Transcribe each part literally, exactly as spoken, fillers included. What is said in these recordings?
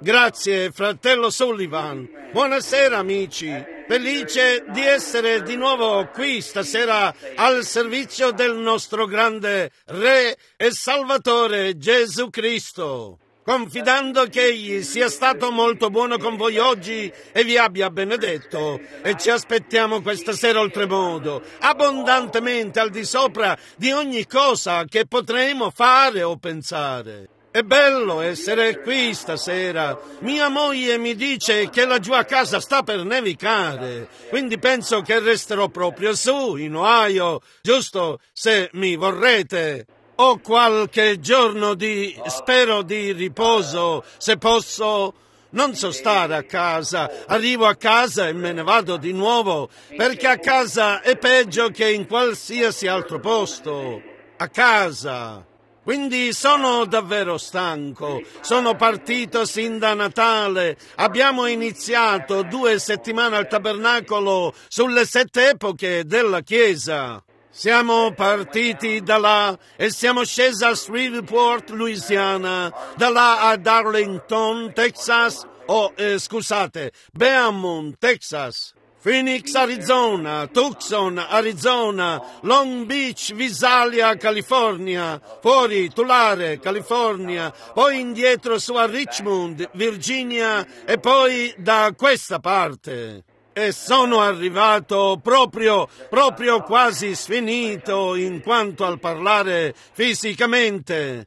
Grazie, fratello Sullivan. Buonasera, amici. Felice di essere di nuovo qui stasera al servizio del nostro grande Re e Salvatore Gesù Cristo, confidando che Egli sia stato molto buono con voi oggi e vi abbia benedetto, e ci aspettiamo questa sera oltremodo, abbondantemente al di sopra di ogni cosa che potremo fare o pensare. È bello essere qui stasera. Mia moglie mi dice che laggiù a casa sta per nevicare, quindi penso che resterò proprio su, in Ohio, giusto se mi vorrete. Ho qualche giorno di, spero, di riposo, se posso. Non so stare a casa, arrivo a casa e me ne vado di nuovo, perché a casa è peggio che in qualsiasi altro posto. A casa. Quindi sono davvero stanco, sono partito sin da Natale, abbiamo iniziato due settimane al tabernacolo sulle sette epoche della Chiesa. Siamo partiti da là e siamo scesi a Shreveport, Louisiana, da là a Darlington, Texas, o eh, scusate, Beaumont, Texas. Phoenix, Arizona, Tucson, Arizona, Long Beach, Visalia, California, fuori Tulare, California, poi indietro su a Richmond, Virginia e poi da questa parte. E sono arrivato proprio, proprio quasi sfinito in quanto al parlare fisicamente.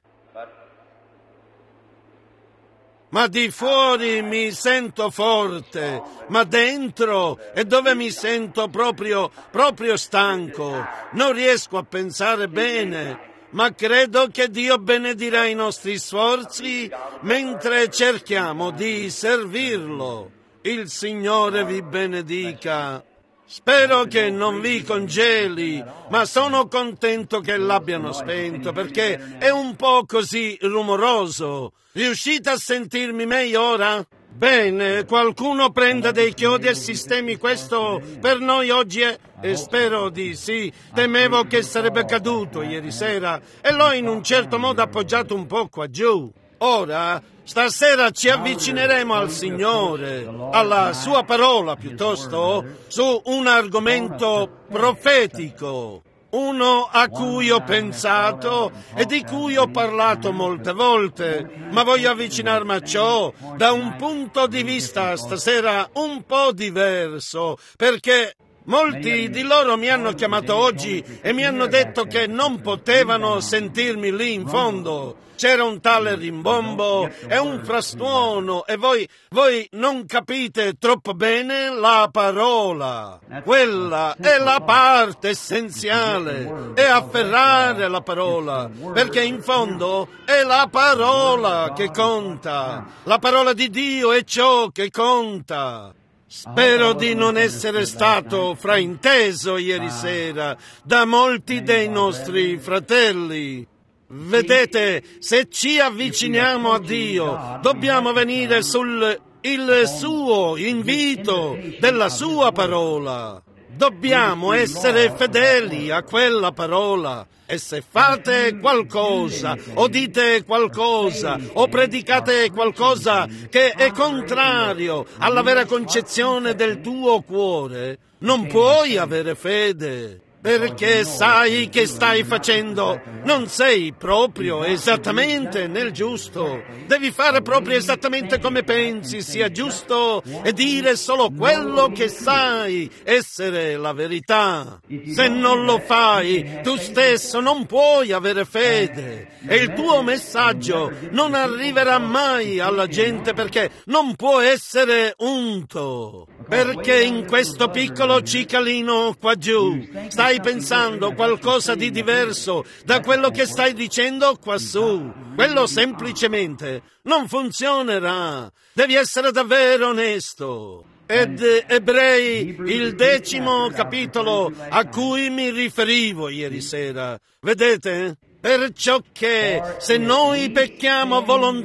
Ma di fuori mi sento forte, ma dentro è dove mi sento proprio, proprio stanco. Non riesco a pensare bene, ma credo che Dio benedirà i nostri sforzi mentre cerchiamo di servirlo. Il Signore vi benedica. Spero che non vi congeli, ma sono contento che l'abbiano spento perché è un po' così rumoroso. Riuscite a sentirmi meglio ora? Bene, qualcuno prenda dei chiodi e sistemi questo per noi oggi è... E spero di sì. Temevo che sarebbe caduto ieri sera e l'ho in un certo modo appoggiato un po' qua giù. Ora, stasera ci avvicineremo al Signore, alla Sua parola piuttosto, su un argomento profetico. Uno a cui ho pensato e di cui ho parlato molte volte, ma voglio avvicinarmi a ciò da un punto di vista stasera un po' diverso, perché molti di loro mi hanno chiamato oggi e mi hanno detto che non potevano sentirmi lì in fondo. C'era un tale rimbombo e un frastuono e voi, voi non capite troppo bene la parola. Quella è la parte essenziale, è afferrare la parola, perché in fondo è la parola che conta. La parola di Dio è ciò che conta. Spero di non essere stato frainteso ieri sera da molti dei nostri fratelli. Vedete, se ci avviciniamo a Dio, dobbiamo venire sul il suo invito della sua parola. Dobbiamo essere fedeli a quella parola. E se fate qualcosa, o dite qualcosa, o predicate qualcosa che è contrario alla vera concezione del tuo cuore, non puoi avere fede. Perché sai che stai facendo, non sei proprio esattamente nel giusto. Devi fare proprio esattamente come pensi sia giusto e dire solo quello che sai essere la verità. Se non lo fai, tu stesso non puoi avere fede e il tuo messaggio non arriverà mai alla gente perché non può essere unto. Perché in questo piccolo cicalino qua giù stai pensando qualcosa di diverso da quello che stai dicendo qua su. Quello semplicemente non funzionerà. Devi essere davvero onesto. Ed Ebrei, il decimo capitolo a cui mi riferivo ieri sera. Vedete? Perciò che se noi pecchiamo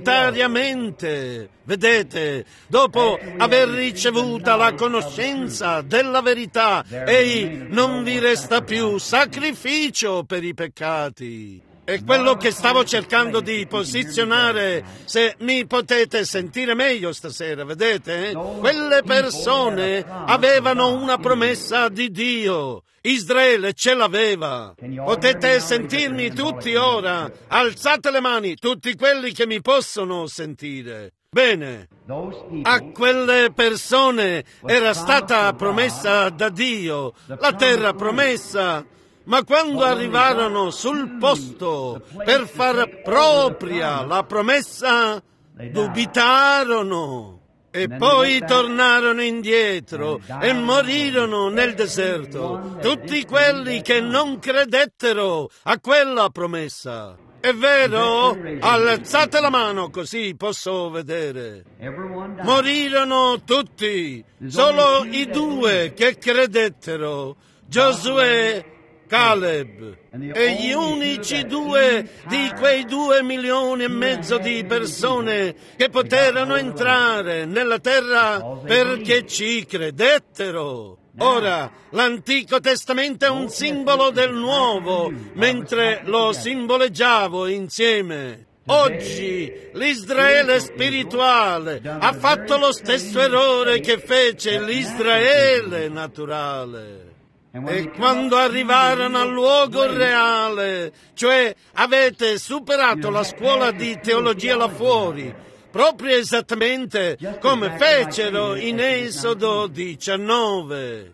volontariamente, vedete, dopo aver ricevuta la conoscenza della verità, ehi, non vi resta più sacrificio per i peccati. È quello che stavo cercando di posizionare. Se mi potete sentire meglio stasera, vedete? Quelle persone avevano una promessa di Dio. Israele ce l'aveva. Potete sentirmi tutti ora? Alzate le mani, tutti quelli che mi possono sentire. Bene, a quelle persone era stata promessa da Dio, la terra promessa, ma quando arrivarono sul posto per far propria la promessa, dubitarono. E poi tornarono indietro e morirono nel deserto, tutti quelli che non credettero a quella promessa. È vero? Alzate la mano così posso vedere. Morirono tutti, solo i due che credettero, Giosuè, Caleb, e gli unici due di quei due milioni e mezzo di persone che poterono entrare nella terra perché ci credettero. Ora, l'Antico Testamento è un simbolo del Nuovo, mentre lo simboleggiavo insieme. Oggi l'Israele spirituale ha fatto lo stesso errore che fece l'Israele naturale. E quando arrivarono al luogo reale, cioè avete superato la scuola di teologia là fuori, proprio esattamente come fecero in Esodo diciannove.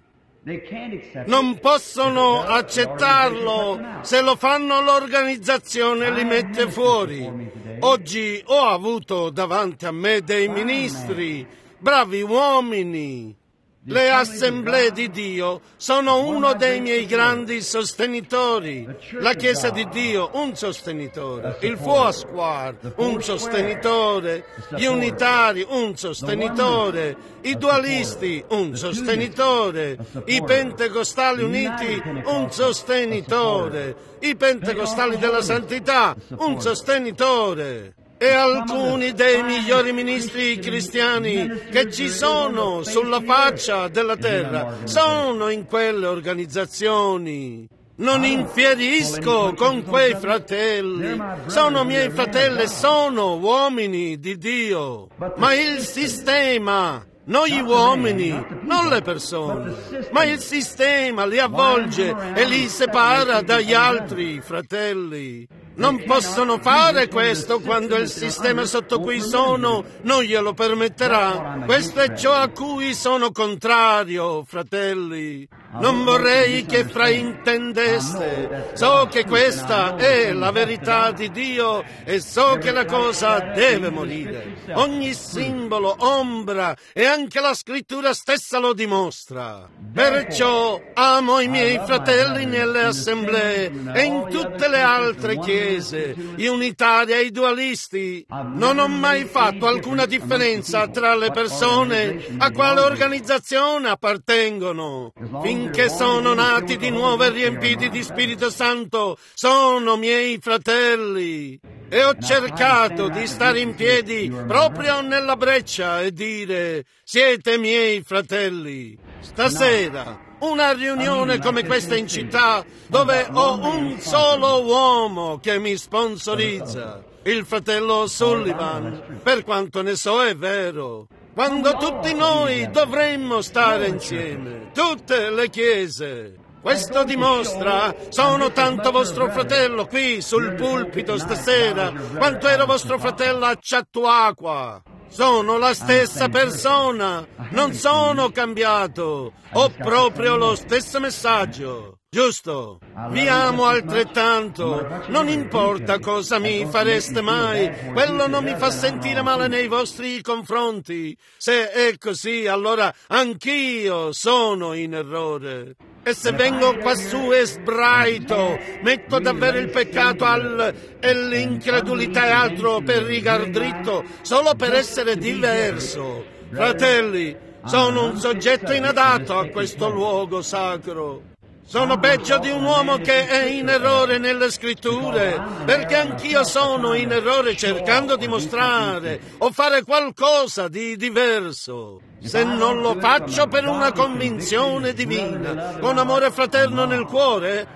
Non possono accettarlo, se lo fanno l'organizzazione li mette fuori. Oggi ho avuto davanti a me dei ministri, bravi uomini. Le assemblee di Dio sono uno dei miei grandi sostenitori. La Chiesa di Dio, un sostenitore. Il Foursquare, un sostenitore. Gli unitari, un sostenitore. I dualisti, un sostenitore. I pentecostali uniti, un sostenitore. I pentecostali della santità, un sostenitore. E alcuni dei migliori ministri cristiani che ci sono sulla faccia della terra sono in quelle organizzazioni. Non infierisco con quei fratelli, sono miei fratelli e sono uomini di Dio, ma il sistema, non gli uomini, non le persone, ma il sistema li avvolge e li separa dagli altri fratelli. Non possono fare questo quando il sistema sotto cui sono non glielo permetterà. Questo è ciò a cui sono contrario, fratelli. Non vorrei che fraintendeste. So che questa è la verità di Dio e so che la cosa deve morire. Ogni simbolo, ombra e anche la scrittura stessa lo dimostra. Perciò amo i miei fratelli nelle assemblee e in tutte le altre chiese, gli unitari e i dualisti. Non ho mai fatto alcuna differenza tra le persone a quale organizzazione appartengono. Finché sono nati di nuovo e riempiti di Spirito Santo, sono miei fratelli. E ho cercato di stare in piedi proprio nella breccia e dire: siete miei fratelli. Stasera, una riunione come questa in città, dove ho un solo uomo che mi sponsorizza, il fratello Sullivan, per quanto ne so è vero. Quando tutti noi dovremmo stare insieme, tutte le chiese. Questo dimostra, sono tanto vostro fratello qui sul pulpito stasera, quanto ero vostro fratello a Chattuaqua. Sono la stessa persona, non sono cambiato, ho proprio lo stesso messaggio. Giusto? Vi amo altrettanto. Non importa cosa mi fareste mai, quello non mi fa sentire male nei vostri confronti. Se è così, allora anch'io sono in errore. E se vengo quassù e sbraito, metto davvero il peccato al, e l'incredulità e altro per rigar dritto, solo per essere diverso. Fratelli, sono un soggetto inadatto a questo luogo sacro. Sono peggio di un uomo che è in errore nelle scritture, perché anch'io sono in errore cercando di mostrare o fare qualcosa di diverso. Se non lo faccio per una convinzione divina, con amore fraterno nel cuore,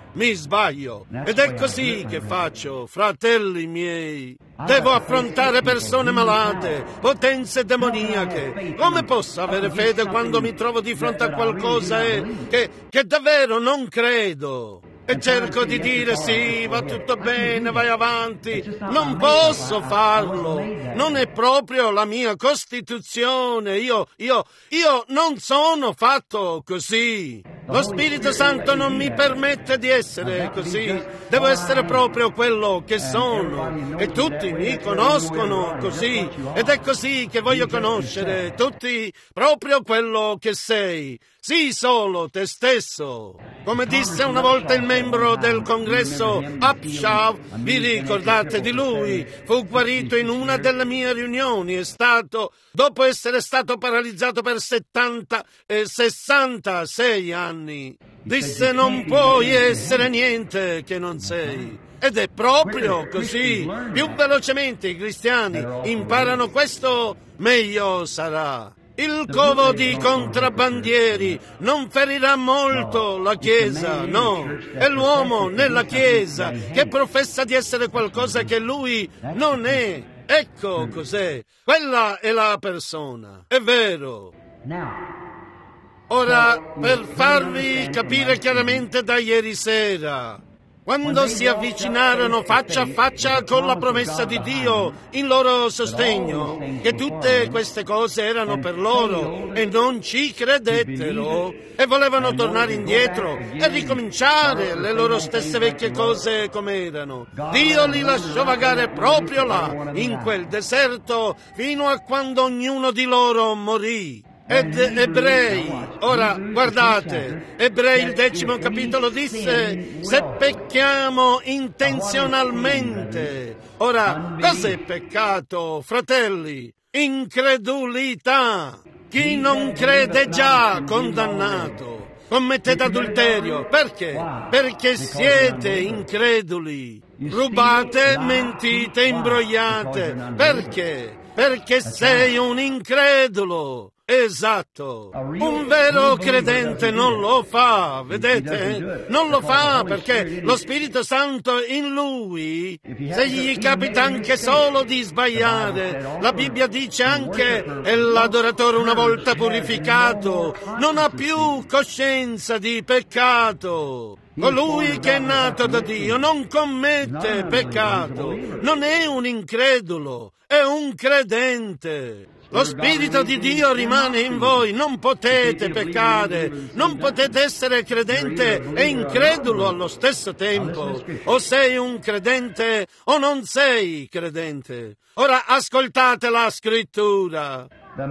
mi sbaglio. Ed è così che faccio, fratelli miei. Devo affrontare persone malate, potenze demoniache. Come posso avere fede quando mi trovo di fronte a qualcosa e che, che davvero non credo? E cerco di dire sì, va tutto bene, vai avanti. Non posso farlo. Non è proprio la mia costituzione. Io, io, io non sono fatto così. Lo Spirito Santo non mi permette di essere così. Devo essere proprio quello che sono. E tutti mi conoscono così. Ed è così che voglio conoscere tutti proprio quello che sei. Sii solo te stesso. Come disse una volta il membro del congresso Upshaw, vi ricordate di lui? Fu guarito in una delle mie riunioni. È stato, dopo essere stato paralizzato per settanta, eh, sessantasei anni. Disse: non puoi essere niente che non sei. Ed è proprio così. Più velocemente i cristiani imparano questo, meglio sarà. Il covo di contrabbandieri non ferirà molto la Chiesa, no. È l'uomo nella Chiesa che professa di essere qualcosa che lui non è. Ecco cos'è. Quella è la persona. È vero. Ora, per farvi capire chiaramente da ieri sera, quando si avvicinarono faccia a faccia con la promessa di Dio in loro sostegno, che tutte queste cose erano per loro e non ci credettero e volevano tornare indietro e ricominciare le loro stesse vecchie cose come erano, Dio li lasciò vagare proprio là, in quel deserto, fino a quando ognuno di loro morì. Ed Ebrei, ora guardate, Ebrei il decimo capitolo disse: se pecchiamo intenzionalmente. Ora, cos'è peccato, fratelli? Incredulità. Chi non crede è già condannato. Commettete adulterio. Perché? Perché siete increduli. Rubate, mentite, imbrogliate. Perché? Perché sei un incredulo. Esatto. Un vero credente non lo fa, vedete? Non lo fa perché lo Spirito Santo in lui, se gli capita anche solo di sbagliare, la Bibbia dice anche che l'adoratore una volta purificato non ha più coscienza di peccato. Colui che è nato da Dio non commette peccato, non è un incredulo, è un credente. Lo Spirito di Dio rimane in voi, non potete peccare, non potete essere credente e incredulo allo stesso tempo. O sei un credente o non sei credente. Ora ascoltate la scrittura.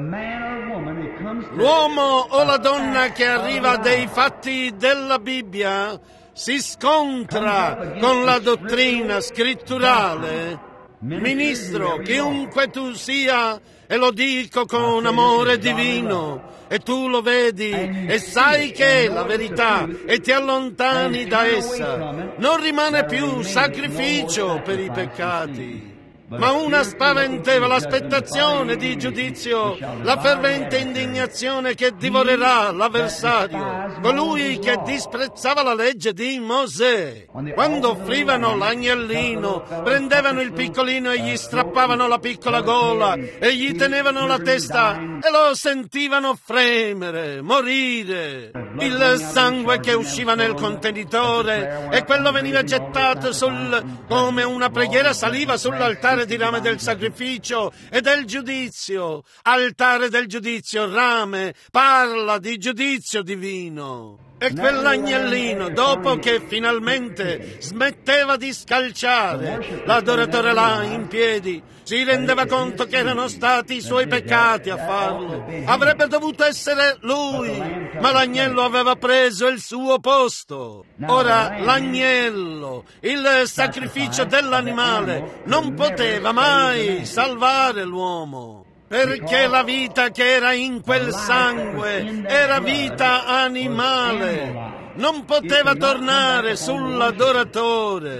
L'uomo o la donna che arriva dei fatti della Bibbia si scontra con la dottrina scritturale. Ministro, chiunque tu sia, e lo dico con amore divino, e tu lo vedi e sai che è la verità e ti allontani da essa, non rimane più sacrificio per i peccati, ma una spaventevole aspettazione di giudizio, la fervente indignazione che divorerà l'avversario, colui che disprezzava la legge di Mosè. Quando offrivano l'agnellino, prendevano il piccolino e gli strappavano la piccola gola e gli tenevano la testa e lo sentivano fremere, morire. Il sangue che usciva nel contenitore e quello veniva gettato sul, come una preghiera saliva sull'altare di rame del sacrificio e del giudizio. Altare del giudizio, rame, parla di giudizio divino. E quell'agnellino, dopo che finalmente smetteva di scalciare, l'adoratore là in piedi si rendeva conto che erano stati i suoi peccati a farlo. Avrebbe dovuto essere lui, ma l'agnello aveva preso il suo posto. Ora l'agnello, il sacrificio dell'animale, non poteva mai salvare l'uomo. Perché la vita che era in quel sangue era vita animale, non poteva tornare sull'adoratore.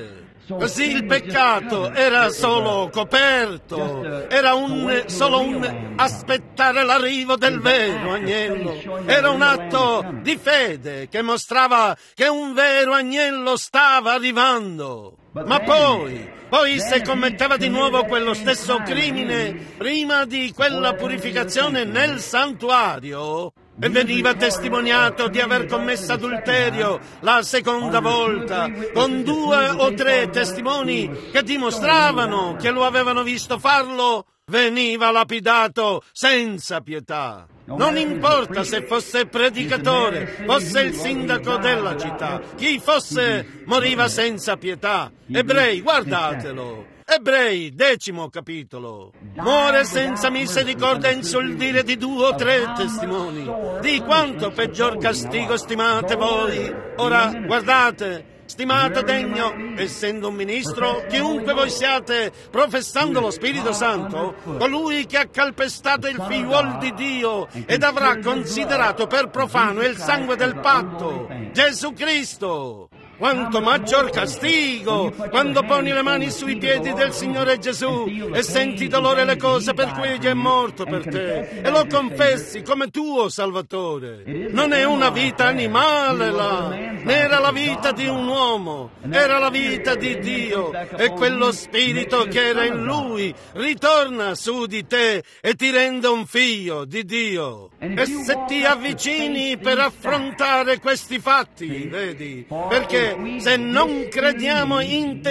Così il peccato era solo coperto, era un, solo un aspettare l'arrivo del vero agnello. Era un atto di fede che mostrava che un vero agnello stava arrivando. Ma poi, poi se commetteva di nuovo quello stesso crimine prima di quella purificazione nel santuario, e veniva testimoniato di aver commesso adulterio la seconda volta, con due o tre testimoni che dimostravano che lo avevano visto farlo, veniva lapidato senza pietà. Non importa se fosse predicatore, fosse il sindaco della città, chi fosse moriva senza pietà. Ebrei, guardatelo. Ebrei, decimo capitolo. Muore senza misericordia in sul dire di due o tre testimoni. Di quanto peggior castigo stimate voi? Ora, guardate, stimato degno, essendo un ministro, chiunque voi siate, professando lo Spirito Santo, colui che ha calpestato il figliuol di Dio ed avrà considerato per profano il sangue del patto, Gesù Cristo. Quanto maggior castigo quando poni le mani sui piedi del Signore Gesù e senti dolore le cose per cui Egli è morto per te e lo confessi come tuo Salvatore. Non è una vita animale là, né era la vita di un uomo, era la vita di Dio, e quello Spirito che era in Lui ritorna su di te e ti rende un figlio di Dio. E se ti avvicini per affrontare questi fatti, vedi, perché se non crediamo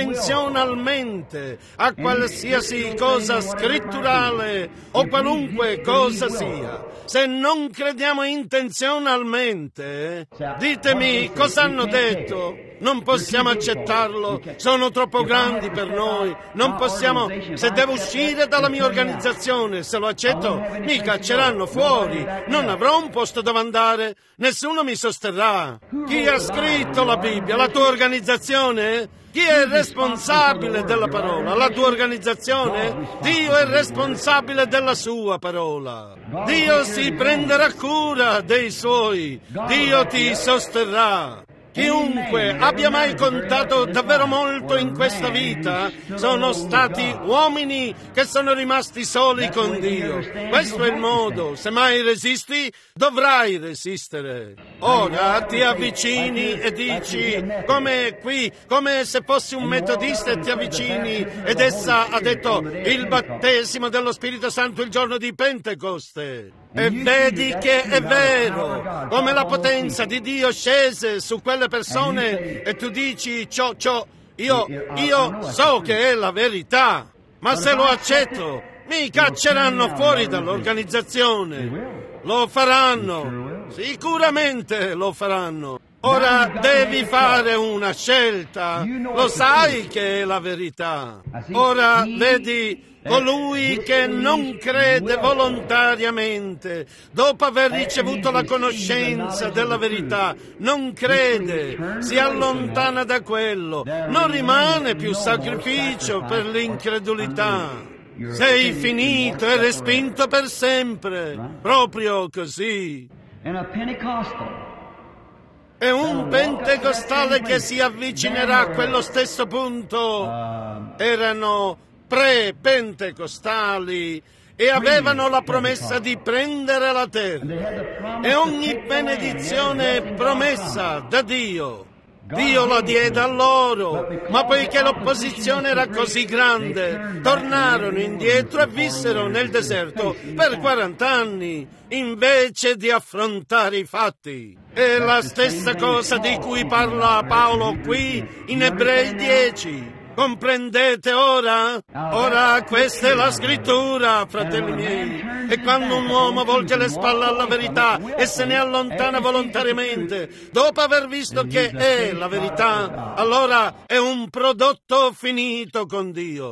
intenzionalmente a qualsiasi cosa scritturale o qualunque cosa sia, se non crediamo intenzionalmente, ditemi cosa hanno detto. Non possiamo accettarlo, sono troppo grandi per noi, non possiamo, se devo uscire dalla mia organizzazione, se lo accetto, mi cacceranno fuori, non avrò un posto dove andare, nessuno mi sosterrà. Chi ha scritto la Bibbia? La tua organizzazione? Chi è responsabile della parola? La tua organizzazione? Dio è responsabile della sua parola. Dio si prenderà cura dei suoi, Dio ti sosterrà. Chiunque abbia mai contato davvero molto in questa vita sono stati uomini che sono rimasti soli con Dio. Questo è il modo. Se mai resisti, dovrai resistere. Ora ti avvicini e dici, come qui, come se fossi un metodista e ti avvicini ed essa ha detto il battesimo dello Spirito Santo il giorno di Pentecoste. E vedi che è vero, come la potenza di Dio scese su quelle persone e tu dici ciò, ciò, io, io so che è la verità, ma se lo accetto mi cacceranno fuori dall'organizzazione. Lo faranno, sicuramente lo faranno. Ora devi fare una scelta, lo sai che è la verità. Ora vedi, colui che non crede volontariamente, dopo aver ricevuto la conoscenza della verità, non crede, si allontana da quello, non rimane più sacrificio per l'incredulità. Sei finito e respinto per sempre, proprio così. E un pentecostale che si avvicinerà a quello stesso punto erano pre-pentecostali e avevano la promessa di prendere la terra e ogni benedizione promessa da Dio. Dio la diede a loro, ma poiché l'opposizione era così grande, tornarono indietro e vissero nel deserto per quarant'anni, invece di affrontare i fatti. È la stessa cosa di cui parla Paolo qui in Ebrei dieci. Comprendete ora? Ora questa è la scrittura, fratelli miei. E quando un uomo volge le spalle alla verità e se ne allontana volontariamente, dopo aver visto che è la verità, allora è un prodotto finito con Dio.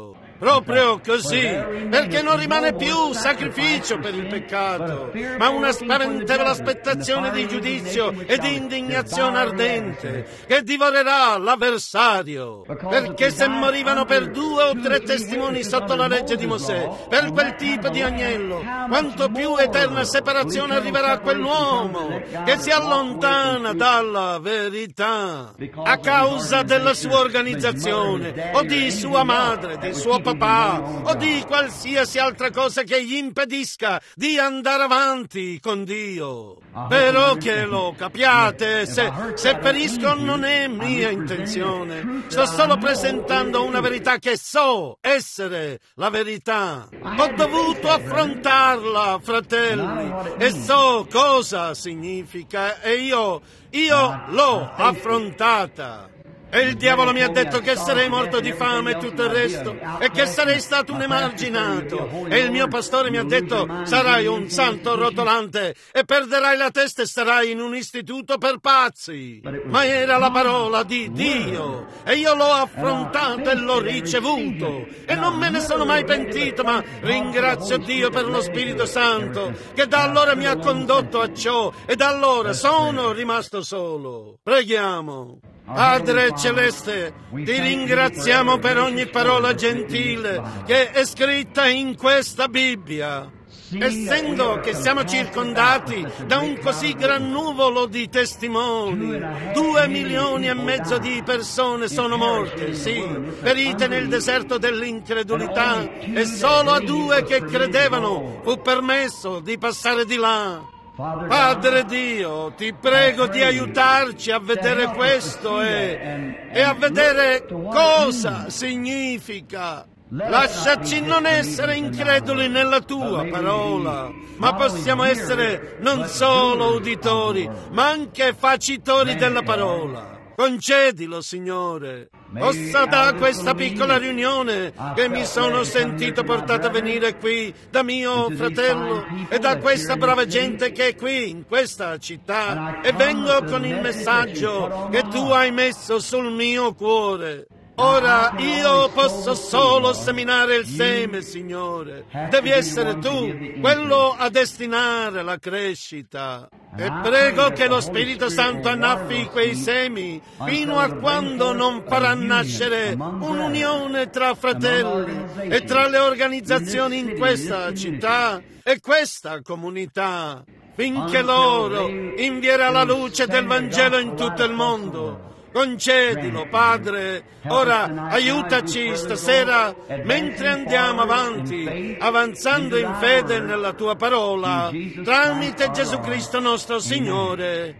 proprio così, perché non rimane più sacrificio per il peccato, ma una spaventevole aspettazione di giudizio e di indignazione ardente che divorerà l'avversario. Perché se morivano per due o tre testimoni sotto la legge di Mosè, per quel tipo di agnello, quanto più eterna separazione arriverà a quell'uomo che si allontana dalla verità a causa della sua organizzazione o di sua madre, di suo papà o di qualsiasi altra cosa che gli impedisca di andare avanti con Dio. Però che lo capiate, se, se perisco non è mia intenzione, sto solo presentando una verità che so essere la verità. Ho dovuto affrontarla, fratelli, e so cosa significa, e io, io l'ho affrontata. E il diavolo mi ha detto che sarei morto di fame e tutto il resto, e che sarei stato un emarginato. E il mio pastore mi ha detto: sarai un santo rotolante e perderai la testa e starai in un istituto per pazzi. Ma era la parola di Dio, e io l'ho affrontata e l'ho ricevuto. E non me ne sono mai pentito, ma ringrazio Dio per lo Spirito Santo, che da allora mi ha condotto a ciò, e da allora sono rimasto solo. Preghiamo. Padre Celeste, ti ringraziamo per ogni parola gentile che è scritta in questa Bibbia. Essendo che siamo circondati da un così gran nuvolo di testimoni, due milioni e mezzo di persone sono morte, sì, ferite nel deserto dell'incredulità, e solo a due che credevano fu permesso di passare di là. Padre Dio, ti prego di aiutarci a vedere questo e, e a vedere cosa significa. Lasciaci non essere increduli nella tua parola, ma possiamo essere non solo uditori, ma anche facitori della parola. Concedilo, Signore. Ossa da questa piccola riunione che mi sono sentito portato a venire qui da mio fratello e da questa brava gente che è qui in questa città, e vengo con il messaggio che tu hai messo sul mio cuore. Ora io posso solo seminare il seme, Signore. Devi essere tu quello a destinare la crescita. E prego che lo Spirito Santo annaffi quei semi fino a quando non farà nascere un'unione tra fratelli e tra le organizzazioni in questa città e questa comunità, finché loro invierà la luce del Vangelo in tutto il mondo. Concedilo, Padre. Ora aiutaci stasera mentre andiamo avanti, avanzando in fede nella tua parola, tramite Gesù Cristo nostro Signore.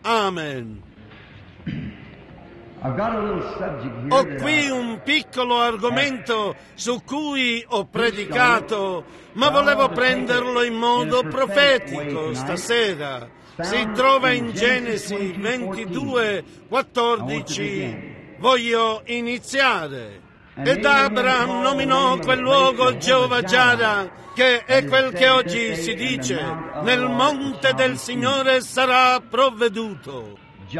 Amen. Ho qui un piccolo argomento su cui ho predicato, ma volevo prenderlo in modo profetico stasera. Si trova in Genesi ventidue, quattordici. Voglio iniziare. Ed Abram nominò quel luogo Geova Jara, che è quel che oggi si dice: nel monte del Signore sarà provveduto.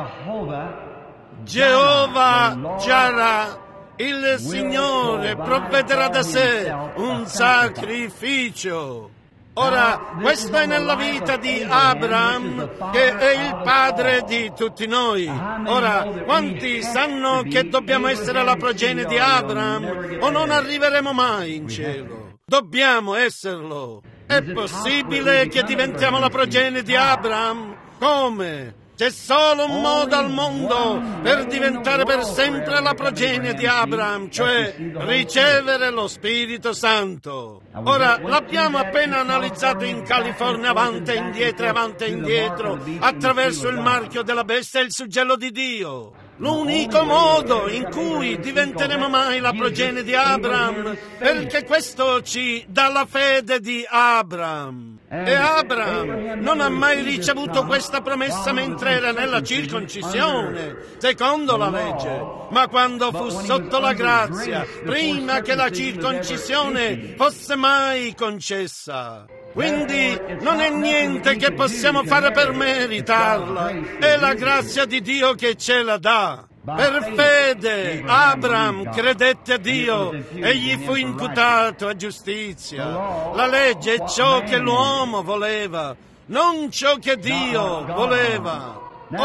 Geova Jara, il Signore provvederà da sé un sacrificio. Ora, questo è nella vita di Abram, che è il padre di tutti noi. Ora, quanti sanno che dobbiamo essere la progenie di Abram o non arriveremo mai in cielo? Dobbiamo esserlo. È possibile che diventiamo la progenie di Abram? Come? C'è solo un modo al mondo per diventare per sempre la progenie di Abram, cioè ricevere lo Spirito Santo. Ora, l'abbiamo appena analizzato in California, avanti e indietro, avanti e indietro, attraverso il marchio della bestia e il suggello di Dio. L'unico modo in cui diventeremo mai la progenie di Abram, perché questo ci dà la fede di Abram. E Abram non ha mai ricevuto questa promessa mentre era nella circoncisione, secondo la legge, ma quando fu sotto la grazia, prima che la circoncisione fosse mai concessa. Quindi non è niente che possiamo fare per meritarla, è la grazia di Dio che ce la dà. Per fede Abram credette a Dio e gli fu imputato a giustizia. La legge è ciò che l'uomo voleva, non ciò che Dio voleva.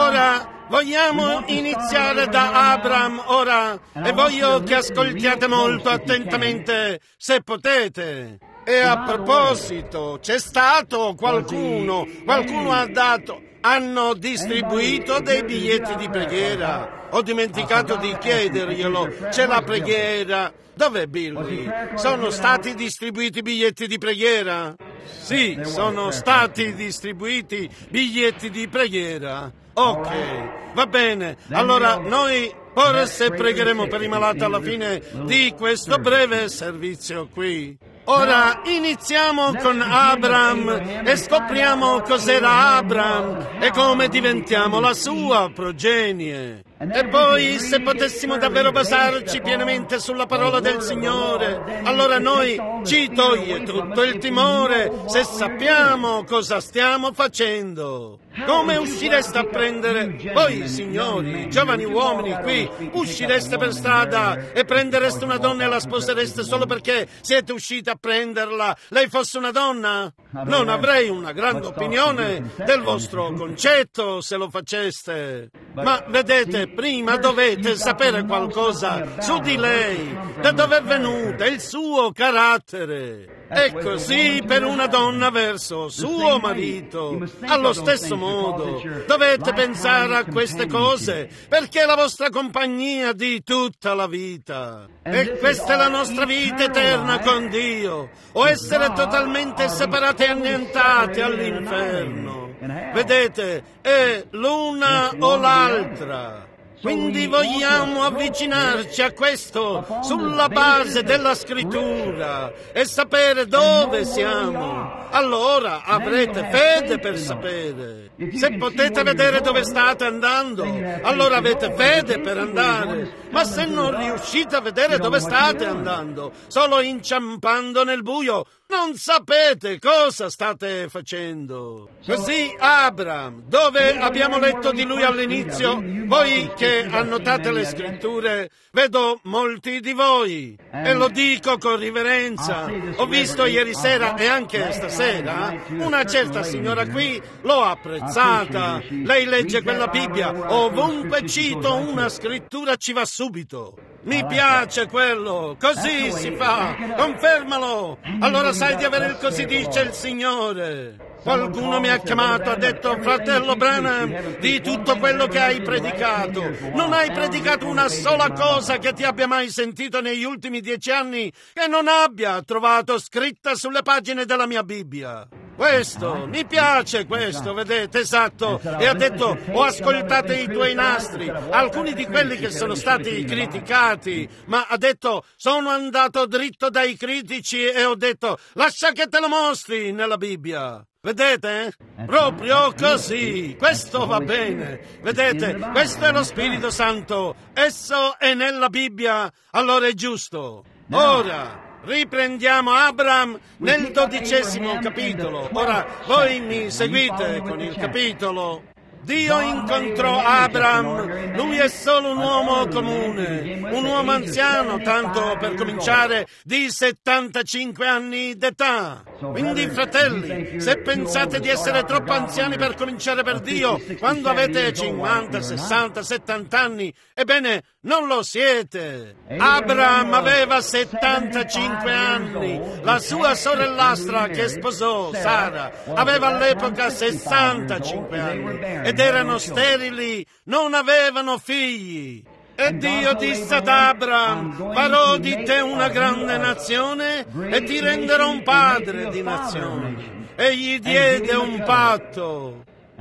Ora vogliamo iniziare da Abram ora e voglio che ascoltiate molto attentamente, se potete. E a proposito, c'è stato qualcuno, qualcuno ha dato, hanno distribuito dei biglietti di preghiera. Ho dimenticato di chiederglielo. C'è la preghiera. Dov'è Billy? Sono stati distribuiti biglietti di preghiera? Sì, sono stati distribuiti biglietti di preghiera. Ok, va bene. Allora noi forse pregheremo per i malati alla fine di questo breve servizio qui. Ora iniziamo con Abram e scopriamo cos'era Abram e come diventiamo la sua progenie. E poi, se potessimo davvero basarci pienamente sulla parola del Signore, allora noi ci toglie tutto il timore se sappiamo cosa stiamo facendo. Come uscireste a prendere, voi signori, giovani uomini qui, uscireste per strada e prendereste una donna e la sposereste solo perché siete usciti a prenderla, lei fosse una donna? Non avrei una grande opinione del vostro concetto se lo faceste. Ma vedete, prima dovete sapere qualcosa su di lei, da dove è venuta, il suo carattere. E così per una donna verso suo marito. Allo stesso modo, dovete pensare a queste cose, perché è la vostra compagnia di tutta la vita. E questa è la nostra vita eterna con Dio, o essere totalmente separati e annientati all'inferno. Vedete, è l'una o l'altra. Quindi vogliamo avvicinarci a questo sulla base della Scrittura e sapere dove siamo. Allora avrete fede per sapere. Se potete vedere dove state andando, allora avete fede per andare. Ma se non riuscite a vedere dove state andando, solo inciampando nel buio, non sapete cosa state facendo. Così Abram, dove abbiamo letto di lui all'inizio, voi che annotate le scritture, vedo molti di voi, e lo dico con riverenza. Ho visto ieri sera e anche stasera una certa signora qui, l'ho apprezzata. Lei legge quella Bibbia, ovunque cito una scrittura ci va subito. Mi piace quello, così si fa, confermalo. Allora sai di avere il così dice il Signore. Qualcuno mi ha chiamato, ha detto: fratello Branham, di tutto quello che hai predicato, non hai predicato una sola cosa che ti abbia mai sentito negli ultimi dieci anni che non abbia trovato scritta sulle pagine della mia Bibbia. Questo, mi piace questo, vedete, esatto. E ha detto: ho ascoltato i tuoi nastri, alcuni di quelli che sono stati criticati, ma ha detto: sono andato dritto dai critici e ho detto: lascia che te lo mostri nella Bibbia. Vedete? Proprio così. Questo va bene. Vedete? Questo è lo Spirito Santo. Esso è nella Bibbia. Allora è giusto. Ora riprendiamo Abram nel dodicesimo capitolo. Ora voi mi seguite con il capitolo. Dio incontrò Abram, lui è solo un uomo comune, un uomo anziano, tanto per cominciare, di settantacinque anni d'età. Quindi, fratelli, se pensate di essere troppo anziani per cominciare per Dio, quando avete cinquanta, sessanta, settanta anni, ebbene, non lo siete. Abram aveva settantacinque anni, la sua sorellastra che sposò, Sara, aveva all'epoca sessantacinque anni ed erano sterili, non avevano figli. E Dio disse ad Abram: farò di te una grande nazione e ti renderò un padre di nazioni. E gli diede un patto.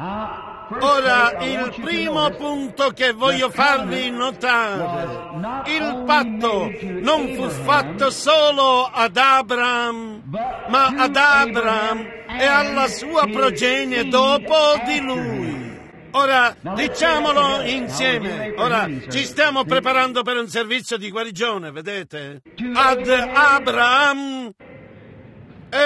Ora, il primo punto che voglio farvi notare: il patto non fu fatto solo ad Abram, ma ad Abram e alla sua progenie dopo di lui. Ora, diciamolo insieme. Ora, ci stiamo preparando per un servizio di guarigione, vedete? Ad Abraham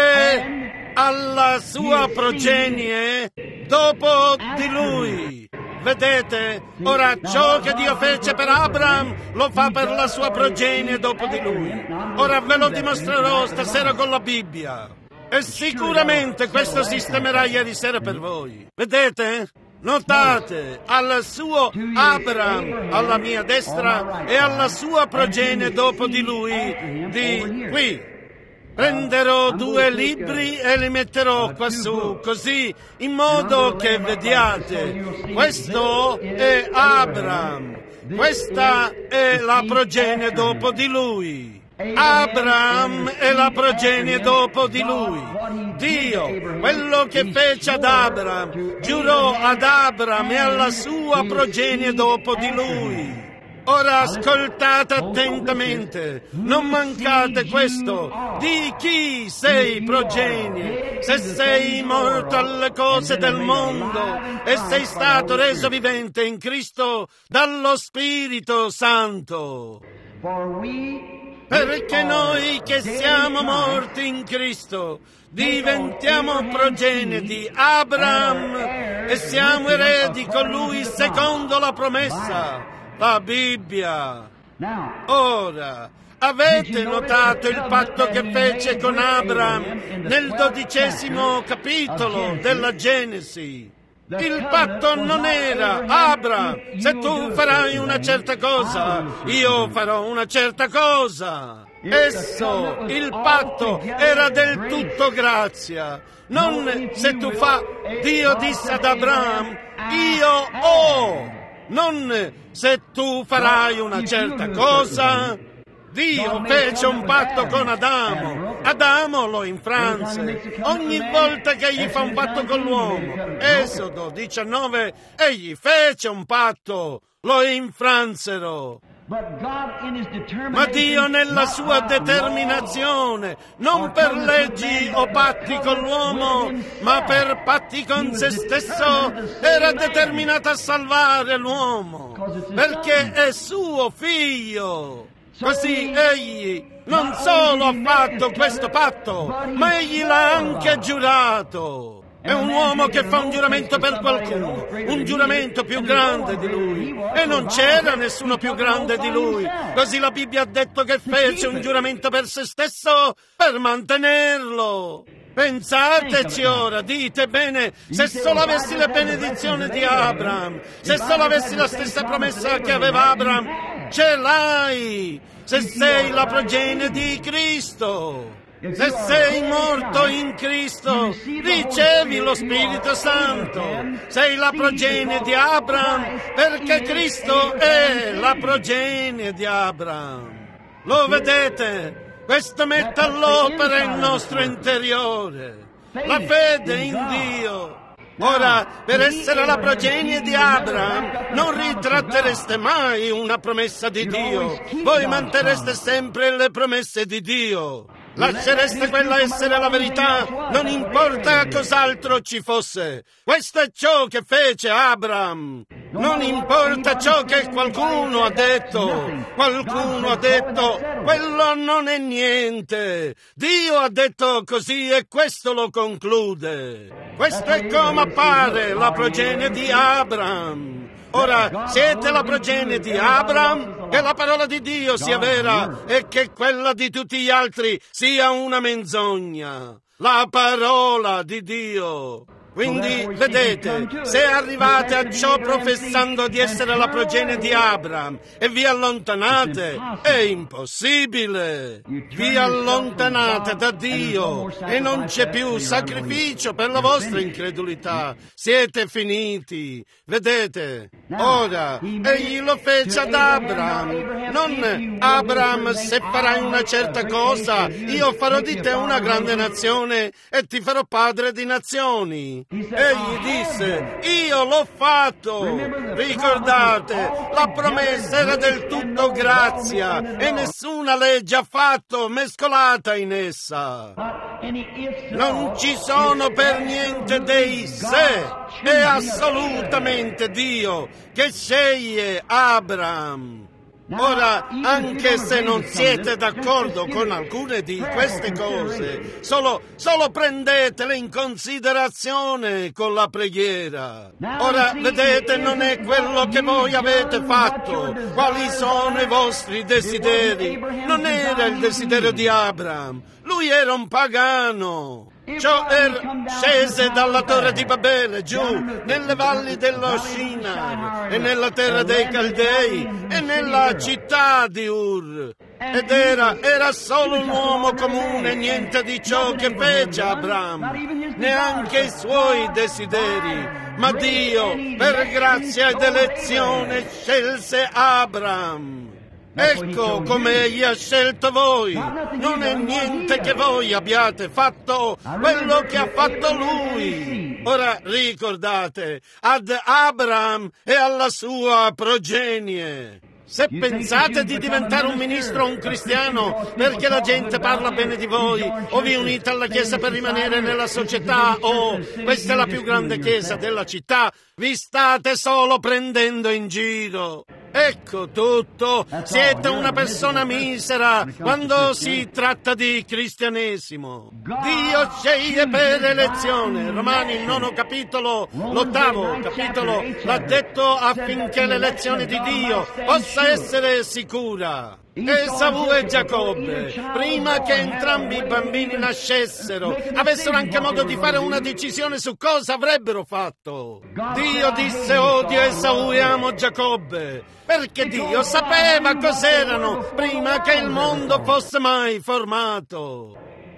e alla sua progenie dopo di lui. Vedete? Ora ciò che Dio fece per Abraham lo fa per la sua progenie dopo di lui. Ora ve lo dimostrerò stasera con la Bibbia. E sicuramente questo sistemerà ieri sera per voi. Vedete? Notate, al suo Abraham alla mia destra e alla sua progenie dopo di lui di qui. Prenderò due libri e li metterò qua su, così, in modo che vediate. Questo è Abraham, questa è la progenie dopo di lui. Abraham è la progenie dopo di lui. Dio, quello che fece ad Abraham, giurò ad Abraham e alla sua progenie dopo di lui. Ora ascoltate attentamente, non mancate questo. Di chi sei progenie? Se sei morto alle cose del mondo e sei stato reso vivente in Cristo dallo Spirito Santo. Perché noi che siamo morti in Cristo diventiamo progenie di Abraham e siamo eredi con lui secondo la promessa. La Bibbia. Ora, avete notato il patto che fece con Abraham nel dodicesimo capitolo della Genesi? Il patto non era: Abraham, se tu farai una certa cosa, io farò una certa cosa. Esso, il patto, era del tutto grazia. Non se tu fa. Dio disse ad Abraham: io ho. Non se tu farai una certa cosa. Dio fece un patto con Adamo. Adamo lo infranse. Ogni volta che egli fa un patto con l'uomo, Esodo diciannove, egli fece un patto, lo infransero. Ma Dio nella sua determinazione, non per leggi o patti con l'uomo, ma per patti con se stesso, era determinato a salvare l'uomo, perché è suo figlio. Così egli non solo ha fatto questo patto, ma egli l'ha anche giurato. È un uomo che fa un giuramento per qualcuno, un giuramento più grande di lui, e non c'era nessuno più grande di lui. Così la Bibbia ha detto che fece un giuramento per se stesso per mantenerlo. Pensateci ora, dite bene, se solo avessi le benedizioni di Abraham, se solo avessi la stessa promessa che aveva Abraham, ce l'hai, se sei la progenie di Cristo. Se sei morto in Cristo, ricevi lo Spirito Santo. Sei la progenie di Abraham, perché Cristo è la progenie di Abraham. Lo vedete? Questo mette all'opera il nostro interiore, la fede in Dio. Ora, per essere la progenie di Abraham, non ritrattereste mai una promessa di Dio. Voi manterreste sempre le promesse di Dio. Lascereste quella essere la verità, non importa cos'altro ci fosse. Questo è ciò che fece Abraham. Non importa ciò che qualcuno ha detto. Qualcuno ha detto, quello non è niente. Dio ha detto così e questo lo conclude. Questo è come appare la progenie di Abraham. Ora, siete la progenie di Abraham, che la parola di Dio sia vera e che quella di tutti gli altri sia una menzogna. La parola di Dio. Quindi, vedete, se arrivate a ciò professando di essere la progenie di Abraham e vi allontanate, è impossibile. Vi allontanate da Dio e non c'è più sacrificio per la vostra incredulità. Siete finiti. Vedete? Ora, egli lo fece ad Abraham. Non Abraham, se farai una certa cosa, io farò di te una grande nazione e ti farò padre di nazioni. Egli disse, io l'ho fatto. Ricordate, la promessa era del tutto grazia e nessuna legge affatto mescolata in essa. Non ci sono per niente dei se. È assolutamente Dio che sceglie Abraham. Ora, anche se non siete d'accordo con alcune di queste cose, solo, solo prendetele in considerazione con la preghiera. Ora, vedete, non è quello che voi avete fatto. Quali sono i vostri desideri? Non era il desiderio di Abramo. Lui era un pagano. Cioè, scese dalla torre di Babele giù nelle valli dello Shinar e nella terra dei Caldei e nella città di Ur. Ed era, era solo un uomo comune, niente di ciò che fece Abramo, neanche i suoi desideri. Ma Dio, per grazia ed elezione, scelse Abramo. Ecco come egli ha scelto voi. Non è niente che voi abbiate fatto, quello che ha fatto lui. Ora ricordate, ad Abramo e alla sua progenie. Se pensate di diventare un ministro o un cristiano perché la gente parla bene di voi, o vi unite alla Chiesa per rimanere nella società, o questa è la più grande chiesa della città, vi state solo prendendo in giro. Ecco tutto, siete una persona misera quando si tratta di cristianesimo. Dio sceglie per elezione. Romani, il nono capitolo, l'ottavo capitolo, l'ha detto affinché l'elezione di Dio possa essere sicura. Esaù e Giacobbe, prima che entrambi i bambini nascessero, avessero anche modo di fare una decisione su cosa avrebbero fatto. Dio disse: odio Esaù e amo Giacobbe, perché Dio sapeva cos'erano prima che il mondo fosse mai formato.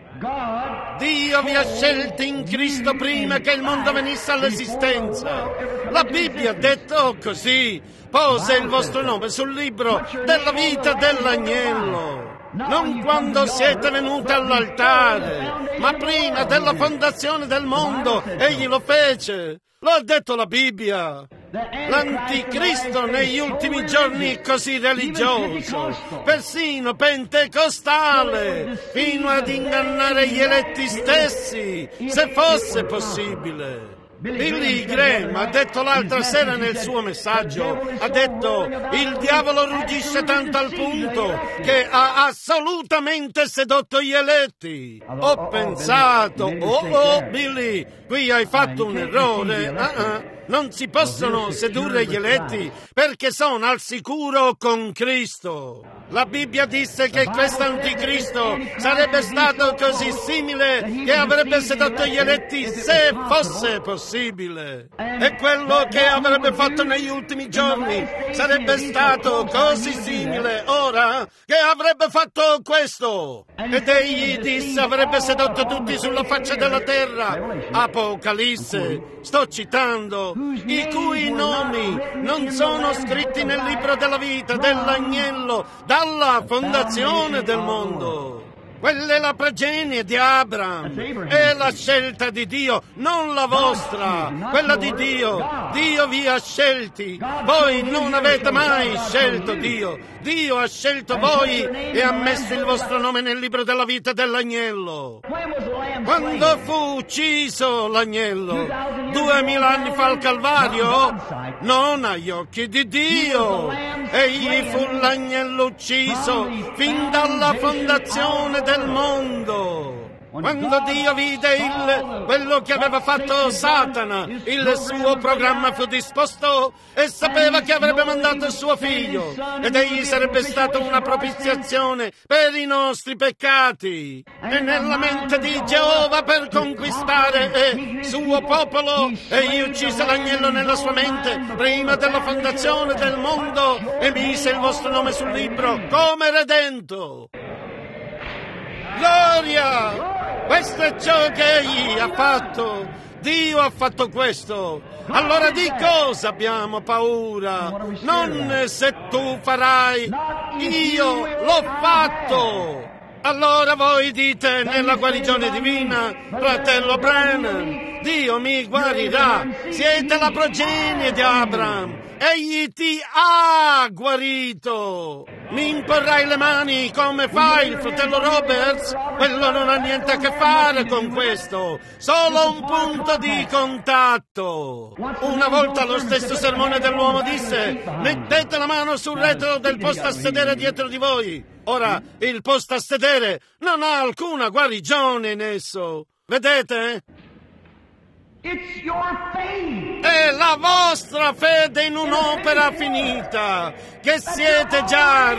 Dio vi ha scelti in Cristo prima che il mondo venisse all'esistenza. La Bibbia ha detto così: pose il vostro nome sul libro della vita dell'agnello. Non quando siete venuti all'altare, ma prima della fondazione del mondo egli lo fece. Lo ha detto la Bibbia. L'anticristo negli ultimi giorni così religioso, persino pentecostale, fino ad ingannare gli eletti stessi, se fosse possibile. Billy Graham ha detto l'altra sera nel suo messaggio, ha detto: il diavolo ruggisce tanto al punto che ha assolutamente sedotto gli eletti. Ho pensato, oh oh Billy, qui hai fatto un errore. Uh-uh. Non si possono sedurre gli eletti perché sono al sicuro con Cristo. La Bibbia disse che questo anticristo sarebbe stato così simile che avrebbe sedotto gli eletti se fosse possibile. E quello che avrebbe fatto negli ultimi giorni sarebbe stato così simile ora che avrebbe fatto questo. Ed egli disse avrebbe sedotto tutti sulla faccia della terra. Apocalisse, sto citando, i cui nomi non sono scritti nel libro della vita dell'agnello dalla fondazione del mondo. Quella è la progenie di Abramo, è la scelta di Dio, non la vostra, quella di Dio. Dio vi ha scelti, voi non avete mai scelto Dio. Dio ha scelto voi e ha messo il vostro nome nel libro della vita dell'agnello. Quando fu ucciso l'agnello? Duemila anni fa al Calvario? Non agli occhi di Dio. Egli fu l'agnello ucciso fin dalla fondazione del mondo. Quando Dio vide il, quello che aveva fatto Satana, il suo programma fu disposto e sapeva che avrebbe mandato il suo figlio ed egli sarebbe stato una propiziazione per i nostri peccati. E nella mente di Geova per conquistare il suo popolo egli uccise l'agnello nella sua mente prima della fondazione del mondo e mise il vostro nome sul libro come redento. Gloria! Questo è ciò che egli ha fatto. Dio ha fatto questo. Allora di cosa abbiamo paura? Non se tu farai, io l'ho fatto. Allora voi dite nella guarigione divina, fratello Branham, Dio mi guarirà. Siete la progenie di Abramo. Egli ti ha guarito. Mi imporrai le mani come fa il fratello Roberts? Quello non ha niente a che fare con questo. Solo un punto di contatto. Una volta lo stesso sermone dell'uomo disse: mettete la mano sul retro del posto a sedere dietro di voi. Ora, il posto a sedere non ha alcuna guarigione in esso. Vedete? It's your faith. È la vostra fede in un'opera finita, che siete già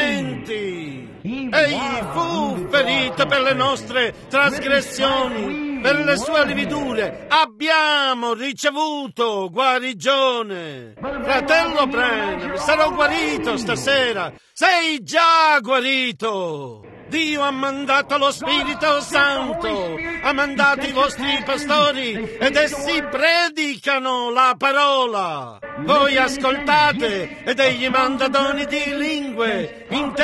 redenti. Egli fu ferito per le nostre trasgressioni, per le sue lividure. Abbiamo ricevuto guarigione. Fratello Branham, sarò guarito stasera. Sei già guarito. Dio ha mandato lo Spirito Santo, ha mandato i vostri pastori ed essi predicano la parola. Voi ascoltate ed egli manda doni di lingue,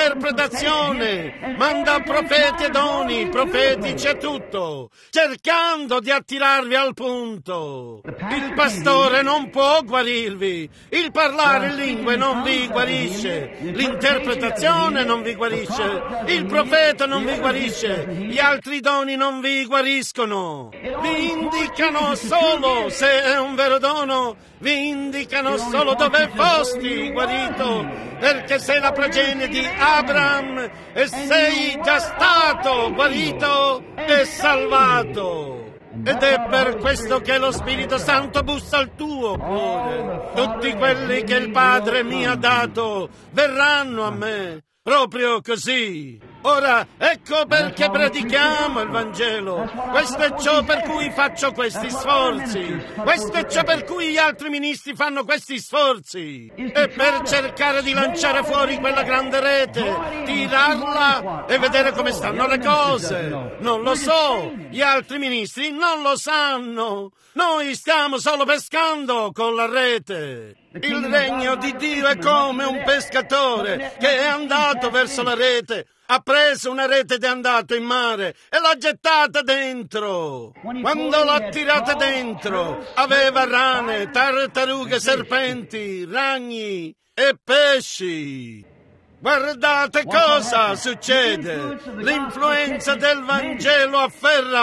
interpretazione, manda profeti e doni profetici e tutto, cercando di attirarvi al punto. Il pastore non può guarirvi, il parlare in lingue non vi guarisce, l'interpretazione non vi guarisce, il profeta non vi guarisce, gli altri doni non vi guariscono. Vi indicano solo, se è un vero dono, vi indicano solo dove fosti guarito, perché sei la progenie di Abraham e sei già stato guarito e salvato. Ed è per questo che lo Spirito Santo bussa al tuo cuore. Tutti quelli che il Padre mi ha dato verranno a me. Proprio così. Ora, ecco perché predichiamo il Vangelo. Questo è ciò per cui faccio questi sforzi. Questo è ciò per cui gli altri ministri fanno questi sforzi. E per cercare di lanciare fuori quella grande rete, tirarla e vedere come stanno le cose. Non lo so. Gli altri ministri non lo sanno. Noi stiamo solo pescando con la rete. Il regno di Dio è come un pescatore che è andato verso la rete, ha preso una rete ed è andato in mare e l'ha gettata dentro. Quando l'ha tirata dentro, aveva rane, tartarughe, serpenti, ragni e pesci. Guardate cosa succede. L'influenza del Vangelo afferra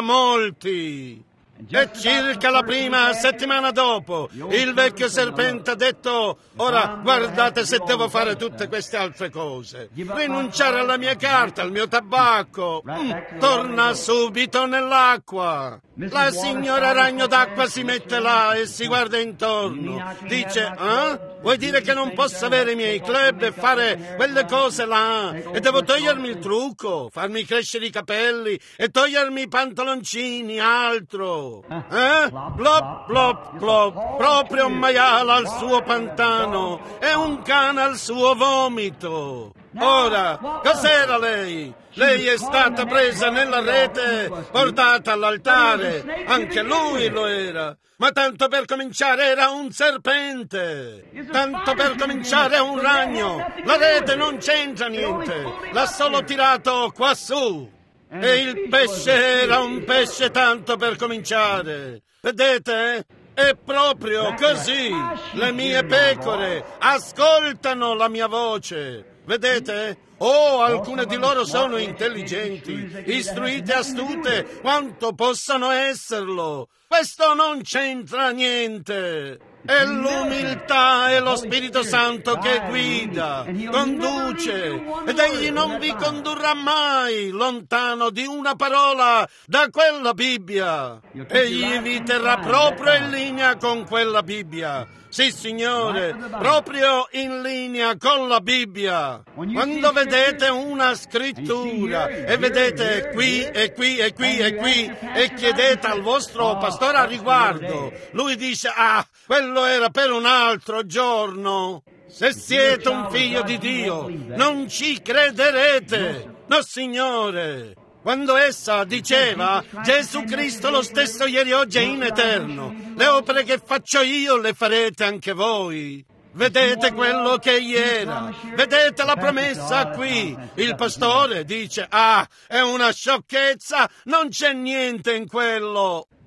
molti. E circa la prima settimana dopo, il vecchio serpente ha detto: ora guardate se devo fare tutte queste altre cose. Rinunciare alla mia carta, al mio tabacco. Mm, torna subito nell'acqua. La signora Ragno d'acqua si mette là e si guarda intorno. Dice: eh? Vuoi dire che non posso avere i miei club e fare quelle cose là? E devo togliermi il trucco, farmi crescere i capelli e togliermi i pantaloncini, altro. Eh? Plop, plop, plop. Proprio un maiale al suo pantano e un cane al suo vomito. Ora, cos'era lei? Lei è stata presa nella rete, portata all'altare. Anche lui lo era. Ma tanto per cominciare era un serpente. Tanto per cominciare è un ragno. La rete non c'entra niente. L'ha solo tirato quassù. E il pesce era un pesce tanto per cominciare. Vedete? È proprio così. Le mie pecore ascoltano la mia voce. Vedete? Oh, alcune di loro sono intelligenti, istruite e astute quanto possano esserlo. Questo non c'entra niente. È l'umiltà e lo Spirito Santo che guida, conduce, ed egli non vi condurrà mai lontano di una parola da quella Bibbia. Egli vi terrà proprio in linea con quella Bibbia. Sì, Signore, proprio in linea con la Bibbia. Quando vedete una scrittura e vedete qui e qui e qui e qui e chiedete al vostro pastore a riguardo, lui dice: ah, quello era per un altro giorno. Se siete un figlio di Dio, non ci crederete. No, Signore. Quando essa diceva: Gesù Cristo lo stesso ieri, oggi e in eterno, le opere che faccio io le farete anche voi. Vedete quello che egli era, vedete la promessa qui. Il pastore dice: ah, è una sciocchezza, non c'è niente in quello.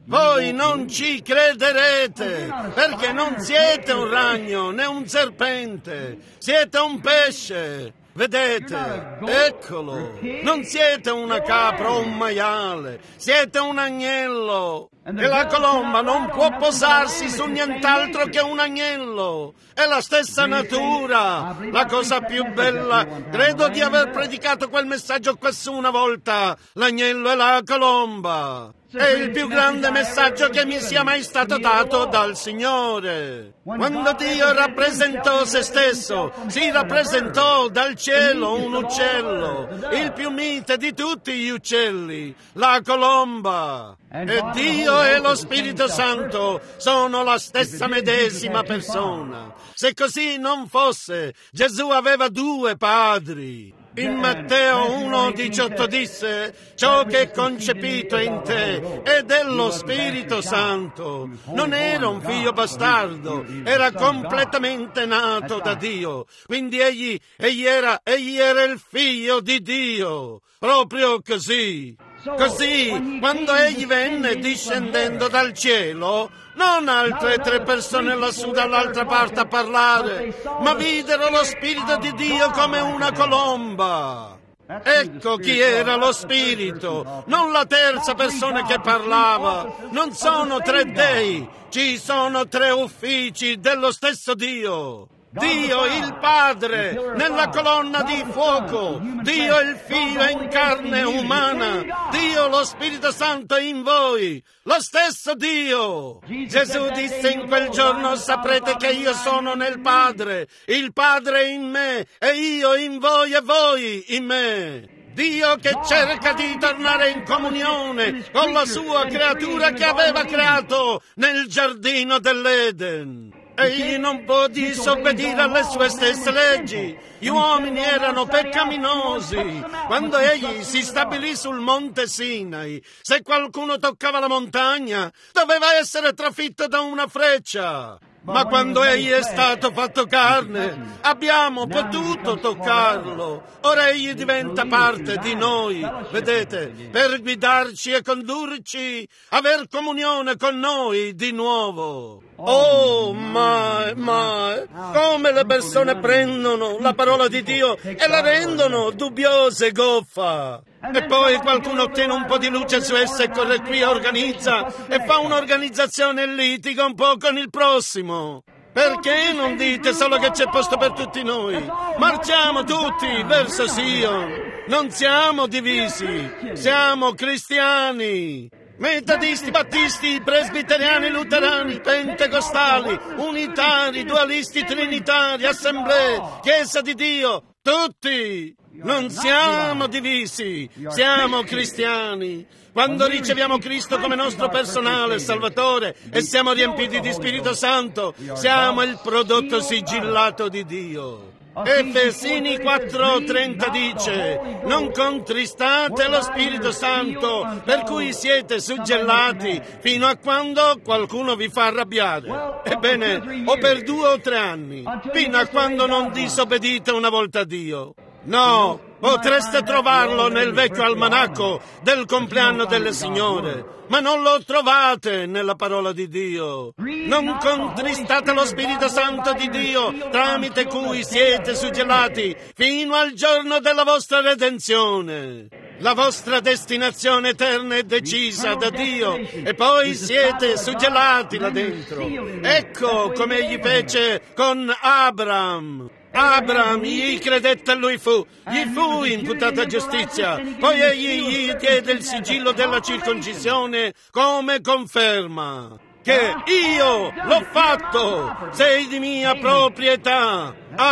Voi non ci crederete, perché non siete un ragno né un serpente, siete un pesce. Vedete? Eccolo! Non siete una capra o un maiale, siete un agnello. E la colomba non può posarsi su nient'altro che un agnello. È la stessa natura. La cosa più bella, credo di aver predicato quel messaggio quassù una volta, l'agnello e la colomba. È il più grande messaggio che mi sia mai stato dato dal Signore. Quando Dio rappresentò se stesso, si rappresentò dal cielo un uccello, il più mite di tutti gli uccelli, la colomba. E Dio e lo Spirito Santo sono la stessa medesima persona. Se così non fosse, Gesù aveva due padri. In Matteo uno diciotto disse: ciò che è concepito in te è dello Spirito Santo. Non era un figlio bastardo, era completamente nato da Dio. Quindi egli, egli, era, egli era il figlio di Dio. Proprio così. Così, quando egli venne discendendo dal cielo, non altre tre persone lassù dall'altra parte a parlare, ma videro lo Spirito di Dio come una colomba. Ecco chi era lo Spirito, non la terza persona che parlava. Non sono tre dei, ci sono tre uffici dello stesso Dio. Dio il Padre nella colonna di fuoco, Dio il Figlio in carne umana, Dio lo Spirito Santo in voi, lo stesso Dio. Gesù disse in quel giorno: saprete che io sono nel Padre, il Padre in me e io in voi e voi in me. Dio che cerca di tornare in comunione con la sua creatura che aveva creato nel giardino dell'Eden. Egli non può disobbedire alle sue stesse leggi. Gli uomini erano peccaminosi. Quando egli si stabilì sul monte Sinai, se qualcuno toccava la montagna, doveva essere trafitto da una freccia. Ma quando egli è stato fatto carne, abbiamo potuto toccarlo. Ora egli diventa parte di noi, vedete, per guidarci e condurci, aver comunione con noi di nuovo. Oh, ma, ma, come le persone prendono la parola di Dio e la rendono dubbiosa e goffa. E poi qualcuno ottiene un po' di luce su essa e corre qui e organizza e fa un'organizzazione e litiga un po' con il prossimo. Perché non dite solo che c'è posto per tutti noi? Marciamo tutti verso Sion. Non siamo divisi, siamo cristiani. Metodisti, battisti, presbiteriani, luterani, pentecostali, unitari, dualisti, trinitari, assemblee, Chiesa di Dio, tutti. Non siamo divisi, siamo cristiani. Quando riceviamo Cristo come nostro personale Salvatore e siamo riempiti di Spirito Santo, siamo il prodotto sigillato di Dio. Efesini quattro trenta dice: non contristate lo Spirito Santo, per cui siete suggellati fino a quando qualcuno vi fa arrabbiare. Ebbene, o per due o tre anni, fino a quando non disobbedite una volta a Dio. No, potreste trovarlo nel vecchio almanacco del compleanno del Signore, ma non lo trovate nella parola di Dio. Non contristate lo Spirito Santo di Dio, tramite cui siete suggellati fino al giorno della vostra redenzione. La vostra destinazione eterna è decisa da Dio e poi siete suggellati là dentro. Ecco come egli fece con Abram. Abram gli credette e lui fu, gli fu imputata giustizia. Poi egli gli diede il sigillo della circoncisione come conferma che io l'ho fatto, sei di mia proprietà.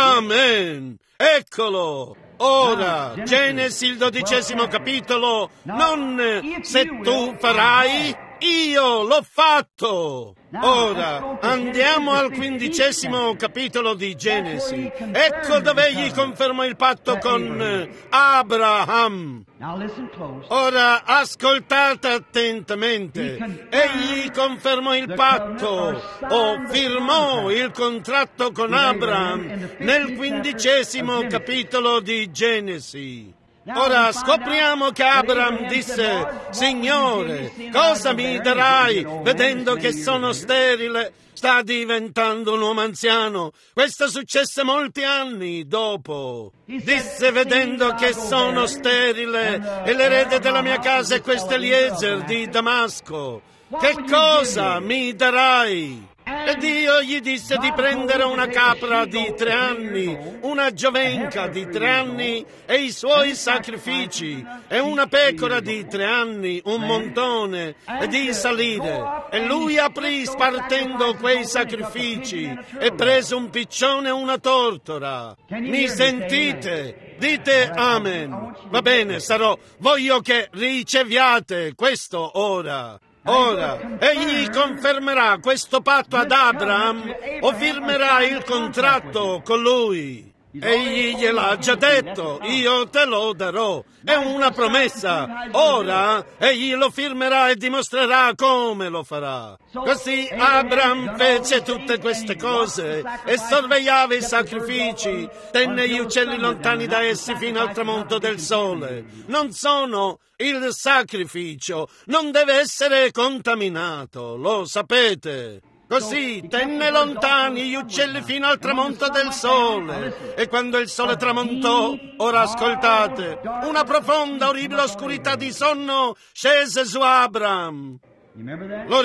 Amen. Eccolo. Ora, Genesi il dodicesimo capitolo, non se tu farai, io l'ho fatto. Ora, andiamo al quindicesimo capitolo di Genesi. Ecco dove egli confermò il patto con Abraham. Ora, ascoltate attentamente. Egli confermò il patto o firmò il contratto con Abraham nel quindicesimo capitolo di Genesi. Ora scopriamo che Abram disse: Signore, cosa mi darai vedendo che sono sterile? Sta diventando un uomo anziano. Questo successe molti anni dopo. Disse: vedendo che sono sterile e l'erede della mia casa è questo Eliezer di Damasco, che cosa mi darai? E Dio gli disse di prendere una capra di tre anni, una giovenca di tre anni e i suoi sacrifici, e una pecora di tre anni, un montone, e di salire. E lui aprì spartendo quei sacrifici e prese un piccione e una tortora. Mi sentite? Dite amen. Va bene, sarò. Voglio che riceviate questo ora. Ora, egli confermerà questo patto ad Abraham o firmerà il contratto con lui. Egli gliel'ha già detto: io te lo darò. È una promessa. Ora egli lo firmerà e dimostrerà come lo farà. Così Abraham fece tutte queste cose e sorvegliava i sacrifici, tenne gli uccelli lontani da essi fino al tramonto del sole. Non sono il sacrificio, non deve essere contaminato, lo sapete. Così tenne lontani gli uccelli fino al tramonto del sole. E quando il sole tramontò, ora ascoltate, una profonda, orribile oscurità di sonno scese su Abraham. Lo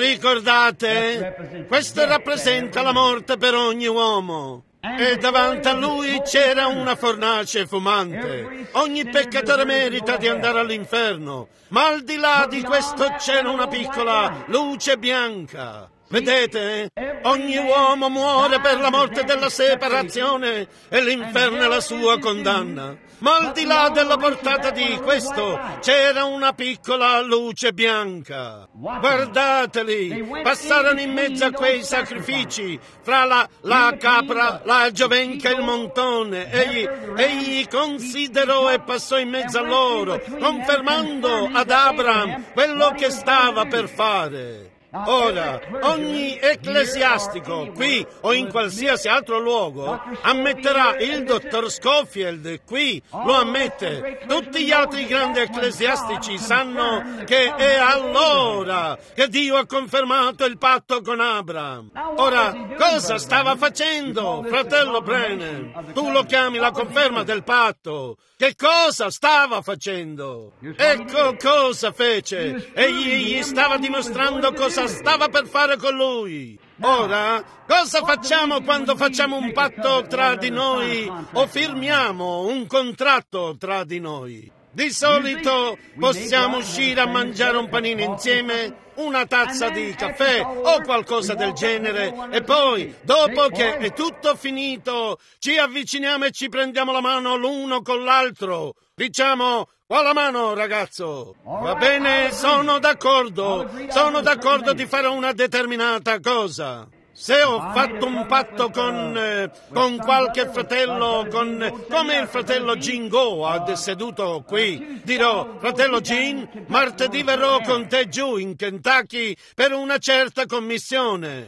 ricordate? Questo rappresenta la morte per ogni uomo. E davanti a lui c'era una fornace fumante. Ogni peccatore merita di andare all'inferno, ma al di là di questo c'era una piccola luce bianca. Vedete? Ogni uomo muore per la morte della separazione e l'inferno è la sua condanna. Ma al di là della portata di questo c'era una piccola luce bianca. Guardateli, passarono in mezzo a quei sacrifici, fra la, la capra, la giovenca e il montone. Egli, egli considerò e passò in mezzo a loro, confermando ad Abraham quello che stava per fare. Ora, ogni ecclesiastico, qui o in qualsiasi altro luogo, ammetterà, il dottor Scofield qui lo ammette, tutti gli altri grandi ecclesiastici sanno che è allora che Dio ha confermato il patto con Abraham. Ora, cosa stava facendo, fratello Branham? Tu lo chiami la conferma del patto. Che cosa stava facendo? Ecco cosa fece. Egli gli stava dimostrando cosa stava per fare con lui. Ora, cosa facciamo quando facciamo un patto tra di noi o firmiamo un contratto tra di noi? Di solito possiamo uscire a mangiare un panino insieme, una tazza di caffè o qualcosa del genere, e poi, dopo che è tutto finito, ci avviciniamo e ci prendiamo la mano l'uno con l'altro. Diciamo: qua la mano, ragazzo. Va bene, sono d'accordo. Sono d'accordo di fare una determinata cosa. Se ho fatto un patto con, eh, con qualche fratello, con, come il fratello Gene Goad seduto qui, dirò: fratello Gene, martedì verrò con te giù in Kentucky per una certa commissione.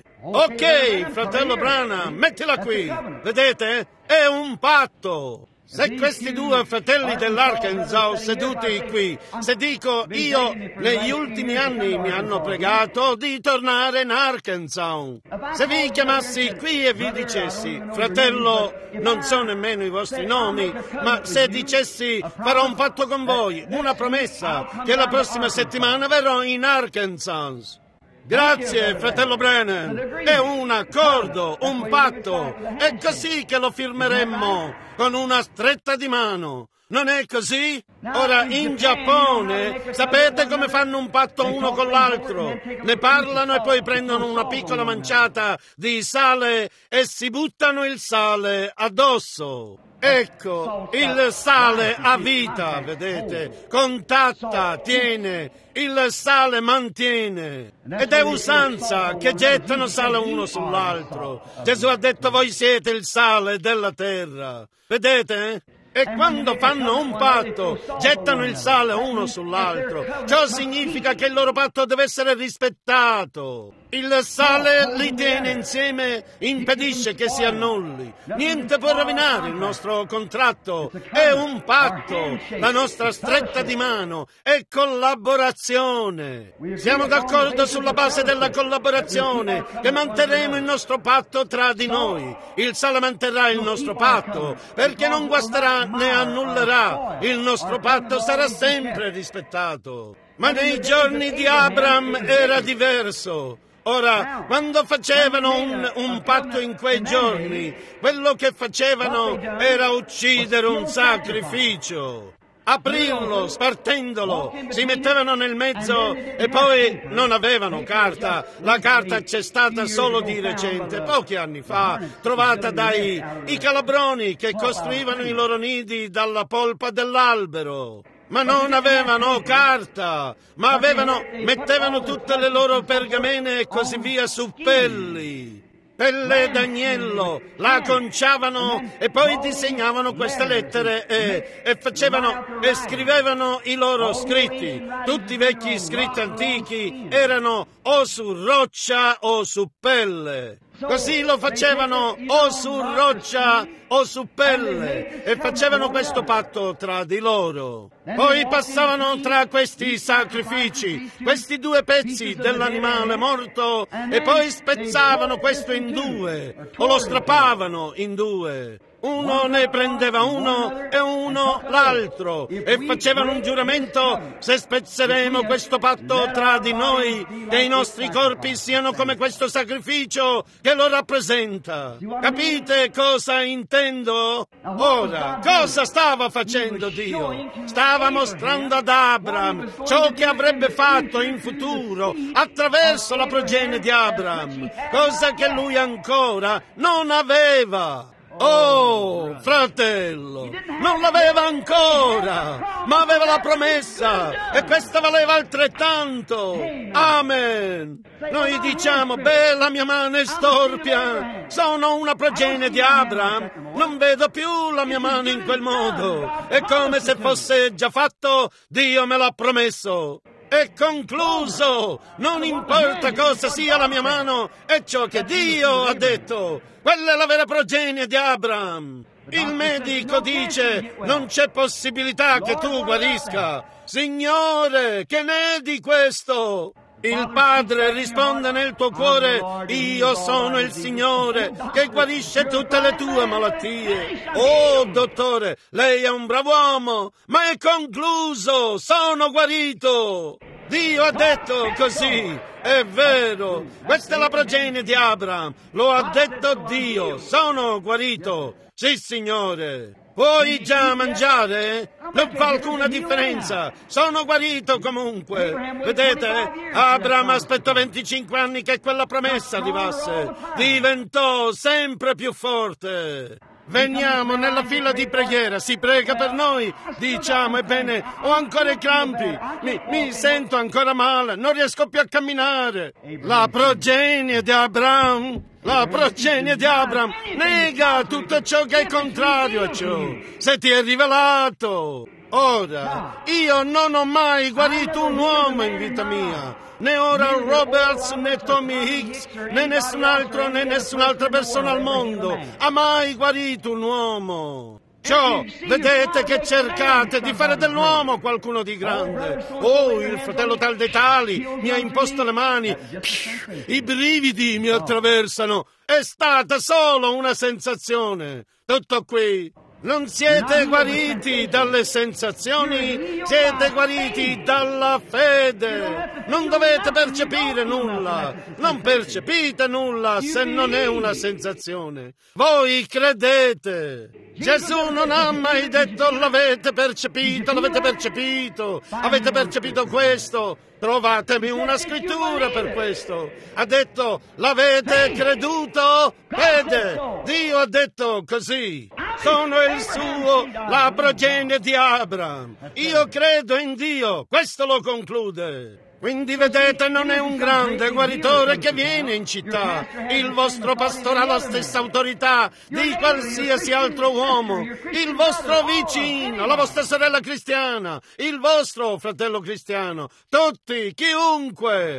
Ok, fratello Branham, mettila qui. Vedete? È un patto. Se questi due fratelli dell'Arkansas seduti qui, se dico: io negli ultimi anni mi hanno pregato di tornare in Arkansas, se vi chiamassi qui e vi dicessi: fratello, non so nemmeno i vostri nomi, ma se dicessi: farò un patto con voi, una promessa, che la prossima settimana verrò in Arkansas. Grazie, fratello Branham. È un accordo, un patto. È così che lo firmeremmo, con una stretta di mano. Non è così? Ora, in Giappone, sapete come fanno un patto uno con l'altro? Ne parlano e poi prendono una piccola manciata di sale e si buttano il sale addosso. Ecco, il sale ha vita, vedete? Contatta, tiene, il sale mantiene. Ed è usanza che gettano sale uno sull'altro. Gesù ha detto: voi siete il sale della terra. Vedete? E quando fanno un patto, gettano il sale uno sull'altro. Ciò significa che il loro patto deve essere rispettato. Il sale li tiene insieme, impedisce che si annulli. Niente può rovinare il nostro contratto. È un patto, la nostra stretta di mano è collaborazione. Siamo d'accordo sulla base della collaborazione che manterremo il nostro patto tra di noi. Il sale manterrà il nostro patto perché non guasterà né annullerà. Il nostro patto sarà sempre rispettato. Ma nei giorni di Abram era diverso. Ora, quando facevano un, un patto in quei giorni, quello che facevano era uccidere un sacrificio, aprirlo, spartendolo, si mettevano nel mezzo e poi non avevano carta. La carta c'è stata solo di recente, pochi anni fa, trovata dai i calabroni che costruivano i loro nidi dalla polpa dell'albero. Ma non avevano carta, ma avevano, mettevano tutte le loro pergamene e così via su pelli, pelle d'agnello, la conciavano e poi disegnavano queste lettere e, e facevano e scrivevano i loro scritti. Tutti i vecchi scritti antichi erano o su roccia o su pelle. Così lo facevano o su roccia o su pelle e facevano questo patto tra di loro. Poi passavano tra questi sacrifici, questi due pezzi dell'animale morto e poi spezzavano questo in due o lo strappavano in due. Uno ne prendeva uno e uno l'altro e facevano un giuramento: se spezzeremo questo patto tra di noi, che i nostri corpi siano come questo sacrificio che lo rappresenta. Capite cosa intendo? Ora, cosa stava facendo Dio? Stava mostrando ad Abram ciò che avrebbe fatto in futuro attraverso la progenie di Abram, cosa che lui ancora non aveva. Oh, fratello, non l'aveva ancora, ma aveva la promessa e questa valeva altrettanto. Amen. Noi diciamo: beh, la mia mano è storpia, sono una progenie di Abram, non vedo più la mia mano in quel modo. È come se fosse già fatto, Dio me l'ha promesso. È concluso, non importa cosa sia la mia mano, è ciò che Dio ha detto. Quella è la vera progenie di Abram. Il medico dice: non c'è possibilità che tu guarisca. Signore, che ne è di questo? Il Padre risponde nel tuo cuore: io sono il Signore che guarisce tutte le tue malattie. Oh, dottore, lei è un bravo uomo, ma è concluso, sono guarito. Dio ha detto così, è vero. Questa è la progenie di Abram, lo ha detto Dio, sono guarito. Sì, Signore. Puoi già mangiare? Non fa alcuna differenza. Sono guarito comunque. Vedete? Abram aspettò venticinque anni che quella promessa arrivasse. Diventò sempre più forte. Veniamo nella fila di preghiera, si prega per noi, diciamo: ebbene, ho ancora i crampi, mi, mi sento ancora male, non riesco più a camminare. La progenie di Abram, la progenie di Abram nega tutto ciò che è contrario a ciò, se ti è rivelato. Ora, io non ho mai guarito un uomo in vita mia, né Oral Roberts, né Tommy Hicks, né nessun altro, né nessun'altra persona al mondo ha mai guarito un uomo. Ciò, vedete che cercate di fare dell'uomo qualcuno di grande. Oh, il fratello tal dei tali mi ha imposto le mani, i brividi mi attraversano. È stata solo una sensazione. Tutto qui. Non siete guariti dalle sensazioni, siete guariti dalla fede. Non dovete percepire nulla, non percepite nulla se non è una sensazione. Voi credete. Gesù non ha mai detto: l'avete percepito, l'avete percepito, avete percepito questo. Trovatemi una scrittura per questo. Ha detto: l'avete creduto? Fede. Dio ha detto così. Sono il suo, la progenie di Abram. Io credo in Dio. Questo lo conclude. Quindi vedete, non è un grande guaritore che viene in città. Il vostro pastore ha la stessa autorità di qualsiasi altro uomo. Il vostro vicino, la vostra sorella cristiana, il vostro fratello cristiano, tutti, chiunque.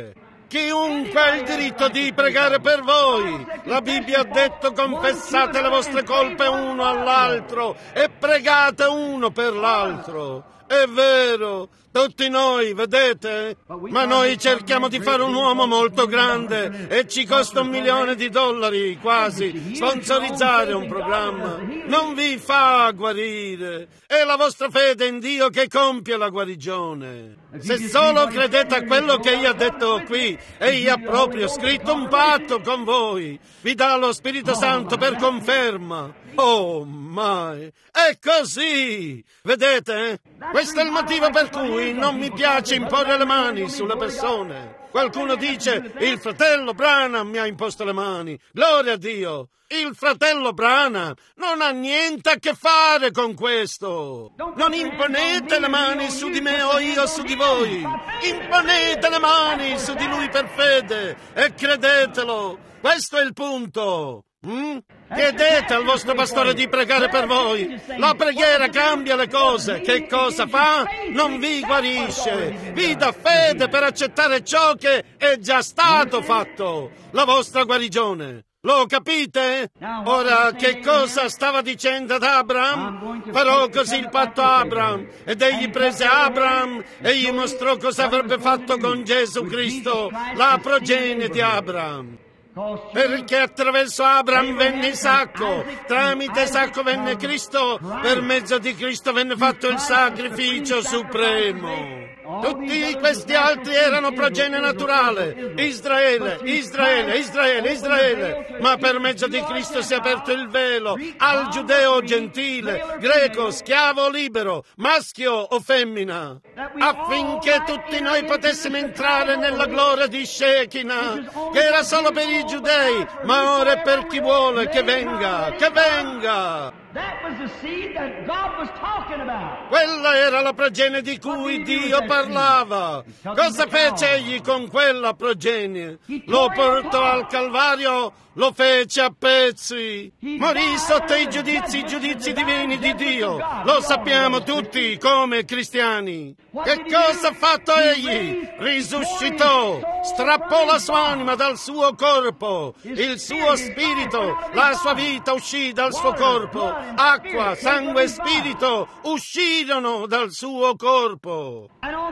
Chiunque ha il diritto di pregare per voi. La Bibbia ha detto: confessate le vostre colpe uno all'altro e pregate uno per l'altro. È vero, tutti noi, vedete? Ma noi cerchiamo di fare un uomo molto grande e ci costa un milione di dollari, quasi, sponsorizzare un programma. Non vi fa guarire. È la vostra fede in Dio che compie la guarigione. Se solo credete a quello che Egli ha detto qui, Egli ha proprio scritto un patto con voi. Vi dà lo Spirito Santo per conferma. Oh, mai! È così! Vedete? Questo è il motivo per cui non mi piace imporre le mani sulle persone. Qualcuno dice: il fratello Branham mi ha imposto le mani. Gloria a Dio! Il fratello Branham non ha niente a che fare con questo. Non imponete le mani su di me o io su di voi. Imponete le mani su di lui per fede e credetelo. Questo è il punto. Mm? Chiedete al vostro pastore di pregare per voi. La preghiera cambia le cose. Che cosa fa? Non vi guarisce. Vi dà fede per accettare ciò che è già stato fatto. La vostra guarigione. Lo capite? Ora, che cosa stava dicendo ad Abraham? Farò così il patto a Abraham. Ed egli prese Abraham e gli mostrò cosa avrebbe fatto con Gesù Cristo, la progenie di Abraham. Perché attraverso Abraham venne Isacco, tramite Isacco venne Cristo, per mezzo di Cristo venne fatto il sacrificio supremo. Tutti questi altri erano progenie naturale. Israele, Israele, Israele, Israele. Ma per mezzo di Cristo si è aperto il velo al giudeo gentile, greco, schiavo o libero, maschio o femmina, affinché tutti noi potessimo entrare nella gloria di Shekinah, che era solo per i giudei, ma ora è per chi vuole che venga, che venga. Quella era la progenie di cui Dio parlava. Cosa fece egli con quella progenie? Lo portò al Calvario, lo fece a pezzi. Morì sotto i giudizi, i giudizi divini di Dio. Lo sappiamo tutti come cristiani. Che cosa ha fatto egli? Risuscitò, strappò la sua anima dal suo corpo. Il suo spirito, la sua vita uscì dal suo corpo. Acqua, sangue e spirito uscirono dal suo corpo.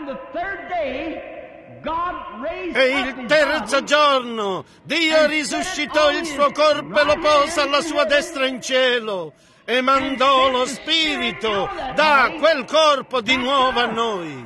E il terzo giorno Dio risuscitò il suo corpo e lo pose alla sua destra in cielo e mandò lo spirito da quel corpo di nuovo a noi.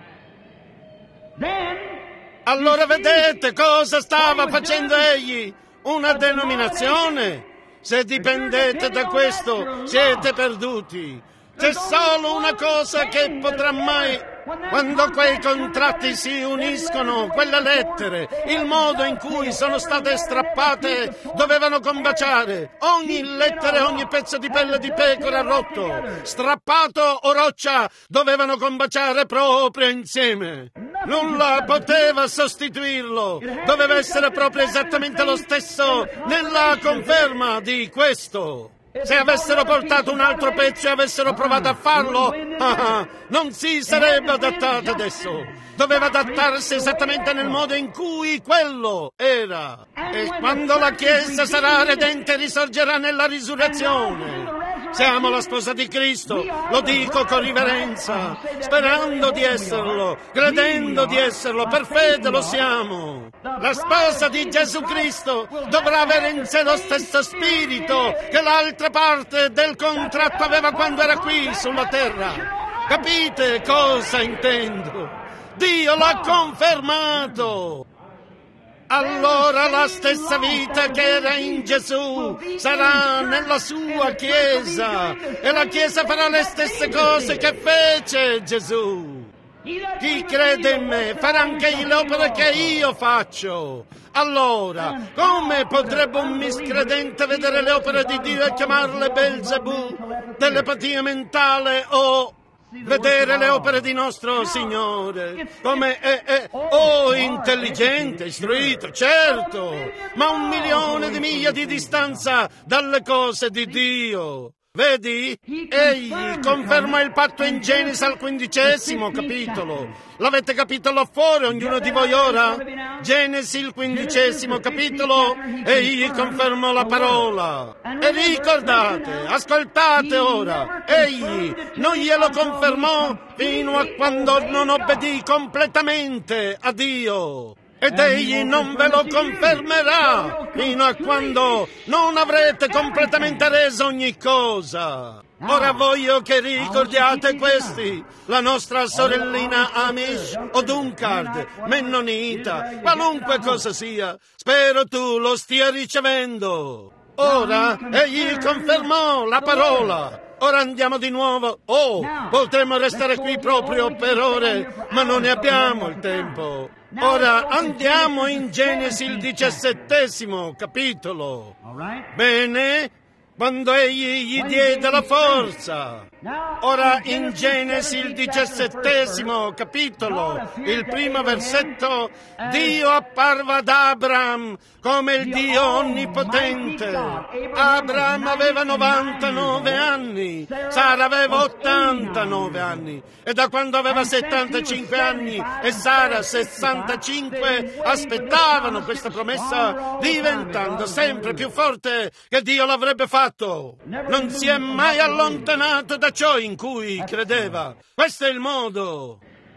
Allora vedete cosa stava facendo egli? Una denominazione? Se dipendete da questo, siete perduti. C'è solo una cosa che potrà mai... Quando quei contratti si uniscono, quelle lettere, il modo in cui sono state strappate, dovevano combaciare. Ogni lettera e ogni pezzo di pelle di pecora rotto, strappato o roccia, dovevano combaciare proprio insieme. Nulla poteva sostituirlo. Doveva essere proprio esattamente lo stesso nella conferma di questo. Se avessero portato un altro pezzo e avessero provato a farlo, ah, non si sarebbe adattato adesso. Doveva adattarsi esattamente nel modo in cui quello era. E quando la Chiesa sarà redente risorgerà nella risurrezione. Siamo la sposa di Cristo, lo dico con riverenza, sperando di esserlo, credendo di esserlo, per fede lo siamo. La sposa di Gesù Cristo dovrà avere in sé lo stesso spirito che l'altra parte del contratto aveva quando era qui sulla terra. Capite cosa intendo? Dio l'ha confermato. Allora la stessa vita che era in Gesù sarà nella sua Chiesa e la Chiesa farà le stesse cose che fece Gesù. Chi crede in me farà anche le opere che io faccio. Allora, come potrebbe un miscredente vedere le opere di Dio e chiamarle Belzebù, telepatia mentale o... vedere le opere di nostro Signore, come è, è oh, intelligente, istruito, certo, ma un milione di miglia di distanza dalle cose di Dio. Vedi? Egli conferma il patto in Genesi al quindicesimo capitolo. L'avete capito là fuori, ognuno di voi ora? Genesi, il quindicesimo capitolo, egli confermò la parola. E ricordate, ascoltate ora, egli non glielo confermò fino a quando non obbedì completamente a Dio. Ed egli non ve lo confermerà fino a quando non avrete completamente reso ogni cosa. Ora voglio che ricordiate questi, la nostra sorellina Amish o Duncard, Mennonita, qualunque cosa sia, spero tu lo stia ricevendo. Ora egli confermò la parola. Ora andiamo di nuovo. Oh, potremmo restare qui proprio per ore, ma non ne abbiamo il tempo. Ora andiamo in Genesi, il diciassettesimo capitolo. Bene, quando egli gli diede la forza. Ora in Genesi, il diciassettesimo capitolo, il primo versetto, Dio apparve ad Abram come il Dio onnipotente. Abram aveva novantanove anni, Sara aveva ottantanove anni, e da quando aveva settantacinque anni e Sara sessantacinque aspettavano questa promessa, diventando sempre più forte che Dio l'avrebbe fatto. Non si è mai allontanato da ciò in cui credeva. Questo è il modo.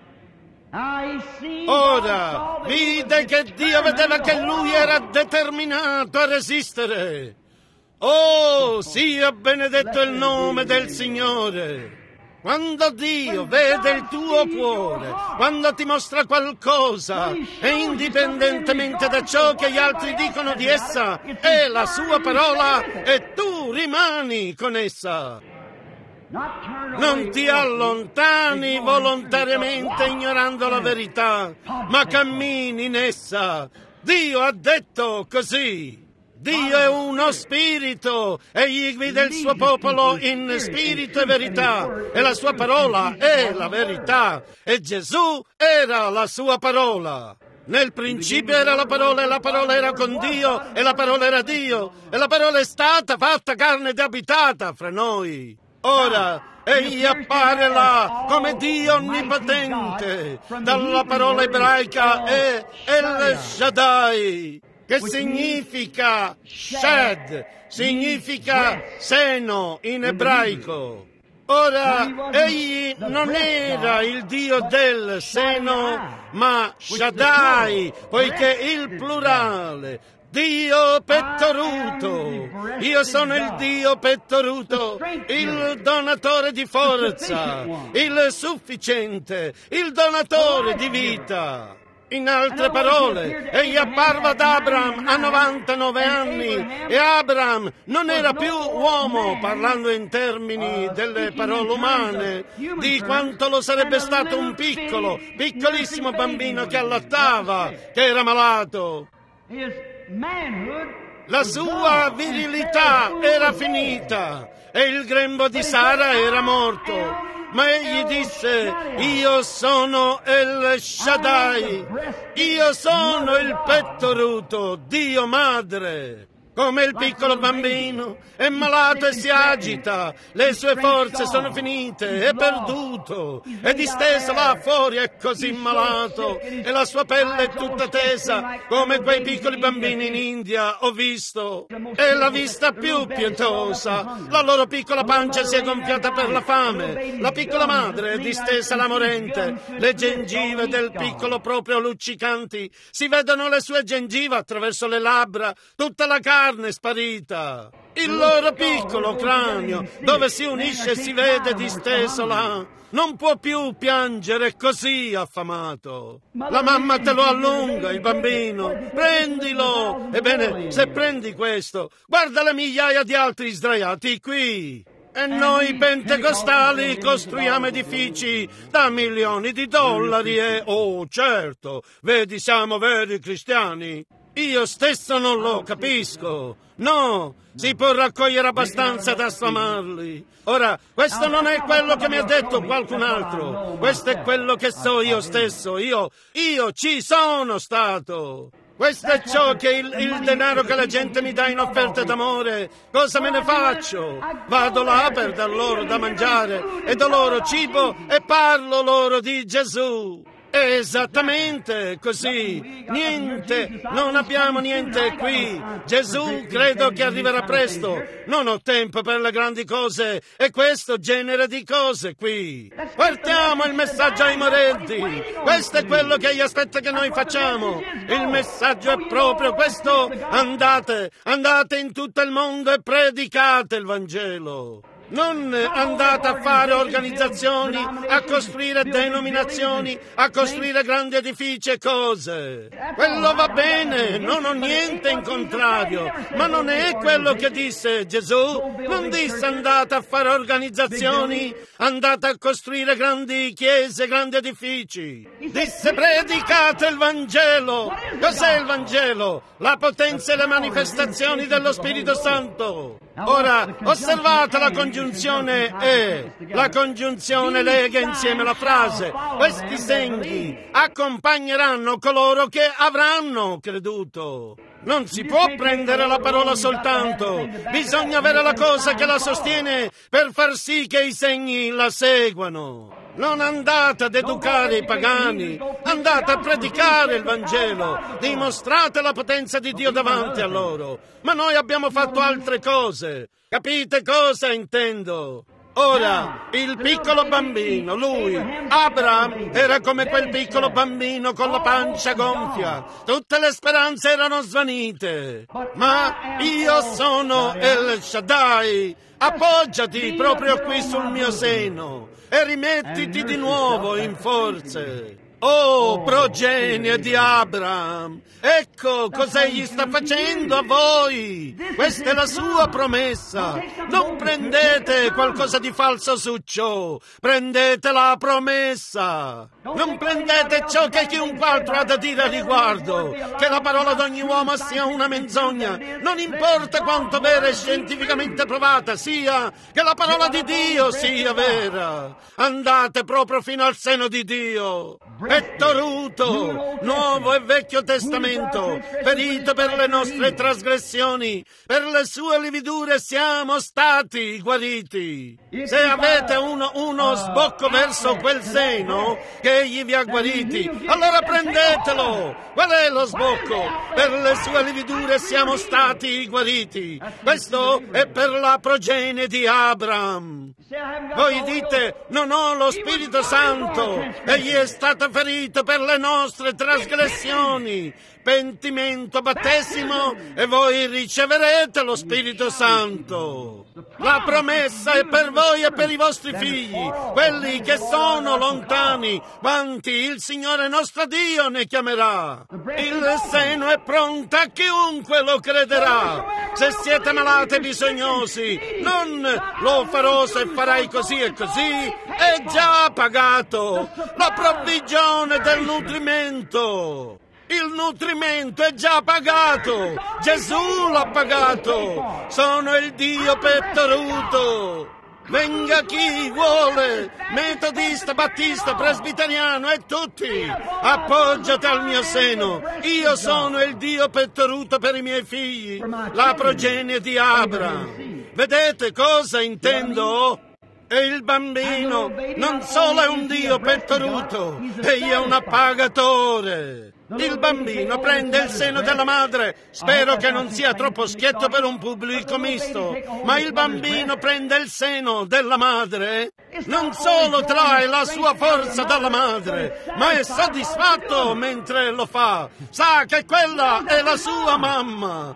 Ora vide che Dio vedeva che lui era determinato a resistere. Oh, sia benedetto il nome del Signore. Quando Dio vede il tuo cuore, quando ti mostra qualcosa, e indipendentemente da ciò che gli altri dicono di essa, è la sua parola e tu rimani con essa. Non ti allontani volontariamente ignorando la verità, ma cammini in essa. Dio ha detto così. Dio è uno spirito, egli guida il suo popolo in spirito e verità, e la sua parola è la verità, e Gesù era la sua parola. Nel principio era la parola, e la parola era con Dio, e la parola era Dio, e la parola è stata fatta carne ed abitata fra noi. Ora, egli appare là come Dio onnipotente. Dalla parola ebraica è El Shaddai, che significa Shad, significa seno in ebraico. Ora, egli non era il Dio del seno, ma Shaddai, poiché il plurale, Dio pettoruto. Io sono il Dio pettoruto, il donatore di forza, il sufficiente, il donatore di vita. In altre parole, egli apparve ad Abram a novantanove anni, e Abram non era più uomo, parlando in termini delle parole umane, di quanto lo sarebbe stato un piccolo, piccolissimo bambino che allattava, che era malato. La sua virilità era finita e il grembo di Sara era morto. Ma egli disse, io sono El Shaddai, io sono il pettoruto, Dio madre. Come il piccolo bambino, è malato e si agita, le sue forze sono finite, è perduto, è disteso là fuori, è così malato, e la sua pelle è tutta tesa, come quei piccoli bambini in India, ho visto. È la vista più pietosa, la loro piccola pancia si è gonfiata per la fame, la piccola madre è distesa la morente, le gengive del piccolo proprio luccicanti, si vedono le sue gengive attraverso le labbra, tutta la carne è sparita. Il loro piccolo cranio, dove si unisce e si vede disteso là, non può più piangere così affamato. La mamma te lo allunga, il bambino. Prendilo! Ebbene, se prendi questo, guarda le migliaia di altri sdraiati qui. E noi pentecostali costruiamo edifici da milioni di dollari e, oh certo, vedi, siamo veri cristiani. Io stesso non lo capisco. No, si può raccogliere abbastanza da sfamarli. Ora, questo non è quello che mi ha detto qualcun altro. Questo è quello che so io stesso. Io, io ci sono stato. Questo è ciò che il, il denaro che la gente mi dà in offerta d'amore. Cosa me ne faccio? Vado là per dar loro da mangiare e do loro cibo e parlo loro di Gesù. Esattamente così. Niente, non abbiamo niente qui. Gesù credo che arriverà presto. Non ho tempo per le grandi cose e questo genere di cose qui. Portiamo il messaggio ai morenti. Questo è quello che egli aspetta che noi facciamo. Il messaggio è proprio questo. Andate, andate in tutto il mondo e predicate il Vangelo. Non andate a fare organizzazioni, a costruire denominazioni, a costruire grandi edifici e cose. Quello va bene, non ho niente in contrario, ma non è quello che disse Gesù. Non disse andate a fare organizzazioni, andate a costruire grandi chiese, grandi edifici. Disse predicate il Vangelo. Cos'è il Vangelo? La potenza e le manifestazioni dello Spirito Santo. Ora, osservate la congiunzione e. La congiunzione lega insieme la frase. Questi segni accompagneranno coloro che avranno creduto. Non si può prendere la parola soltanto. Bisogna avere la cosa che la sostiene per far sì che i segni la seguano. Non andate ad educare i pagani, andate a predicare il Vangelo, dimostrate la potenza di Dio davanti a loro. Ma noi abbiamo fatto altre cose. Capite cosa intendo? Ora, il piccolo bambino, lui, Abraham, era come quel piccolo bambino con la pancia gonfia. Tutte le speranze erano svanite. Ma io sono El Shaddai. Appoggiati proprio qui sul mio seno e rimettiti di nuovo in forze. Oh, progenie di Abraham, ecco cosa egli sta facendo a voi. Questa è la sua promessa. Non prendete qualcosa di falso su ciò, prendete la promessa. Non prendete ciò che chiunque altro ha da dire a riguardo, che la parola d'ogni uomo sia una menzogna. Non importa quanto vera e scientificamente provata sia, che la parola di Dio sia vera. Andate proprio fino al seno di Dio. Pettoruto, Nuovo e Vecchio Testamento, ferito per le nostre trasgressioni, per le sue lividure siamo stati guariti. Se avete uno, uno sbocco verso quel seno che egli vi ha guariti, allora prendetelo. Qual è lo sbocco? Per le sue lividure siamo stati guariti. Questo è per la progenie di Abraham. Voi dite, non ho lo Spirito Santo, egli è stato ferito per le nostre trasgressioni. Pentimento, battesimo e voi riceverete lo Spirito Santo. La promessa è per voi e per i vostri figli, quelli che sono lontani, quanti il Signore nostro Dio ne chiamerà. Il seno è pronto a chiunque lo crederà. Se siete malati e bisognosi, non lo farò se farai così e così, è già pagato. La provvigione del nutrimento. Il nutrimento è già pagato. Gesù l'ha pagato. Sono il Dio pettoruto. Venga chi vuole, metodista, battista, presbiteriano e tutti. Appoggiati al mio seno. Io sono il Dio pettoruto per i miei figli, la progenie di Abraham. Vedete cosa intendo? E il bambino non solo è un Dio pettoruto, egli è un appagatore. Il bambino prende il seno della madre, spero che non sia troppo schietto per un pubblico misto, ma il bambino prende il seno della madre, non solo trae la sua forza dalla madre, ma è soddisfatto mentre lo fa, sa che quella è la sua mamma.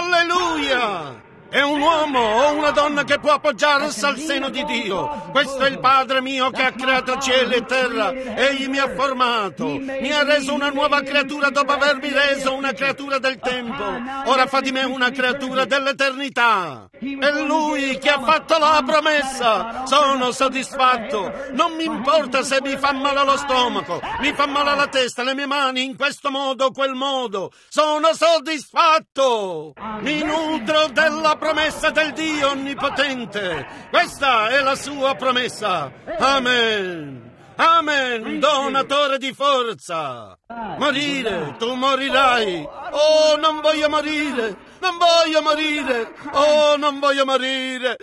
Alleluia! È un uomo o una donna che può appoggiarsi al seno di Dio. Questo è il Padre mio che ha creato cielo e terra. Egli mi ha formato, mi ha reso una nuova creatura dopo avermi reso una creatura del tempo. Ora fa di me una creatura dell'eternità. È Lui che ha fatto la promessa. Sono soddisfatto. Non mi importa se mi fa male lo stomaco, mi fa male la testa, le mie mani in questo modo o quel modo. Sono soddisfatto. Mi nutro della promessa del Dio Onnipotente. Questa è la sua promessa. Amen. Amen, donatore di forza. Morire, tu morirai. Oh, non voglio morire, non voglio morire. Oh, non voglio morire,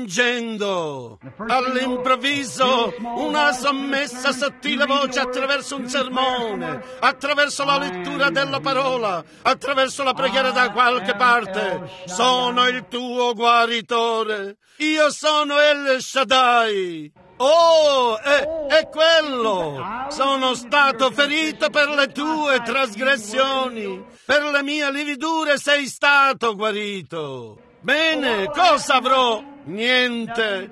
piangendo. All'improvviso, una sommessa sottile voce attraverso un sermone, attraverso la lettura della parola, attraverso la preghiera da qualche parte. Sono il tuo guaritore. Io sono El Shaddai. Oh, è, è quello! Sono stato ferito per le tue trasgressioni, per le mie lividure sei stato guarito. Bene, cosa avrò? Niente,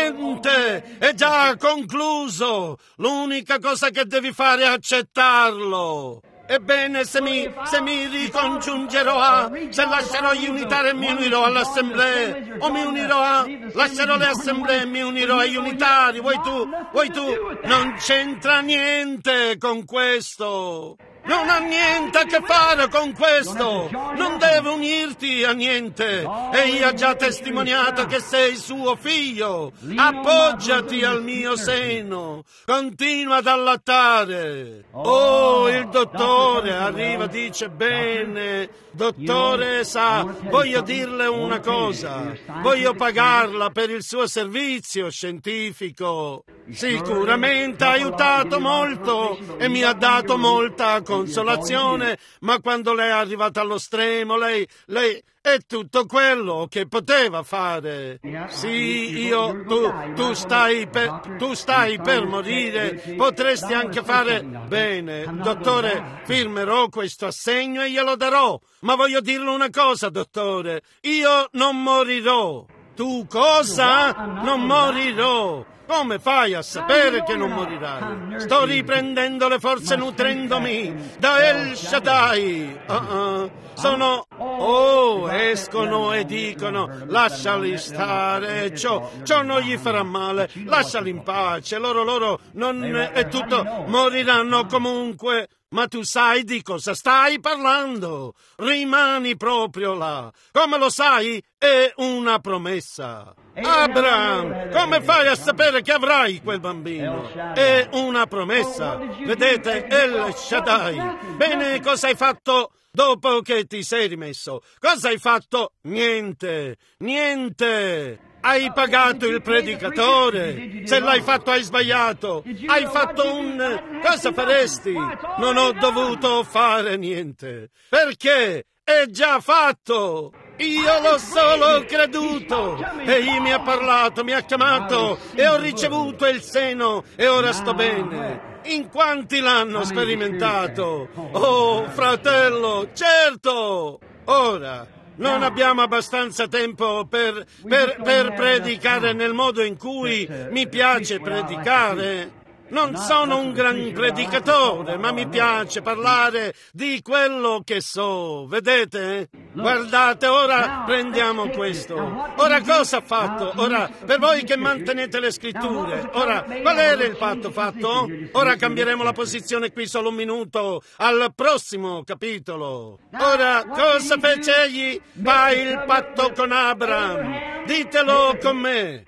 niente, è già concluso. L'unica cosa che devi fare è accettarlo. Ebbene, se mi, se mi ricongiungerò a, se lascerò gli unitari e mi unirò all'assemblea, o mi unirò a, lascerò le assemblee e mi unirò agli unitari, vuoi tu, vuoi tu, non c'entra niente con questo. Non ha niente a che fare con questo. Non deve unirti a niente. Egli ha già testimoniato che sei suo figlio. Appoggiati al mio seno. Continua ad allattare. Oh, il dottore arriva, dice: bene, dottore, sa, voglio dirle una cosa. Voglio pagarla per il suo servizio scientifico. Sicuramente ha aiutato molto e mi ha dato molta consolazione, ma quando lei è arrivata allo stremo, lei, lei è tutto quello che poteva fare. Sì, io, tu, tu stai per, tu stai per morire, potresti anche fare bene, dottore, firmerò questo assegno e glielo darò, ma voglio dirle una cosa, dottore, io non morirò. Tu cosa? Non morirò. Come fai a sapere che non morirai? Sto riprendendo le forze nutrendomi da El Shaddai. Uh-uh. Sono... Oh, escono e dicono: lasciali stare, ciò, ciò non gli farà male, lasciali in pace, loro, loro, non è tutto, moriranno comunque. Ma tu sai di cosa stai parlando? Rimani proprio là. Come lo sai? È una promessa. Abraham, come fai a sapere che avrai quel bambino? È una promessa. Vedete, El Shaddai. Bene, cosa hai fatto dopo che ti sei rimesso? Cosa hai fatto? Niente, niente. Hai pagato il predicatore. Se l'hai fatto hai sbagliato. Hai fatto un... Cosa faresti? Non ho dovuto fare niente. Perché? È già fatto. Io l'ho solo creduto. Egli mi ha parlato, mi ha chiamato e ho ricevuto il seno e ora sto bene. In quanti l'hanno sperimentato? Oh, fratello, certo. Ora... non abbiamo abbastanza tempo per, per, per predicare nel modo in cui mi piace predicare. Non sono un gran predicatore, ma mi piace parlare di quello che so, vedete? Guardate, ora prendiamo questo. Ora cosa ha fatto? Ora, per voi che mantenete le scritture, ora, qual era il patto fatto? Ora cambieremo la posizione qui solo un minuto, al prossimo capitolo. Ora, cosa fece egli? Fa il patto con Abraham. Ditelo con me.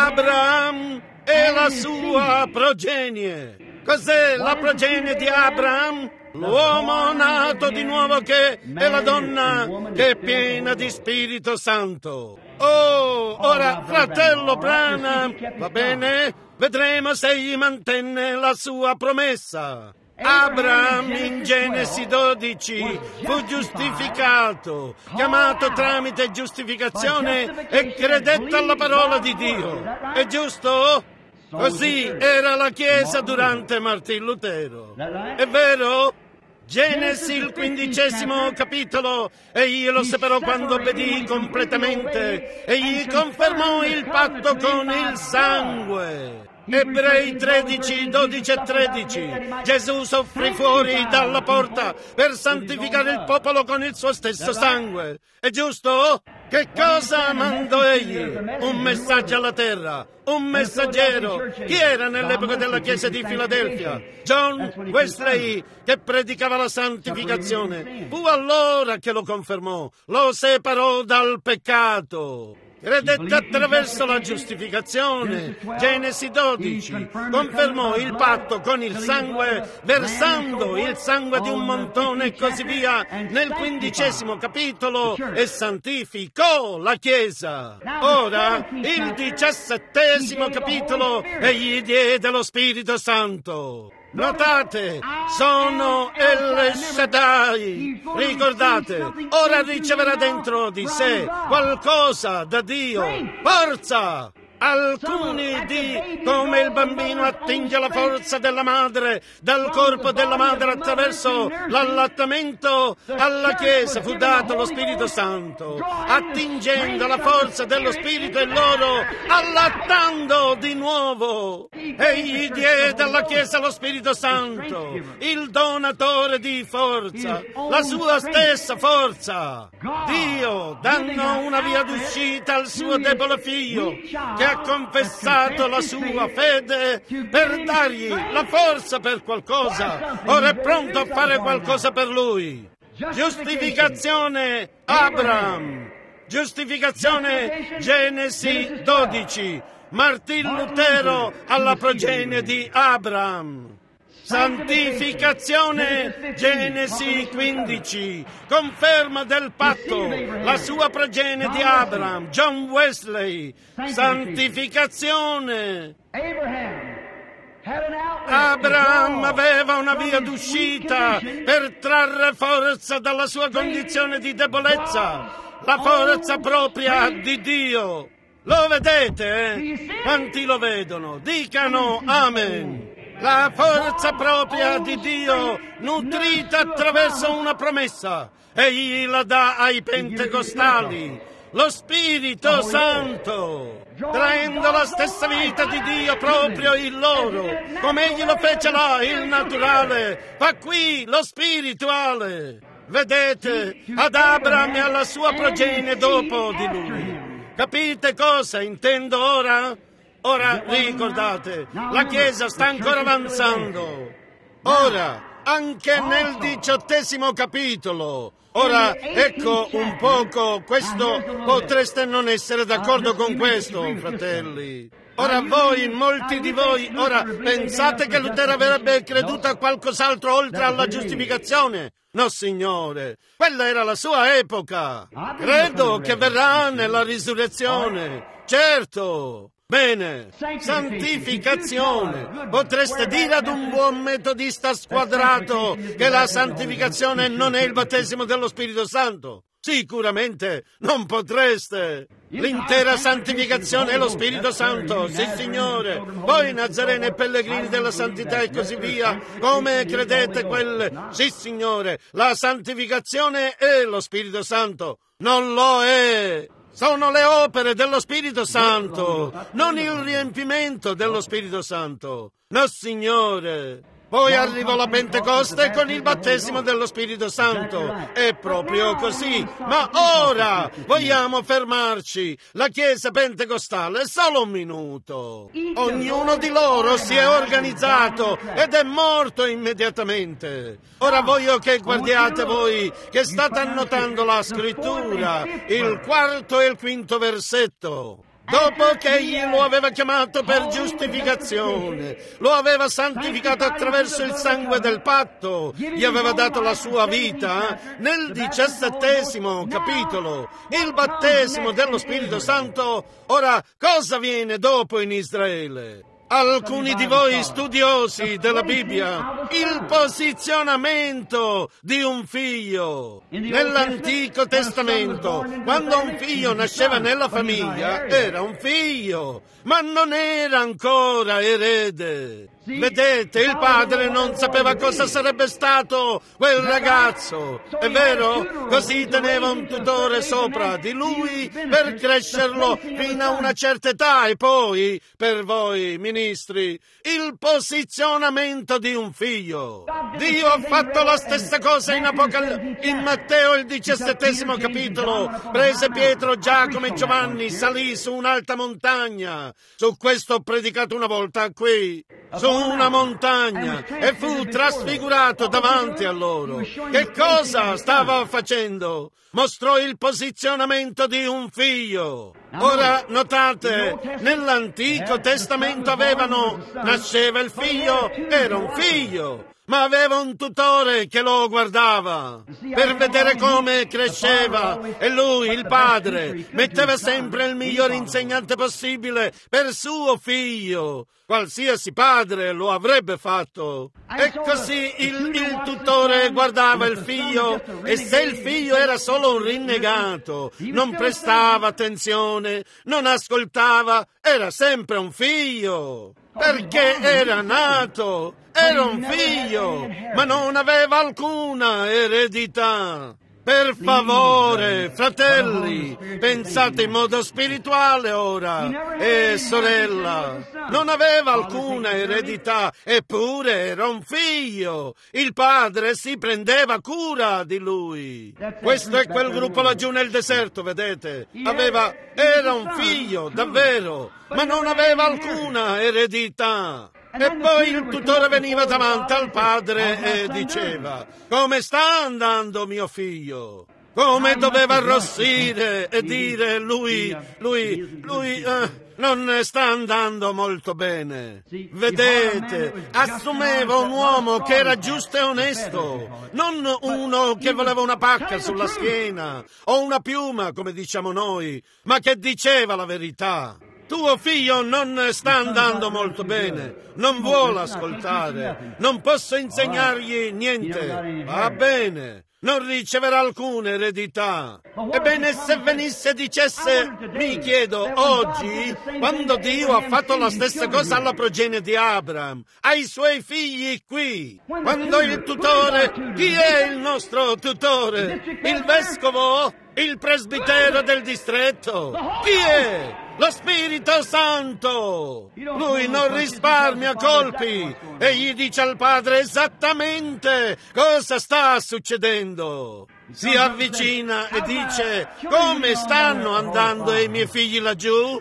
Abraham e la sua progenie. Cos'è la progenie di Abraham? L'uomo nato di nuovo che è la donna che è piena di Spirito Santo. Oh, ora, fratello Branham, va bene? Vedremo se egli mantenne la sua promessa. Abraham in Genesi dodici fu giustificato, chiamato tramite giustificazione e credette alla parola di Dio. È giusto? Così era la Chiesa durante Martin Lutero. È vero? Genesi, il quindicesimo capitolo, egli lo separò quando obbedì completamente e gli confermò il patto con il sangue. Ebrei tredici, dodici e tredici. Gesù soffrì fuori dalla porta per santificare il popolo con il suo stesso sangue. È giusto? Che cosa mandò egli? Un messaggio alla terra, un messaggero. Chi era nell'epoca della chiesa di Filadelfia? John Wesley, che predicava la santificazione. Fu allora che lo confermò, lo separò dal peccato. Credette attraverso la giustificazione, Genesi dodici, confermò il patto con il sangue, versando il sangue di un montone e così via nel quindicesimo capitolo e santificò la Chiesa. Ora, il diciassettesimo capitolo, egli diede lo Spirito Santo. Notate, sono El Shaddai. Ricordate, ora riceverà dentro di sé qualcosa da Dio. Forza! Alcuni di come il bambino attinge la forza della madre, dal corpo della madre attraverso l'allattamento, alla Chiesa fu dato lo Spirito Santo, attingendo la forza dello Spirito e loro allattando di nuovo. Egli diede alla Chiesa lo Spirito Santo, il donatore di forza, la sua stessa forza. Dio, dando una via d'uscita al suo debole figlio, che ha confessato la sua fede per dargli la forza per qualcosa. Ora è pronto a fare qualcosa per lui. Giustificazione Abraham. Giustificazione Genesi dodici. Martin Lutero alla progenie di Abraham. Santificazione Genesi quindici, conferma del patto, la sua progenie di Abraham, John Wesley. Santificazione. Abraham aveva una via d'uscita per trarre forza dalla sua condizione di debolezza, la forza propria di Dio. Lo vedete? Eh? Quanti lo vedono? Dicano Amen. La forza propria di Dio, nutrita attraverso una promessa. Egli la dà ai pentecostali, lo Spirito Santo, traendo la stessa vita di Dio proprio in loro, come egli lo fece là, il naturale, fa qui lo spirituale. Vedete, ad Abraham e alla sua progenie dopo di lui. Capite cosa intendo ora? Ora ricordate, la Chiesa sta ancora avanzando. Ora, anche nel diciottesimo capitolo. Ora, ecco un poco, questo potreste non essere d'accordo con questo, fratelli. Ora voi, molti di voi, ora pensate che Lutero avrebbe creduto a qualcos'altro oltre alla giustificazione? No, signore, quella era la sua epoca. Credo che verrà nella risurrezione, certo. Bene, santificazione. Potreste dire ad un buon metodista squadrato che la santificazione non è il battesimo dello Spirito Santo? Sicuramente non potreste. L'intera santificazione è lo Spirito Santo, sì signore. Voi nazareni e pellegrini della santità e così via, come credete quelle? Sì signore, la santificazione è lo Spirito Santo. Non lo è. Sono le opere dello Spirito Santo, non il riempimento dello Spirito Santo. No, signore. Poi arrivò la Pentecoste con il battesimo dello Spirito Santo. È proprio così. Ma ora vogliamo fermarci. La Chiesa Pentecostale, solo un minuto. Ognuno di loro si è organizzato ed è morto immediatamente. Ora voglio che guardiate voi che state annotando la scrittura, il quarto e il quinto versetto. Dopo che egli lo aveva chiamato per giustificazione, lo aveva santificato attraverso il sangue del patto, gli aveva dato la sua vita, nel diciassettesimo capitolo, il battesimo dello Spirito Santo. Ora, cosa viene dopo in Israele? Alcuni di voi studiosi della Bibbia, il posizionamento di un figlio. Nell'Antico Testamento, quando un figlio nasceva nella famiglia, era un figlio, ma non era ancora erede. Vedete, il padre non sapeva cosa sarebbe stato quel ragazzo, è vero? Così teneva un tutore sopra di lui per crescerlo fino a una certa età e poi, per voi ministri, il posizionamento di un figlio. Dio ha fatto la stessa cosa in, Apocal- in Matteo il diciassettesimo capitolo. Prese Pietro, Giacomo e Giovanni, salì su un'alta montagna. Su questo ho predicato una volta qui. Su una montagna e fu trasfigurato davanti a loro. Che cosa stava facendo? Mostrò il posizionamento di un figlio. Ora, notate, nell'Antico Testamento avevano, nasceva il figlio, era un figlio, ma aveva un tutore che lo guardava per vedere come cresceva, e lui, il padre, metteva sempre il miglior insegnante possibile per suo figlio. Qualsiasi padre lo avrebbe fatto. E così il, il tutore guardava il figlio, e se il figlio era solo un rinnegato, non prestava attenzione, non ascoltava, era sempre un figlio, perché era nato, era un figlio, ma non aveva alcuna eredità. Per favore, fratelli, pensate in modo spirituale ora. E sorella, non aveva alcuna eredità, eppure era un figlio. Il padre si prendeva cura di lui. Questo è quel gruppo laggiù nel deserto, vedete? Aveva, era un figlio, davvero, ma non aveva alcuna eredità. E poi il tutore veniva davanti al padre e diceva: come sta andando mio figlio? Come doveva arrossire e dire lui, lui, lui eh, non sta andando molto bene. Vedete, assumeva un uomo che era giusto e onesto, non uno che voleva una pacca sulla schiena o una piuma, come diciamo noi, ma che diceva la verità. Tuo figlio non sta andando molto bene, non vuole ascoltare, non posso insegnargli niente. Va bene, non riceverà alcuna eredità. Ebbene, se venisse e dicesse, mi chiedo, oggi, quando Dio ha fatto la stessa cosa alla progenie di Abraham, ai suoi figli qui, quando il tutore, chi è il nostro tutore? Il vescovo? Il presbitero del distretto? Chi è? Lo Spirito Santo! Lui non risparmia colpi e gli dice al padre esattamente cosa sta succedendo. Si avvicina e dice: come stanno andando i miei figli laggiù?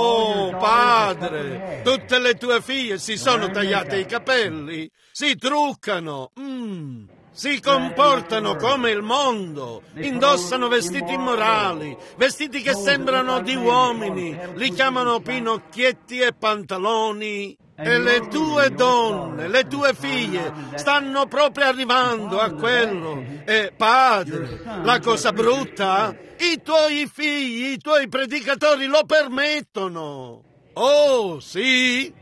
Oh padre, tutte le tue figlie si sono tagliate i capelli, si truccano, mm. Si comportano come il mondo, indossano vestiti immorali, vestiti che sembrano di uomini, li chiamano pinocchietti e pantaloni. E le tue donne, le tue figlie, stanno proprio arrivando a quello. E padre, la cosa brutta, i tuoi figli, i tuoi predicatori lo permettono. Oh, sì,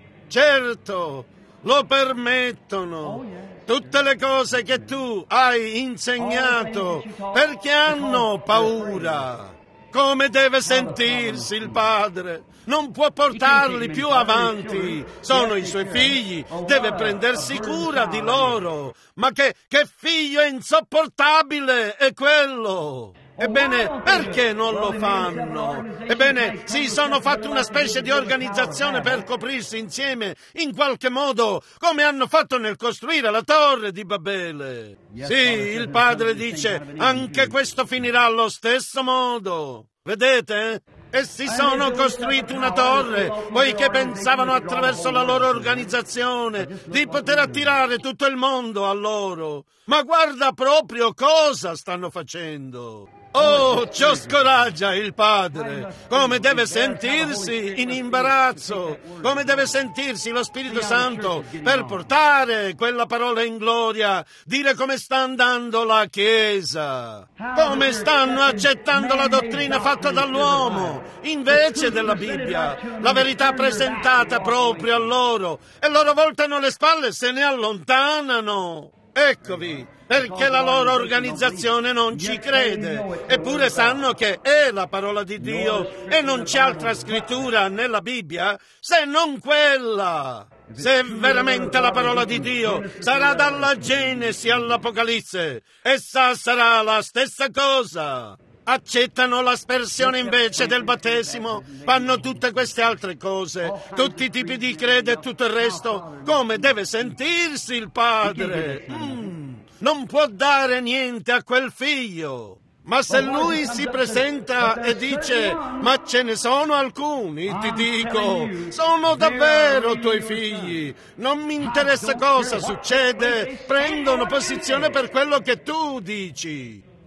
certo, lo permettono. Tutte le cose che tu hai insegnato, perché hanno paura. Come deve sentirsi il padre? Non può portarli più avanti. Sono i suoi figli, deve prendersi cura di loro. Ma che, che figlio insopportabile è quello! Ebbene, perché non lo fanno? Ebbene, si sono fatti una specie di organizzazione per coprirsi insieme, in qualche modo, come hanno fatto nel costruire la torre di Babele. Sì, il padre dice, anche questo finirà allo stesso modo. Vedete? E si sono costruiti una torre, poiché pensavano attraverso la loro organizzazione di poter attirare tutto il mondo a loro. Ma guarda proprio cosa stanno facendo. Oh, ciò scoraggia il padre, come deve sentirsi in imbarazzo, come deve sentirsi lo Spirito Santo per portare quella parola in gloria, dire come sta andando la Chiesa, come stanno accettando la dottrina fatta dall'uomo, invece della Bibbia, la verità presentata proprio a loro, e loro voltano le spalle e se ne allontanano. Eccovi, perché la loro organizzazione non ci crede, eppure sanno che è la parola di Dio e non c'è altra scrittura nella Bibbia se non quella. Se è veramente la parola di Dio, sarà dalla Genesi all'Apocalisse, essa sarà la stessa cosa. Accettano l'aspersione invece del battesimo, fanno tutte queste altre cose, tutti i tipi di credo e tutto il resto. Come deve sentirsi il padre? Mm, non può dare niente a quel figlio. Ma se lui si presenta e dice, ma ce ne sono alcuni, ti dico, sono davvero tuoi figli, non mi interessa cosa succede, prendono posizione per quello che tu dici.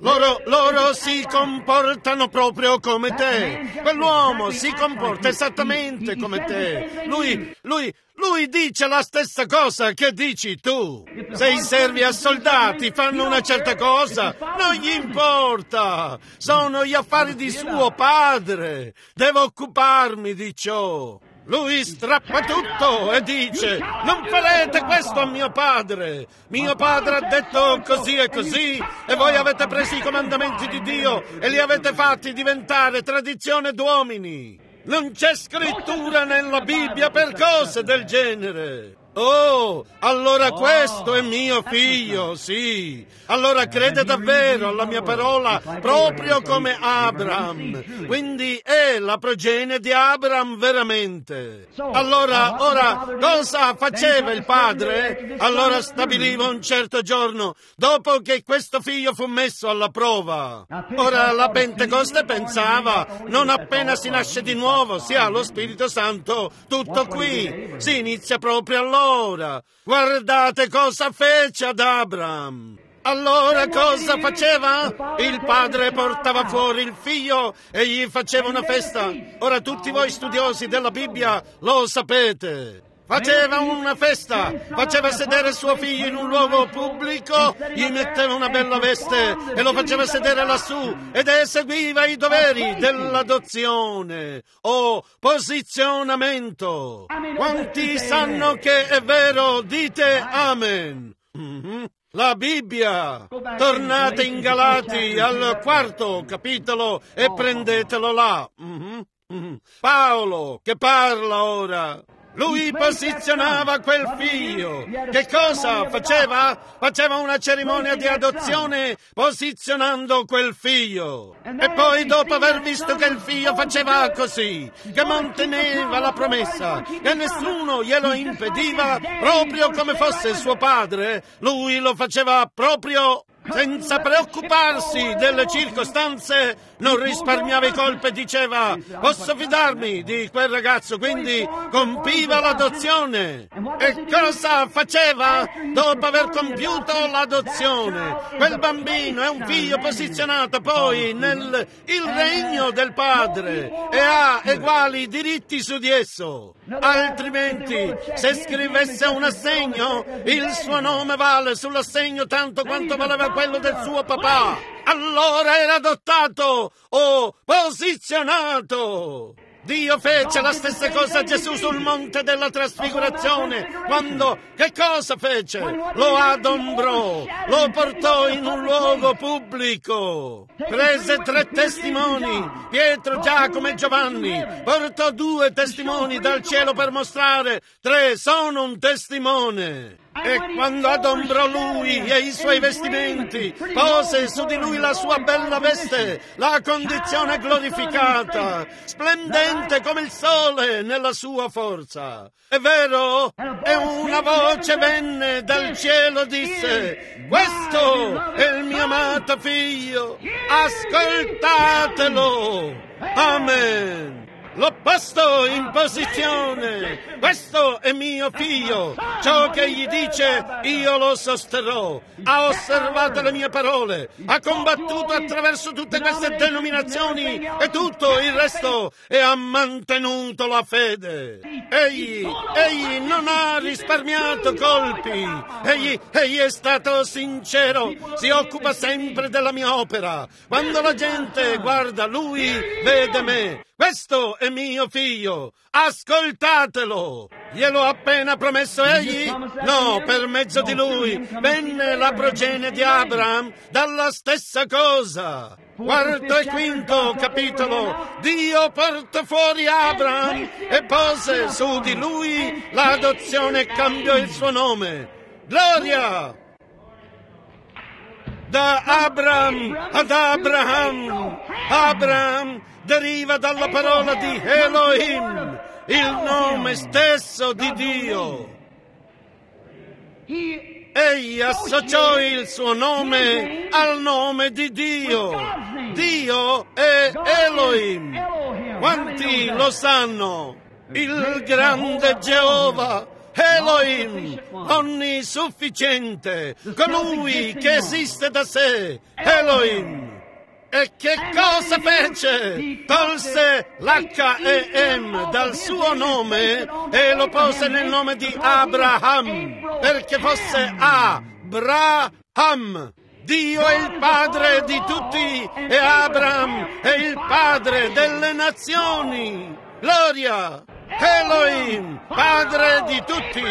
Loro, loro si comportano proprio come te. Quell'uomo si comporta esattamente come te. Lui, lui, lui dice la stessa cosa che dici tu. Se i servi a soldati fanno una certa cosa, non gli importa. Sono gli affari di suo padre. Devo occuparmi di ciò. Lui strappa tutto e dice: non farete questo a mio padre. Mio padre ha detto così e così, e voi avete preso i comandamenti di Dio e li avete fatti diventare tradizione d'uomini. Non c'è scrittura nella Bibbia per cose del genere. Oh, allora questo è mio figlio, sì. Allora crede davvero alla mia parola, proprio come Abram. Quindi è la progenie di Abram veramente. Allora, ora, cosa faceva il padre? Allora stabiliva un certo giorno, dopo che questo figlio fu messo alla prova. Ora, la Pentecoste pensava, non appena si nasce di nuovo, si ha lo Spirito Santo, tutto qui. Si inizia proprio allora. Ora, guardate cosa fece ad Abram. Allora cosa faceva? Il padre portava fuori il figlio e gli faceva una festa. Ora tutti voi studiosi della Bibbia lo sapete. Faceva una festa, faceva sedere suo figlio in un luogo pubblico, gli metteva una bella veste e lo faceva sedere lassù ed eseguiva i doveri dell'adozione o posizionamento. Quanti sanno che è vero? Dite amen. Mm-hmm. La Bibbia. Tornate in Galati al quarto capitolo e prendetelo là. Mm-hmm. Mm-hmm. Paolo che parla ora. Lui posizionava quel figlio. Che cosa faceva? Faceva una cerimonia di adozione posizionando quel figlio. E poi, dopo aver visto che il figlio faceva così, che manteneva la promessa, che nessuno glielo impediva, proprio come fosse suo padre, lui lo faceva proprio senza preoccuparsi delle circostanze, non risparmiava i colpi e diceva: posso fidarmi di quel ragazzo, quindi compiva l'adozione. E cosa faceva? Dopo aver compiuto l'adozione, quel bambino è un figlio posizionato poi nel il regno del padre e ha uguali diritti su di esso. Altrimenti, se scrivesse un assegno, il suo nome vale sull'assegno tanto quanto valeva quello del suo papà. Allora era adottato o posizionato. Dio fece la stessa cosa a Gesù sul monte della trasfigurazione, quando che cosa fece? Lo adombrò, lo portò in un luogo pubblico, prese tre testimoni, Pietro, Giacomo e Giovanni, portò due testimoni dal cielo per mostrare: tre sono un testimone. E quando adombrò lui e i suoi vestimenti, pose su di lui la sua bella veste, la condizione glorificata, splendente come il sole nella sua forza. È vero? E una voce venne dal cielo e disse: questo è il mio amato figlio, ascoltatelo. Amen. L'ho posto in posizione. Questo è mio figlio. Ciò che gli dice io lo sosterrò. Ha osservato le mie parole. Ha combattuto attraverso tutte queste denominazioni e tutto il resto e ha mantenuto la fede. Egli, egli non ha risparmiato colpi. Egli, egli è stato sincero. Si occupa sempre della mia opera. Quando la gente guarda lui, vede me. Questo è mio figlio, ascoltatelo! Glielo ha appena promesso egli? No, per mezzo di lui venne la progenie di Abram dalla stessa cosa. Quarto e quinto capitolo. Dio portò fuori Abram e pose su di lui l'adozione e cambiò il suo nome. Gloria! Da Abram ad Abraham. Abram deriva dalla parola di Elohim, il nome stesso di Dio. Egli associò il suo nome al nome di Dio. Dio è Elohim. Quanti lo sanno? Il grande Geova, Elohim, onnisufficiente, colui che esiste da sé, Elohim. E che cosa fece? Tolse l'H e M dal suo nome e lo pose nel nome di Abraham, perché fosse Abraham. Dio è il padre di tutti e Abraham è il padre delle nazioni. Gloria! Elohim, padre di tutti,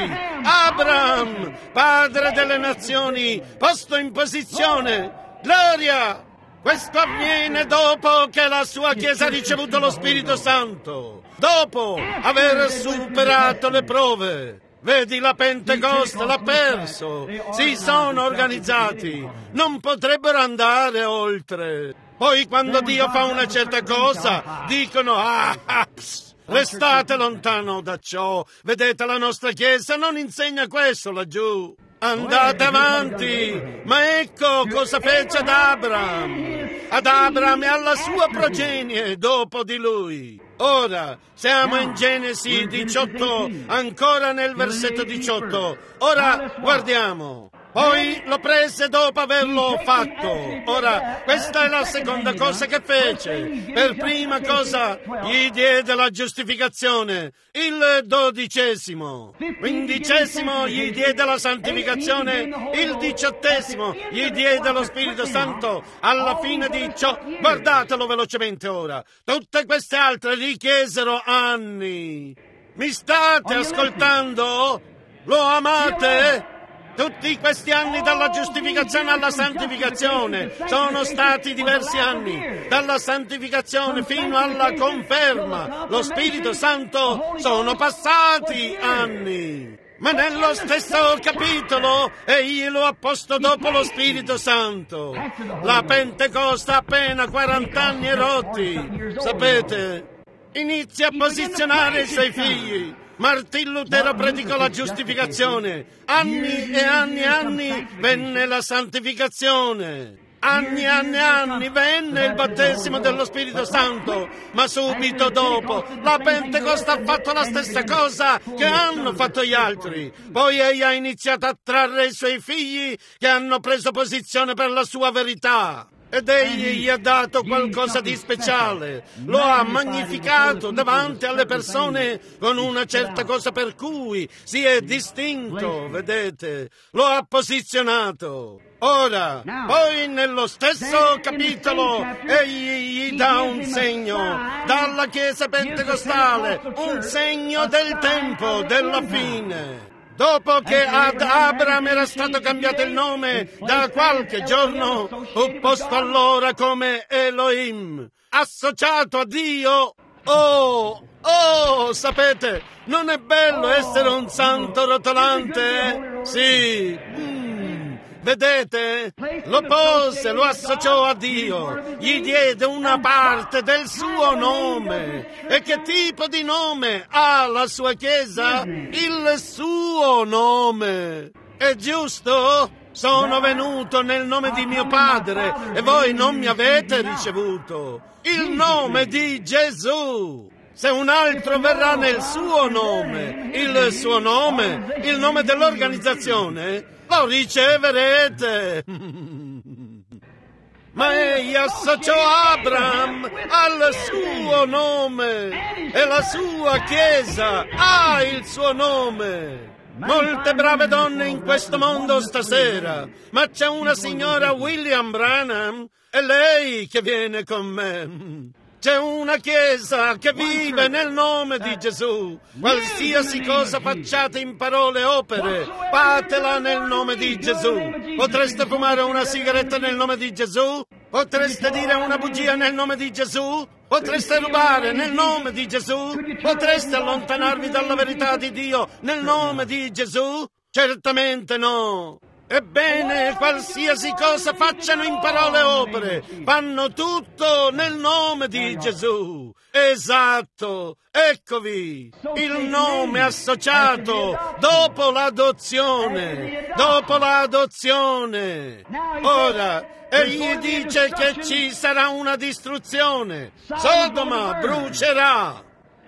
Abraham, padre delle nazioni, posto in posizione. Gloria! Questo avviene dopo che la sua Chiesa ha ricevuto lo Spirito Santo, dopo aver superato le prove. Vedi, la Pentecoste l'ha perso, si sono organizzati, non potrebbero andare oltre. Poi quando Dio fa una certa cosa, dicono, ah, ah pss, restate lontano da ciò. Vedete, la nostra Chiesa non insegna questo laggiù. Andate avanti, ma ecco cosa fece ad Abraham, ad Abraham e alla sua progenie dopo di lui. Ora, siamo in Genesi diciotto, ancora nel versetto diciotto. Ora, guardiamo. Poi lo prese dopo averlo fatto. Ora, questa è la seconda cosa che fece. Per prima cosa, gli diede la giustificazione, il dodicesimo. Quindicesimo, gli diede la santificazione, il diciottesimo, gli diede lo Spirito Santo. Alla fine di ciò, guardatelo velocemente ora, tutte queste altre richiesero anni. Mi state ascoltando? Lo amate? Tutti questi anni dalla giustificazione alla santificazione sono stati diversi anni. Dalla santificazione fino alla conferma, lo Spirito Santo, sono passati anni. Ma nello stesso capitolo, egli lo ha posto dopo lo Spirito Santo. La Pentecoste appena quaranta anni e rotti. Sapete, inizia a posizionare i suoi figli. Martin Lutero predicò la giustificazione. Anni e anni e anni venne la santificazione. Anni e anni e anni venne il battesimo dello Spirito Santo. Ma subito dopo la Pentecoste ha fatto la stessa cosa che hanno fatto gli altri. Poi egli ha iniziato a trarre i suoi figli che hanno preso posizione per la sua verità. Ed egli gli ha dato qualcosa di speciale, lo ha magnificato davanti alle persone con una certa cosa per cui si è distinto, vedete, lo ha posizionato. Ora, poi nello stesso capitolo, egli gli dà un segno dalla Chiesa Pentecostale, un segno del tempo, della fine. Dopo che ad Abraham era stato cambiato il nome, da qualche giorno fu posto allora come Elohim, associato a Dio. Oh, oh, sapete, non è bello essere un santo rotolante? Sì, mm, vedete? Lo pose, lo associò a Dio, gli diede una parte del suo nome. E che tipo di nome ha la sua Chiesa? Il suo nome. È giusto? Sono venuto nel nome di mio Padre e voi non mi avete ricevuto. Il nome di Gesù. Se un altro verrà nel suo nome, il suo nome, il nome dell'organizzazione, lo riceverete. Ma egli associò Abraham al suo nome e la sua Chiesa ha il suo nome. Molte brave donne in questo mondo stasera, ma c'è una signora William Branham, è lei che viene con me. C'è una Chiesa che vive nel nome di Gesù. Qualsiasi cosa facciate in parole e opere, fatela nel nome di Gesù. Potreste fumare una sigaretta nel nome di Gesù? Potreste dire una bugia nel nome di Gesù? Potreste rubare nel nome di Gesù? Potreste allontanarvi dalla verità di Dio nel nome di Gesù? Certamente no. Ebbene, qualsiasi cosa facciano in parole e opere, fanno tutto nel nome di Gesù. Esatto, eccovi, il nome associato dopo l'adozione, dopo l'adozione. Ora, egli dice che ci sarà una distruzione, Sodoma brucerà. E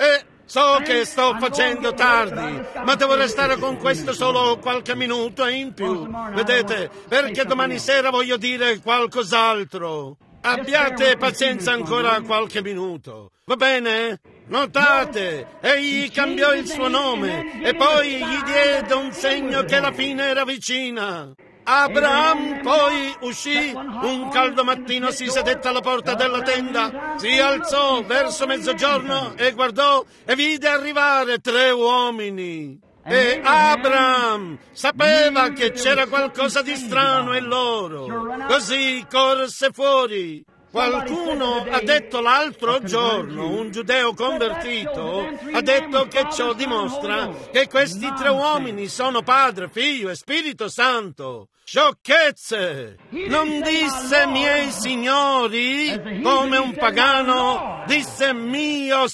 So che sto facendo tardi, ma devo restare con questo solo qualche minuto in più. Vedete, perché domani sera voglio dire qualcos'altro. Abbiate pazienza ancora qualche minuto, va bene? Notate, egli cambiò il suo nome e poi gli diede un segno che la fine era vicina. Abraham poi uscì, un caldo mattino si sedette alla porta della tenda, si alzò verso mezzogiorno e guardò e vide arrivare tre uomini. E Abraham sapeva che c'era qualcosa di strano in loro, così corse fuori. Qualcuno ha detto l'altro giorno, un giudeo convertito, ha detto che ciò dimostra che questi tre uomini sono Padre, Figlio e Spirito Santo. Sciocchezze! Non disse miei signori come un pagano, disse mio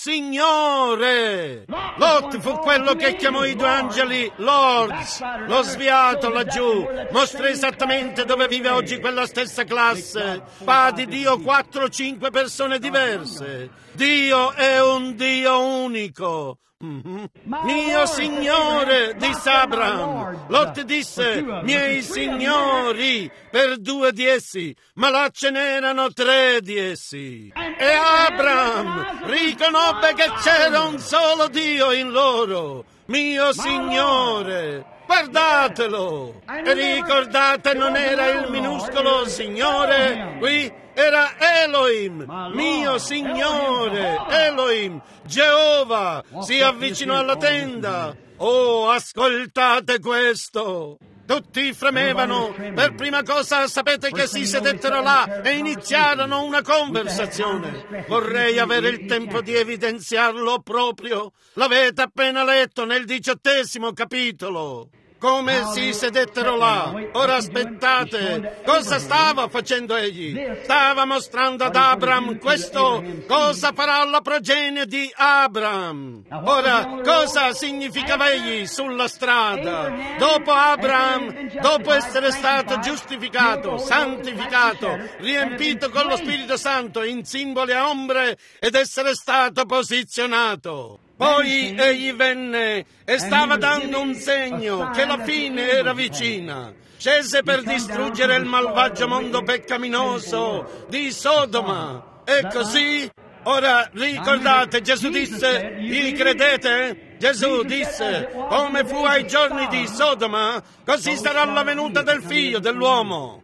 Signore. Lot fu quello che chiamò i due angeli Lords. L'ho sviato laggiù, mostra esattamente dove vive oggi quella stessa classe. Fa di Dio quattro o cinque persone diverse. Dio è un Dio unico. Mm-hmm. Mio Signore, disse Abraham. Lot disse miei signori per due di essi, ma là ce n'erano tre di essi. E Abraham riconobbe che c'era un solo Dio in loro. Mio Signore, guardatelo. E ricordate, non era il minuscolo Signore qui? Era Elohim, mio Signore, Elohim, Geova, si avvicinò alla tenda. Oh, ascoltate questo! Tutti fremevano. Per prima cosa sapete che si sedettero là e iniziarono una conversazione. Vorrei avere il tempo di evidenziarlo proprio. L'avete appena letto nel diciottesimo capitolo. Come si sedettero là. Ora aspettate, cosa stava facendo egli? Stava mostrando ad Abram questo, cosa farà la progenie di Abram. Ora, cosa significava egli sulla strada? Dopo Abram, dopo essere stato giustificato, santificato, riempito con lo Spirito Santo in simboli e ombre ed essere stato posizionato. Poi egli venne e stava dando un segno che la fine era vicina. Scese per distruggere il malvagio mondo peccaminoso di Sodoma. E così, ora ricordate, Gesù disse, gli credete? Gesù disse, come fu ai giorni di Sodoma, così sarà la venuta del Figlio dell'uomo.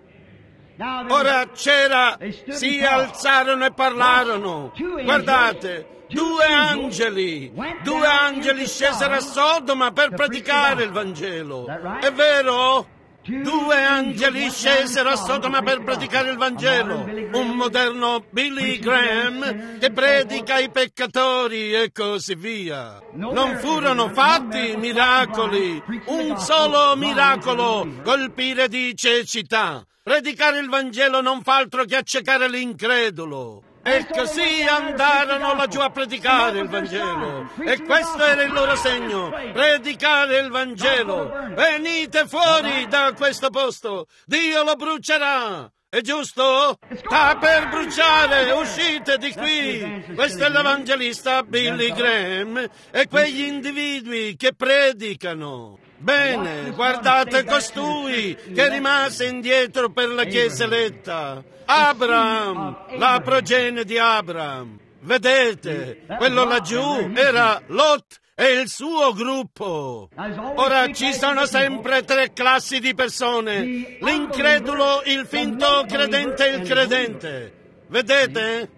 Ora c'era, si alzarono e parlarono. Guardate, due angeli, due angeli scesero a Sodoma per predicare il Vangelo. È vero? Due angeli scesero a Sodoma per predicare il Vangelo. Un moderno Billy Graham che predica ai peccatori e così via. Non furono fatti miracoli. Un solo miracolo, colpire di cecità. Predicare il Vangelo non fa altro che accecare l'incredulo. E così andarono laggiù a predicare il Vangelo. E questo era il loro segno, predicare il Vangelo. Venite fuori da questo posto, Dio lo brucerà. È giusto? Sta per bruciare, uscite di qui. Questo è l'evangelista Billy Graham e quegli individui che predicano. Bene, guardate costui che rimase indietro per la chiesa eletta. Abraham, la progenie di Abraham. Vedete, quello laggiù era Lot e il suo gruppo. Ora ci sono sempre tre classi di persone: l'incredulo, il finto credente e il credente. Vedete?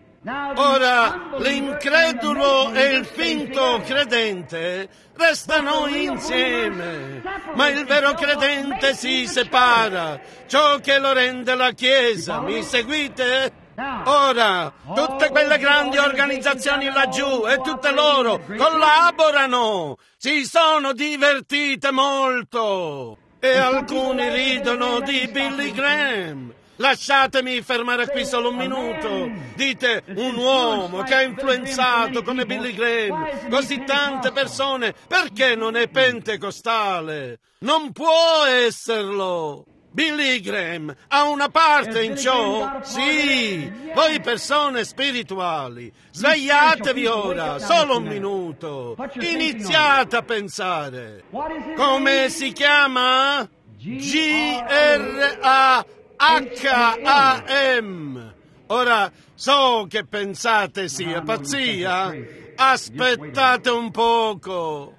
Ora, l'incredulo e il finto credente restano insieme, ma il vero credente si separa, ciò che lo rende la Chiesa. Mi seguite? Ora, tutte quelle grandi organizzazioni laggiù e tutte loro collaborano, si sono divertite molto e alcuni ridono di Billy Graham. Lasciatemi fermare qui solo un minuto. Dite, un uomo che ha influenzato come Billy Graham così tante persone, perché non è pentecostale? Non può esserlo. Billy Graham ha una parte in ciò? Sì, voi persone spirituali, svegliatevi ora, solo un minuto, iniziate a pensare. Come si chiama? G R A H A M. Ora, so che pensate sia pazzia, aspettate un poco.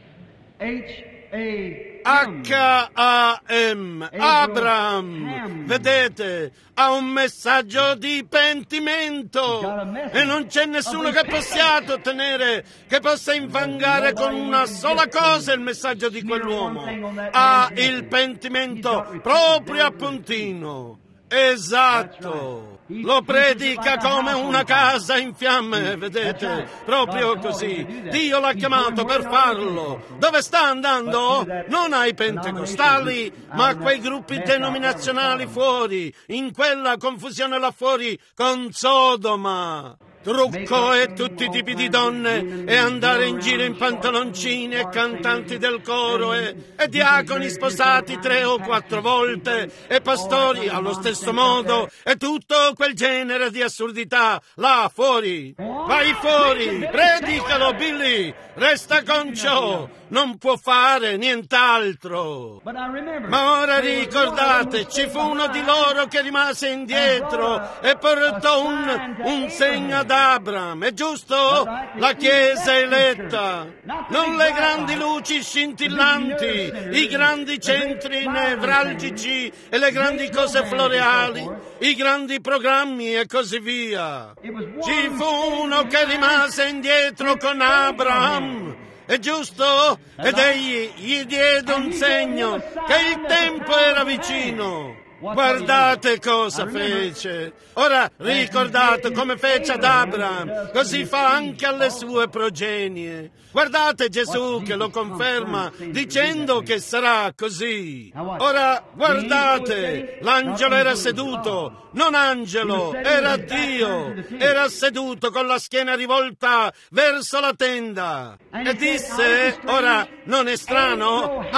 H A M, Abraham, vedete, ha un messaggio di pentimento e non c'è nessuno che possiate ottenere, che possa infangare con una sola cosa il messaggio di quell'uomo. Ha il pentimento proprio a puntino. Esatto. Lo predica come una casa in fiamme, vedete, proprio così. Dio l'ha chiamato per farlo. Dove sta andando? Non ai pentecostali, ma a quei gruppi denominazionali fuori, in quella confusione là fuori con Sodoma. Trucco e tutti i tipi di donne, e andare in giro in pantaloncini e cantanti del coro e, e diaconi sposati tre o quattro volte e pastori allo stesso modo e tutto quel genere di assurdità là fuori. Vai fuori, predicalo Billy, resta con ciò, non può fare nient'altro. Ma ora ricordate, ci fu uno di loro che rimase indietro e portò un, un segno ad Abraham, è giusto? La Chiesa eletta, non le grandi luci scintillanti, i grandi centri nevralgici e le grandi cose floreali, i grandi programmi e così via. Ci fu uno che rimase indietro con Abraham, è giusto? Ed egli gli diede un segno che il tempo era vicino. Guardate cosa fece. Ora ricordate come fece ad Abraham, così fa anche alle sue progenie. Guardate Gesù che lo conferma dicendo che sarà così. Ora guardate, l'angelo era seduto, non angelo, era Dio, era seduto con la schiena rivolta verso la tenda e disse, ora non è strano,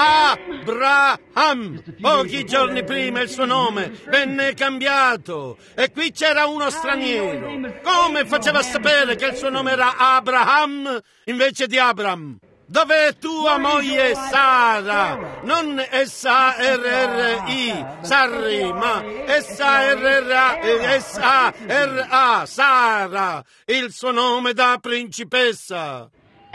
Abraham. Pochi giorni prima il suo nome venne cambiato e qui c'era uno straniero. Come faceva a sapere che il suo nome era Abraham invece di Abram? Dov'è tua moglie Sara? Non S A R R I, Sarri, ma S A R A, Sara, il suo nome da principessa.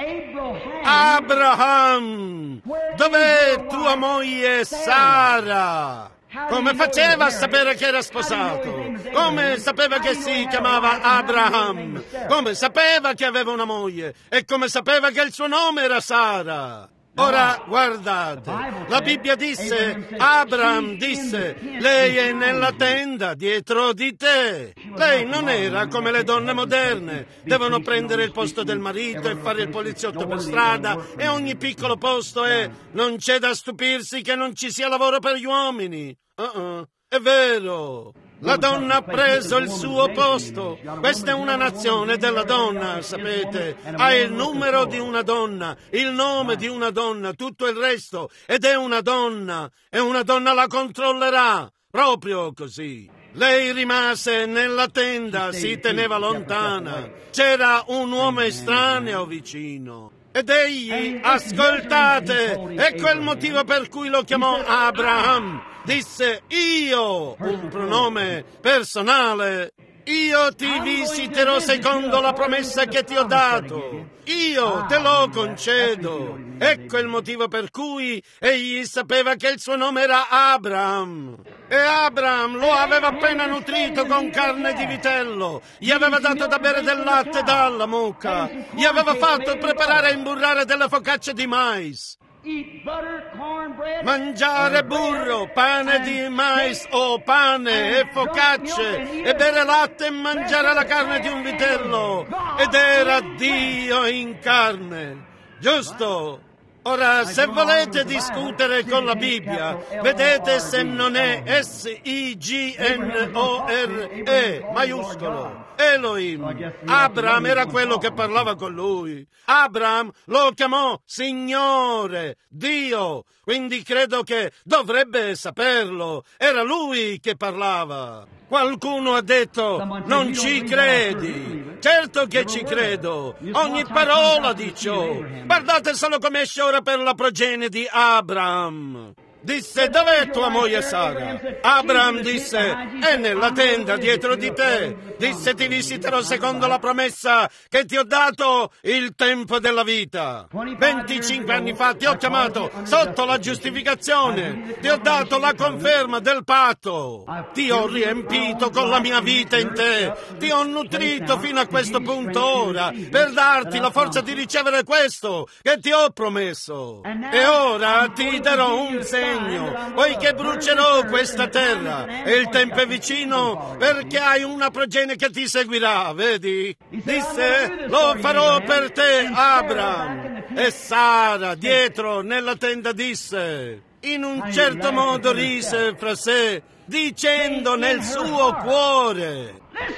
Abraham, dov'è tua moglie Sara? Come faceva a sapere che era sposato? Come sapeva che si chiamava Abraham? Come sapeva che aveva una moglie? E come sapeva che il suo nome era Sara? Ora guardate, la Bibbia disse, Abraham disse, lei è nella tenda dietro di te. Lei non era come le donne moderne, devono prendere il posto del marito e fare il poliziotto per strada e ogni piccolo posto è, non c'è da stupirsi che non ci sia lavoro per gli uomini. Uh-uh. È vero, la donna ha preso il suo posto. Questa è una nazione della donna, sapete. Ha il numero di una donna, il nome di una donna, tutto il resto. Ed è una donna, e una donna la controllerà. Proprio così. Lei rimase nella tenda, si teneva lontana. C'era un uomo estraneo vicino. Ed egli, ascoltate, ecco il motivo per cui lo chiamò Abraham. Disse, io, un pronome personale, io ti visiterò secondo la promessa che ti ho dato. Io te lo concedo. Ecco il motivo per cui egli sapeva che il suo nome era Abraham. E Abraham lo aveva appena nutrito con carne di vitello, gli aveva dato da bere del latte dalla mucca, gli aveva fatto preparare e imburrare delle focacce di mais. Mangiare burro, pane di mais o pane e focacce e bere latte e mangiare la carne di un vitello. Ed era Dio in carne, giusto? Ora, se volete discutere con la Bibbia, vedete se non è S I G N O R E maiuscolo. Elohim. Abram era quello che parlava con lui. Abram lo chiamò Signore, Dio. Quindi credo che dovrebbe saperlo. Era lui che parlava. Qualcuno ha detto, non ci credi. Certo che ci credo. Ogni parola di ciò. Guardate solo come esce ora per la progenie di Abram. Disse, dov'è tua moglie Sara? Abram disse, è nella tenda dietro di te. Disse, ti visiterò secondo la promessa che ti ho dato il tempo della vita. venticinque anni fa ti ho chiamato sotto la giustificazione. Ti ho dato la conferma del patto. Ti ho riempito con la mia vita in te. Ti ho nutrito fino a questo punto ora per darti la forza di ricevere questo che ti ho promesso. E ora ti darò un segno. Poiché brucerò questa terra e il tempo è vicino perché hai una progenie che ti seguirà, vedi? Disse, lo farò per te, Abram. E Sara dietro nella tenda disse, in un certo modo rise fra sé, dicendo nel suo cuore,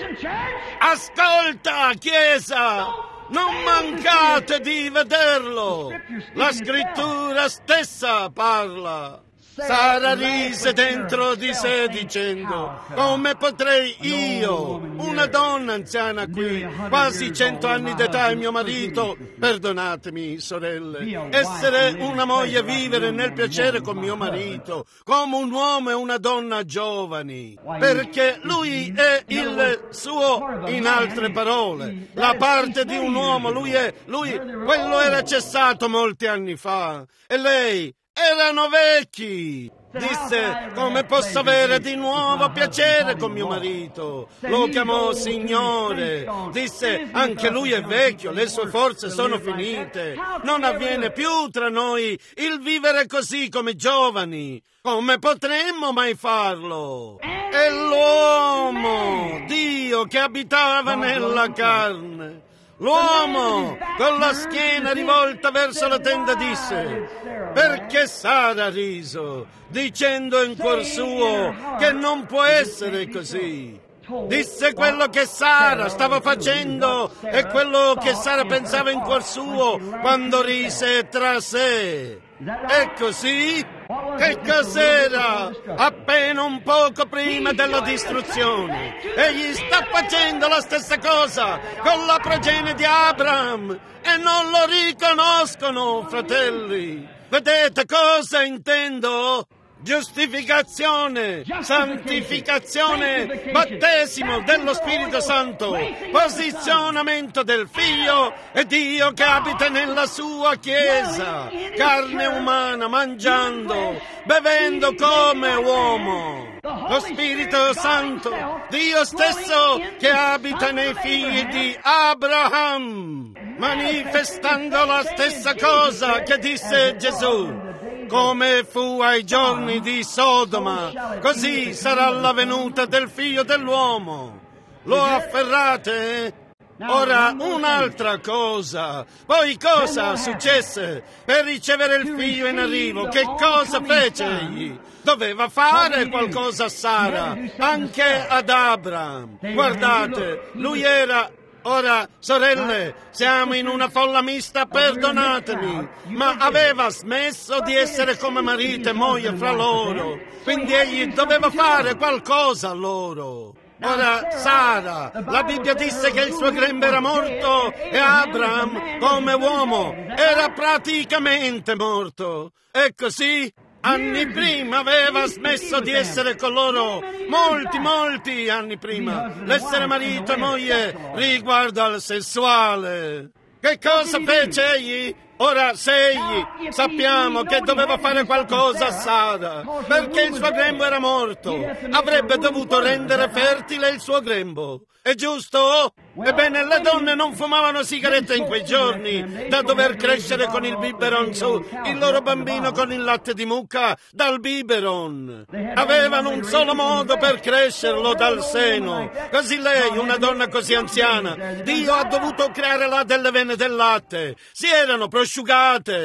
ascolta, Chiesa! Non mancate di vederlo! La scrittura stessa parla. Sara rise dentro di sé dicendo, come potrei io, una donna anziana qui, quasi cento anni d'età e mio marito, perdonatemi sorelle, essere una moglie e vivere nel piacere con mio marito, come un uomo e una donna giovani, perché lui è il suo, in altre parole, la parte di un uomo, lui è, lui, quello era cessato molti anni fa, e lei, erano vecchi. Disse, come posso avere di nuovo piacere con mio marito? Lo chiamò Signore. Disse, anche lui è vecchio, le sue forze sono finite. Non avviene più tra noi il vivere così come giovani. Come potremmo mai farlo? E l'uomo, Dio che abitava nella carne, l'uomo con la schiena rivolta verso la tenda disse, perché Sara riso, dicendo in cuor suo che non può essere così. Disse quello che Sara stava facendo e quello che Sara pensava in cuor suo quando rise tra sé. E così, che cos'era? Appena un poco prima della distruzione. Egli sta facendo la stessa cosa con la progenie di Abram e non lo riconoscono, fratelli. Vedete cosa intendo? Giustificazione, santificazione, battesimo dello Spirito Santo, posizionamento del Figlio e Dio che abita nella sua Chiesa, carne umana, mangiando, bevendo come uomo. Lo Spirito Santo, Dio stesso che abita nei figli di Abraham, manifestando la stessa cosa che disse Gesù. Come fu ai giorni di Sodoma, così sarà la venuta del Figlio dell'uomo. Lo afferrate? Ora un'altra cosa. Poi cosa successe per ricevere il Figlio in arrivo? Che cosa fece egli? Doveva fare qualcosa a Sara, anche ad Abram. Guardate, lui era... Ora, sorelle, siamo in una folla mista, perdonatemi, ma aveva smesso di essere come marito e moglie fra loro, quindi egli doveva fare qualcosa a loro. Ora, Sara, la Bibbia disse che il suo grembo era morto e Abram, come uomo, era praticamente morto. E così... Anni prima aveva smesso di essere con loro, molti, molti anni prima, l'essere marito e moglie riguardo al sessuale. Che cosa fece egli? Ora, se egli sappiamo che doveva fare qualcosa a Sara, perché il suo grembo era morto, avrebbe dovuto rendere fertile il suo grembo. È giusto? Ebbene, le donne non fumavano sigarette in quei giorni, da dover crescere con il biberon su, il loro bambino con il latte di mucca dal biberon. Avevano un solo modo per crescerlo dal seno. Così lei, una donna così anziana, Dio ha dovuto creare là delle vene del latte. Si erano prosciugate.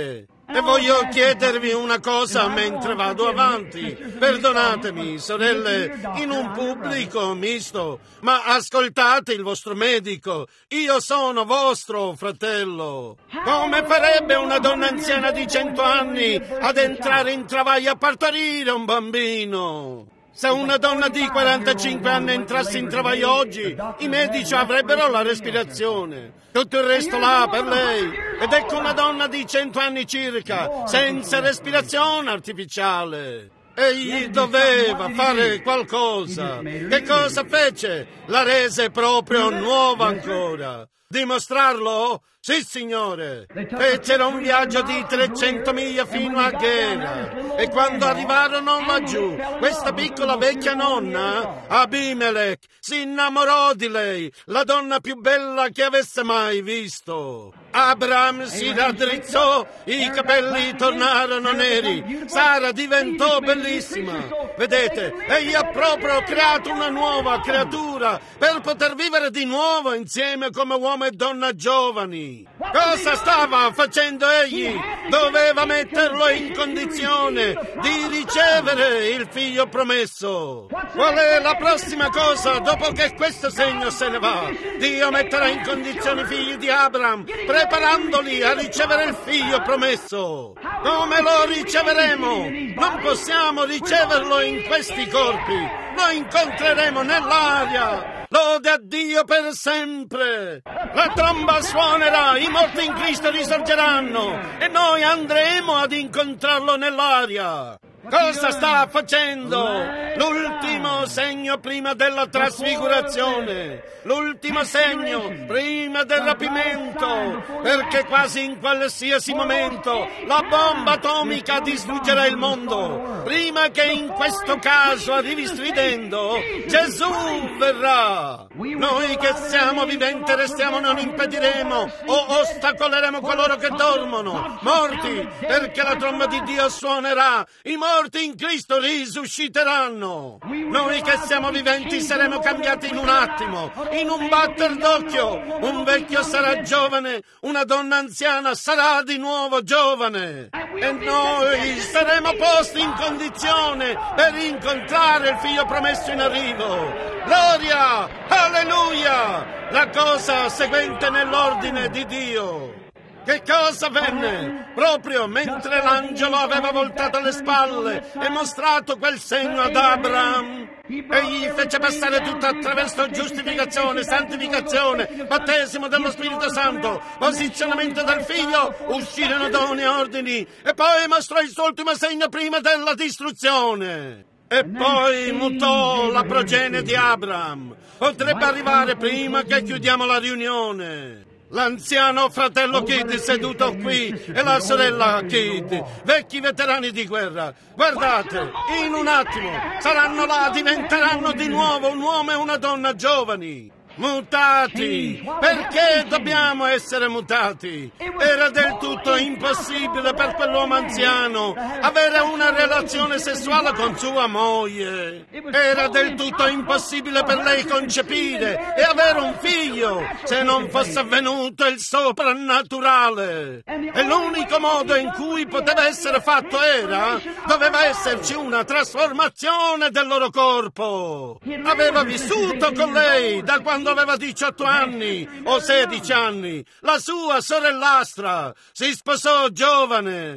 E voglio chiedervi una cosa mentre vado avanti. Perdonatemi, sorelle, in un pubblico misto, ma ascoltate il vostro medico. Io sono vostro fratello. Come farebbe una donna anziana di cento anni ad entrare in travaglio a partorire un bambino? Se una donna di quarantacinque anni entrasse in travaglio oggi, i medici avrebbero la respirazione. Tutto il resto là per lei. Ed ecco una donna di cento anni circa, senza respirazione artificiale. Egli doveva fare qualcosa. Che cosa fece? La rese proprio nuova ancora. Dimostrarlo? Sì, signore. Fecero un viaggio di trecento miglia fino a Gera. E quando arrivarono laggiù, questa piccola vecchia nonna, Abimelech, si innamorò di lei, la donna più bella che avesse mai visto. Abraham si raddrizzò, i capelli tornarono neri, Sara diventò bellissima. Vedete, egli ha proprio creato una nuova creatura per poter vivere di nuovo insieme come uomo e donna giovani. Cosa stava facendo egli? Doveva metterlo in condizione di ricevere il figlio promesso. Qual è la prossima cosa dopo che questo segno se ne va? Dio metterà in condizione i figli di Abraham, preparandoli a ricevere il figlio promesso. Come lo riceveremo? Non possiamo riceverlo in questi corpi, lo incontreremo nell'aria. Lode a Dio per sempre. La tromba suonerà, i morti in Cristo risorgeranno e noi andremo ad incontrarlo nell'aria. Cosa sta facendo? L'ultimo segno prima della trasfigurazione. L'ultimo segno prima del rapimento. Perché quasi in qualsiasi momento la bomba atomica distruggerà il mondo. Prima che in questo caso arrivi stridendo, Gesù verrà. Noi che siamo viventi restiamo, non impediremo o ostacoleremo coloro che dormono, morti, perché la tromba di Dio suonerà. I morti in Cristo risusciteranno. Noi che siamo viventi saremo cambiati in un attimo, in un batter d'occhio. Un vecchio sarà giovane, una donna anziana sarà di nuovo giovane. E noi saremo posti in condizione per incontrare il figlio promesso in arrivo. Gloria! Alleluia! La cosa seguente nell'ordine di Dio. Che cosa avvenne? Proprio mentre l'angelo aveva voltato le spalle e mostrato quel segno ad Abraham, egli fece passare tutto attraverso giustificazione, santificazione, battesimo dello Spirito Santo, posizionamento del figlio, uscirono doni e ordini, e poi mostrò il suo ultimo segno prima della distruzione. E poi mutò la progenie di Abraham. Potrebbe arrivare prima che chiudiamo la riunione. L'anziano fratello Kidd seduto qui e la sorella Kidd, vecchi veterani di guerra. Guardate, in un attimo saranno là, diventeranno di nuovo un uomo e una donna giovani. Mutati! Perché dobbiamo essere mutati? Era del tutto impossibile per quell'uomo anziano avere una relazione sessuale con sua moglie. Era del tutto impossibile per lei concepire e avere un figlio se non fosse avvenuto il soprannaturale. E l'unico modo in cui poteva essere fatto era, doveva esserci una trasformazione del loro corpo. Aveva vissuto con lei da quando aveva diciotto anni o sedici anni. La sua sorellastra si sposò giovane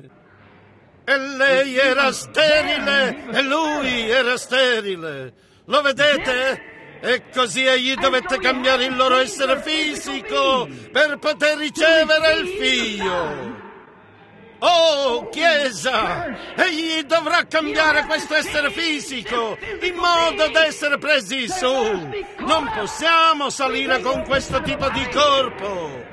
e lei era sterile e lui era sterile. Lo vedete? E così egli dovette cambiare il loro essere fisico per poter ricevere il figlio. Oh, Chiesa, egli dovrà cambiare questo essere fisico in modo da essere presi su. Non possiamo salire con questo tipo di corpo.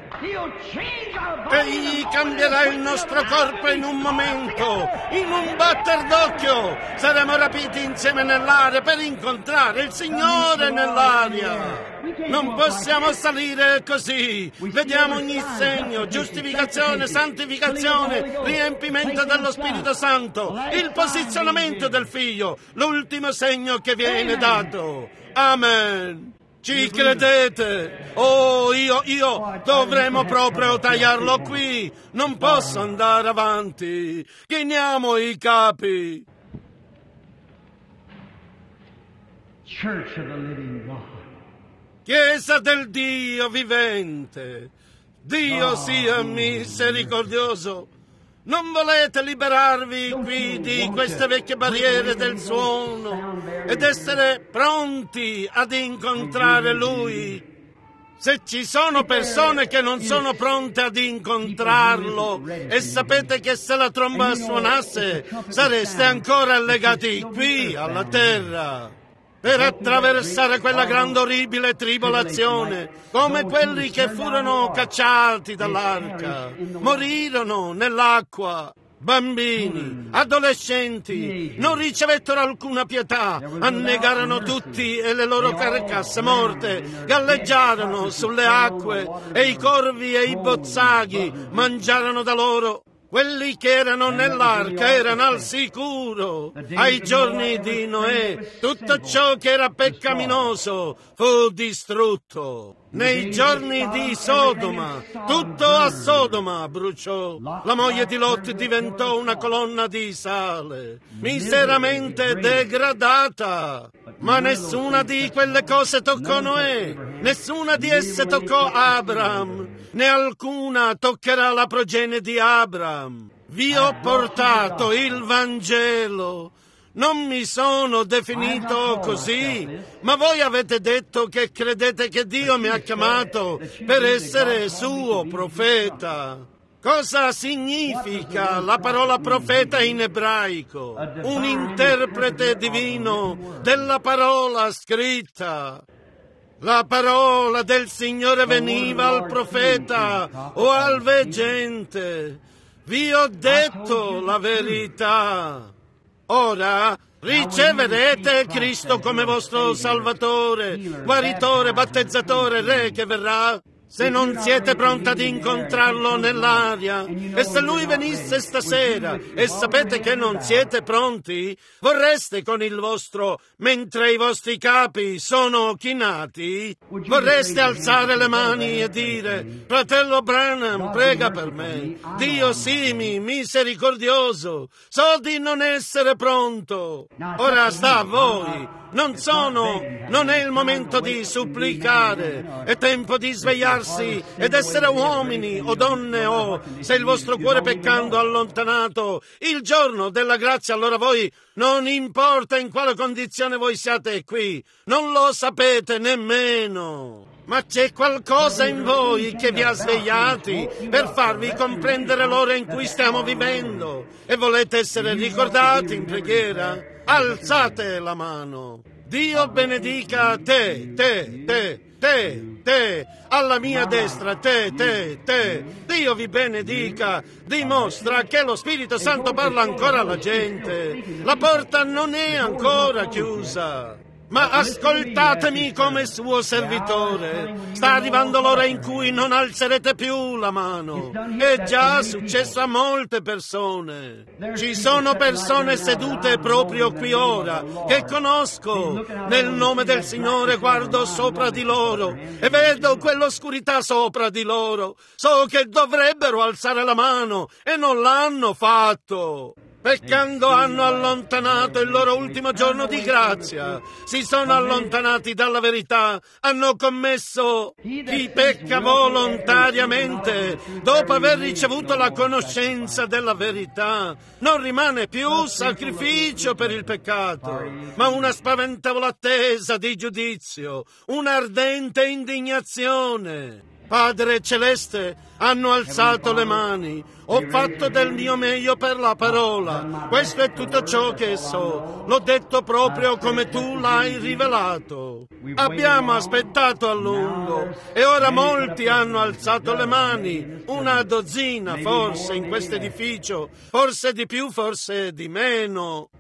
Egli cambierà il nostro corpo in un momento, in un batter d'occhio. Saremo rapiti insieme nell'aria per incontrare il Signore nell'aria. Non possiamo salire così. Vediamo ogni segno, giustificazione, santificazione, riempimento dello Spirito Santo, il posizionamento del Figlio, l'ultimo segno che viene dato. Amen. Ci credete? Oh, io, io dovremmo proprio tagliarlo qui. Non posso andare avanti. Chiniamo i capi. Church of the living God. Chiesa del Dio vivente. Dio sia misericordioso. Non volete liberarvi qui di queste vecchie barriere del suono ed essere pronti ad incontrare Lui? Se ci sono persone che non sono pronte ad incontrarlo e sapete che se la tromba suonasse sareste ancora legati qui alla terra per attraversare quella grande orribile tribolazione, come quelli che furono cacciati dall'arca, morirono nell'acqua. Bambini, adolescenti, non ricevettero alcuna pietà, annegarono tutti e le loro carcasse morte galleggiarono sulle acque e i corvi e i bozzaghi mangiarono da loro. Quelli che erano nell'arca erano al sicuro. Ai giorni di Noè, tutto ciò che era peccaminoso fu distrutto. Nei giorni di Sodoma, tutto a Sodoma bruciò. La moglie di Lot diventò una colonna di sale, miseramente degradata. Ma nessuna di quelle cose toccò Noè, nessuna di esse toccò Abram, né alcuna toccherà la progenie di Abram. Vi ho portato il Vangelo. Non mi sono definito così, ma voi avete detto che credete che Dio mi ha chiamato per essere suo profeta. Cosa significa la parola profeta in ebraico? Un interprete divino della parola scritta. La parola del Signore veniva al profeta o al veggente. Vi ho detto la verità. Ora riceverete Cristo come vostro Salvatore, guaritore, battezzatore, Re che verrà. Se non siete pronti ad incontrarlo nell'aria, e se lui venisse stasera e sapete che non siete pronti, vorreste con il vostro, mentre i vostri capi sono chinati, vorreste alzare le mani e dire: fratello Branham, prega per me. Dio sii misericordioso, so di non essere pronto. Ora sta a voi. Non sono, non è il momento di supplicare, è tempo di svegliarsi ed essere uomini o donne o, se il vostro cuore peccando ha allontanato il giorno della grazia, allora voi, non importa in quale condizione voi siate qui, non lo sapete nemmeno. Ma c'è qualcosa in voi che vi ha svegliati per farvi comprendere l'ora in cui stiamo vivendo e volete essere ricordati in preghiera? Alzate la mano. Dio benedica te, te, te, te, te, alla mia destra, te, te, te. Dio vi benedica. Dimostra che lo Spirito Santo parla ancora alla gente. La porta non è ancora chiusa. Ma ascoltatemi come suo servitore. Sta arrivando l'ora in cui non alzerete più la mano. È già successo a molte persone. Ci sono persone sedute proprio qui ora che conosco. Nel nome del Signore guardo sopra di loro e vedo quell'oscurità sopra di loro. So che dovrebbero alzare la mano e non l'hanno fatto. Peccando hanno allontanato il loro ultimo giorno di grazia, si sono allontanati dalla verità, hanno commesso. Chi pecca volontariamente, dopo aver ricevuto la conoscenza della verità, non rimane più sacrificio per il peccato, ma una spaventevole attesa di giudizio, un'ardente indignazione. Padre Celeste, hanno alzato le mani. Ho fatto del mio meglio per la parola. Questo è tutto ciò che so. L'ho detto proprio come tu l'hai rivelato. Abbiamo aspettato a lungo e ora molti hanno alzato le mani. Una dozzina forse in questo edificio, forse di più, forse di meno.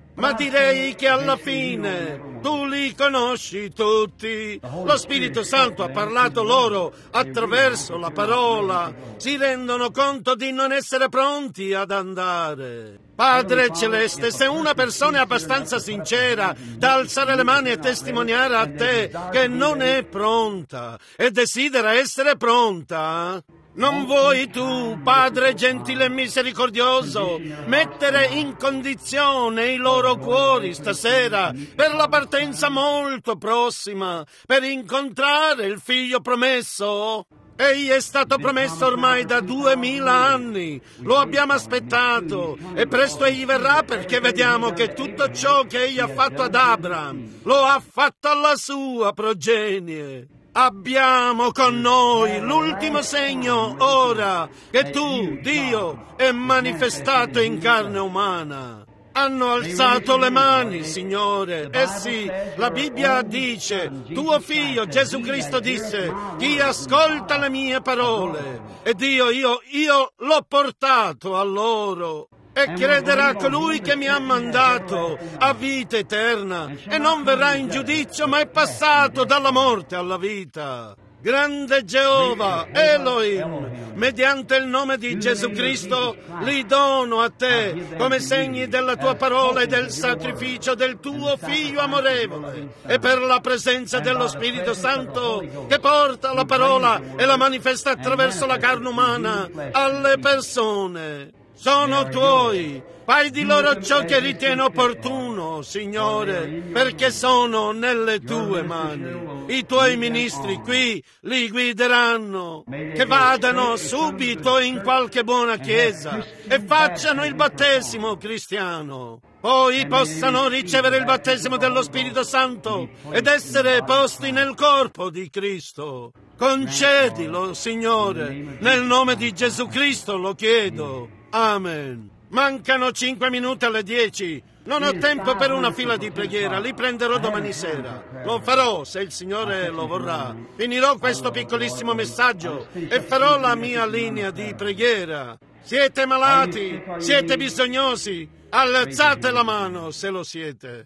Ma direi che alla fine tu li conosci tutti. Lo Spirito Santo ha parlato loro attraverso la parola. Si rendono conto di non essere pronti ad andare. Padre Celeste, se una persona è abbastanza sincera da alzare le mani e testimoniare a te che non è pronta e desidera essere pronta, non vuoi tu, Padre gentile e misericordioso, mettere in condizione i loro cuori stasera per la partenza molto prossima, per incontrare il Figlio promesso? Egli è stato promesso ormai da duemila anni, lo abbiamo aspettato e presto egli verrà, perché vediamo che tutto ciò che egli ha fatto ad Abraham lo ha fatto alla sua progenie. Abbiamo con noi l'ultimo segno ora che tu, Dio, è manifestato in carne umana. Hanno alzato le mani, Signore. Eh sì, la Bibbia dice, tuo figlio Gesù Cristo disse, chi ascolta le mie parole. E Dio, io, io l'ho portato a loro. E crederà colui che mi ha mandato a vita eterna e non verrà in giudizio, ma è passato dalla morte alla vita. Grande Geova, Elohim, mediante il nome di Gesù Cristo li dono a te come segni della tua parola e del sacrificio del tuo Figlio amorevole, e per la presenza dello Spirito Santo che porta la parola e la manifesta attraverso la carne umana alle persone. Sono tuoi, fai di loro ciò che ritieni opportuno, Signore, perché sono nelle tue mani. I tuoi ministri qui li guideranno, che vadano subito in qualche buona chiesa e facciano il battesimo cristiano. Poi possano ricevere il battesimo dello Spirito Santo ed essere posti nel corpo di Cristo. Concedilo, Signore, nel nome di Gesù Cristo lo chiedo. Amen. Mancano cinque minuti alle dieci. Non ho tempo per una fila di preghiera, li prenderò domani sera. Lo farò se il Signore lo vorrà. Finirò questo piccolissimo messaggio e farò la mia linea di preghiera. Siete malati? Siete bisognosi? Alzate la mano se lo siete.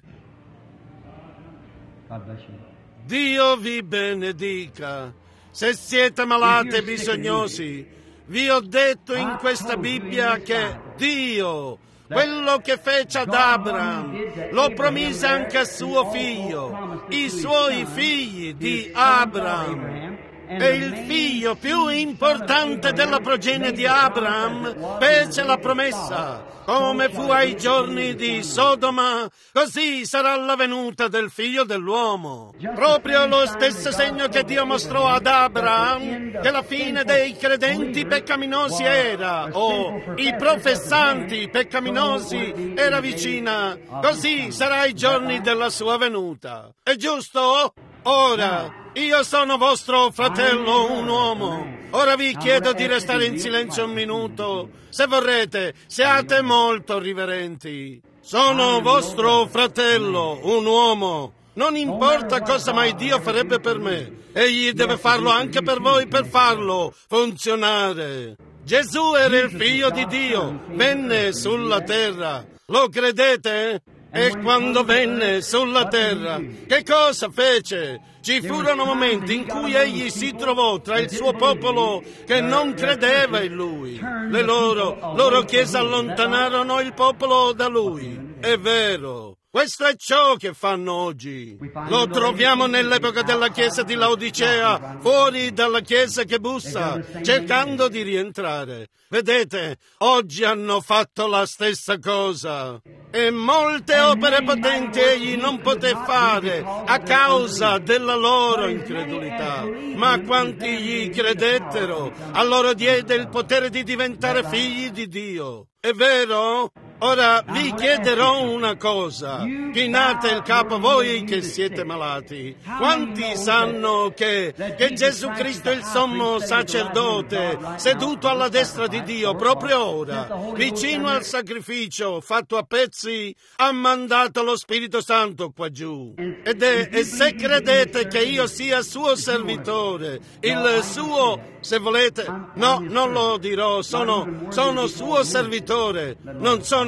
Dio vi benedica. Se siete malati e bisognosi, vi ho detto in questa Bibbia che Dio, quello che fece ad Abraham, lo promise anche a suo figlio, i suoi figli di Abraham. E il figlio più importante della progenie di Abraham fece la promessa. Come fu ai giorni di Sodoma, così sarà la venuta del figlio dell'uomo. Proprio lo stesso segno che Dio mostrò ad Abraham, che la fine dei credenti peccaminosi era, o i professanti peccaminosi era vicina, così sarà ai giorni della sua venuta. È giusto? Ora, io sono vostro fratello, un uomo. Ora vi chiedo di restare in silenzio un minuto. Se vorrete, siate molto riverenti. Sono vostro fratello, un uomo. Non importa cosa mai Dio farebbe per me. Egli deve farlo anche per voi per farlo funzionare. Gesù era il figlio di Dio, venne sulla terra. Lo credete? E quando venne sulla terra, che cosa fece? Ci furono momenti in cui egli si trovò tra il suo popolo che non credeva in lui. Le loro, loro chiese allontanarono il popolo da lui. È vero. Questo è ciò che fanno oggi. Lo troviamo nell'epoca della chiesa di Laodicea, fuori dalla chiesa che bussa, cercando di rientrare. Vedete, oggi hanno fatto la stessa cosa. E molte opere potenti egli non poté fare a causa della loro incredulità. Ma quanti gli credettero, a loro diede il potere di diventare figli di Dio. È vero? Ora vi chiederò una cosa. Chinate il capo voi che siete malati. Quanti sanno che, che Gesù Cristo il sommo sacerdote, seduto alla destra di Dio proprio ora, vicino al sacrificio fatto a pezzi, ha mandato lo Spirito Santo qua giù? Ed è, e se credete che io sia suo servitore, il suo, se volete, no, non lo dirò, sono, sono suo servitore, non sono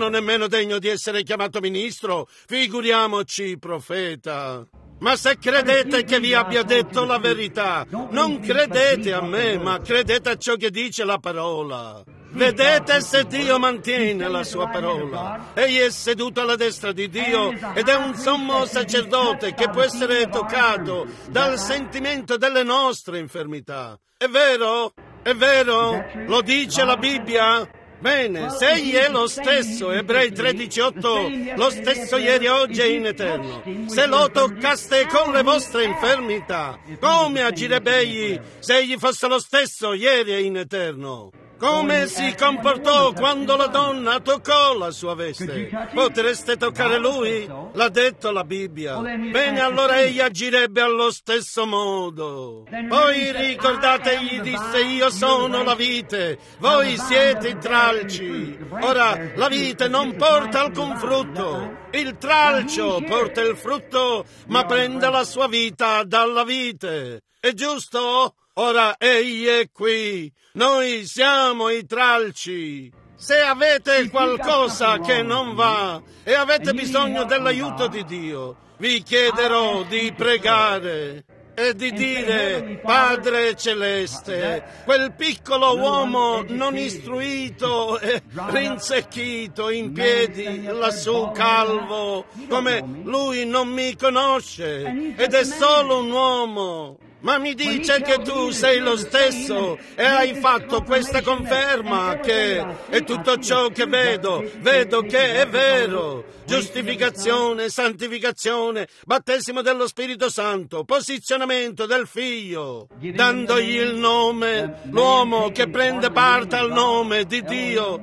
sono nemmeno degno di essere chiamato ministro, figuriamoci profeta. Ma se credete che vi abbia detto la verità, non credete a me, ma credete a ciò che dice la parola. Vedete se Dio mantiene la sua parola. Egli è seduto alla destra di Dio ed è un sommo sacerdote che può essere toccato dal sentimento delle nostre infermità. È vero? È vero? Lo dice la Bibbia? Bene, se egli è lo stesso, Ebrei tredici otto, lo stesso ieri, oggi e in eterno, se lo toccaste con le vostre infermità, come agirebbe egli se egli fosse lo stesso ieri e in eterno? Come si comportò quando la donna toccò la sua veste? Potreste toccare lui? L'ha detto la Bibbia. Bene, allora egli agirebbe allo stesso modo. Poi ricordate, egli disse: io sono la vite, voi siete i tralci. Ora, la vite non porta alcun frutto. Il tralcio porta il frutto, ma prende la sua vita dalla vite. È giusto? Ora egli è qui, noi siamo i tralci. Se avete qualcosa che non va e avete bisogno dell'aiuto di Dio, vi chiederò di pregare e di dire: Padre Celeste, quel piccolo uomo non istruito e rinsecchito in piedi lassù calvo, come lui non mi conosce ed è solo un uomo. Ma mi dice che tu sei lo stesso e hai fatto questa conferma che è tutto ciò che vedo, vedo che è vero. Giustificazione, santificazione, battesimo dello Spirito Santo, posizionamento del Figlio, dandogli il nome, l'uomo che prende parte al nome di Dio,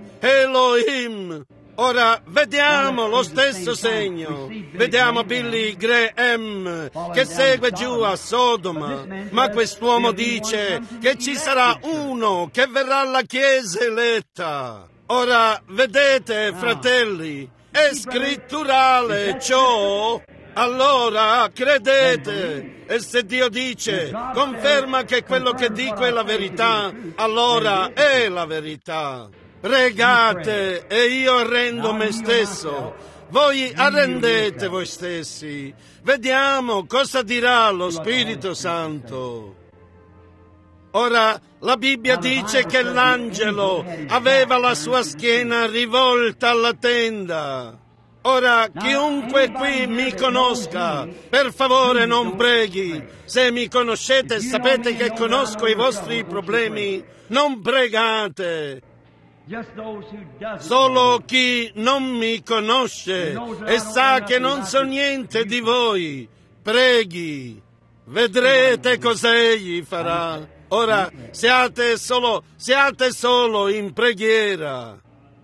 Elohim. Ora vediamo lo stesso segno, vediamo Billy Graham che segue giù a Sodoma, ma quest'uomo dice che ci sarà uno che verrà alla Chiesa eletta. Ora vedete, fratelli, è scritturale ciò? Allora credete, e se Dio dice, conferma che quello che dico è la verità, allora è la verità. Pregate e io arrendo me stesso. Voi arrendete voi stessi. Vediamo cosa dirà lo Spirito Santo. Ora, la Bibbia dice che l'angelo aveva la sua schiena rivolta alla tenda. Ora, chiunque qui mi conosca, per favore non preghi. Se mi conoscete e sapete che conosco i vostri problemi, non pregate. Solo chi non mi conosce e sa che non so niente di voi, preghi, vedrete cosa egli farà. Ora siate solo, siate solo in preghiera.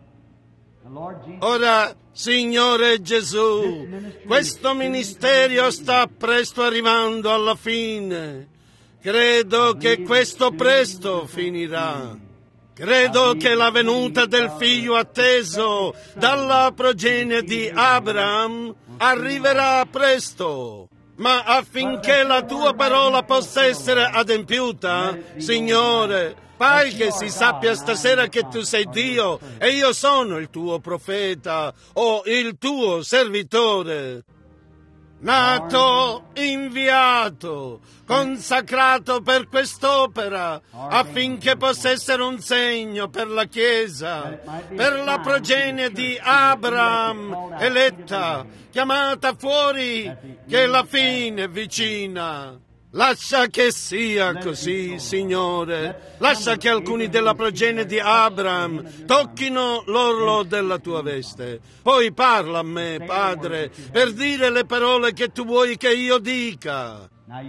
Ora, Signore Gesù, questo ministero sta presto arrivando alla fine. Credo che questo presto finirà. Credo che la venuta del figlio atteso dalla progenie di Abraham arriverà presto. Ma affinché la tua parola possa essere adempiuta, Signore, fai che si sappia stasera che tu sei Dio e io sono il tuo profeta o il tuo servitore. Nato, inviato, consacrato per quest'opera, affinché possa essere un segno per la Chiesa, per la progenie di Abraham, eletta, chiamata fuori, che la fine è vicina. Lascia che sia così, Signore. Lascia che alcuni della progenie di Abraham tocchino l'orlo della tua veste. Poi parla a me, Padre, per dire le parole che tu vuoi che io dica.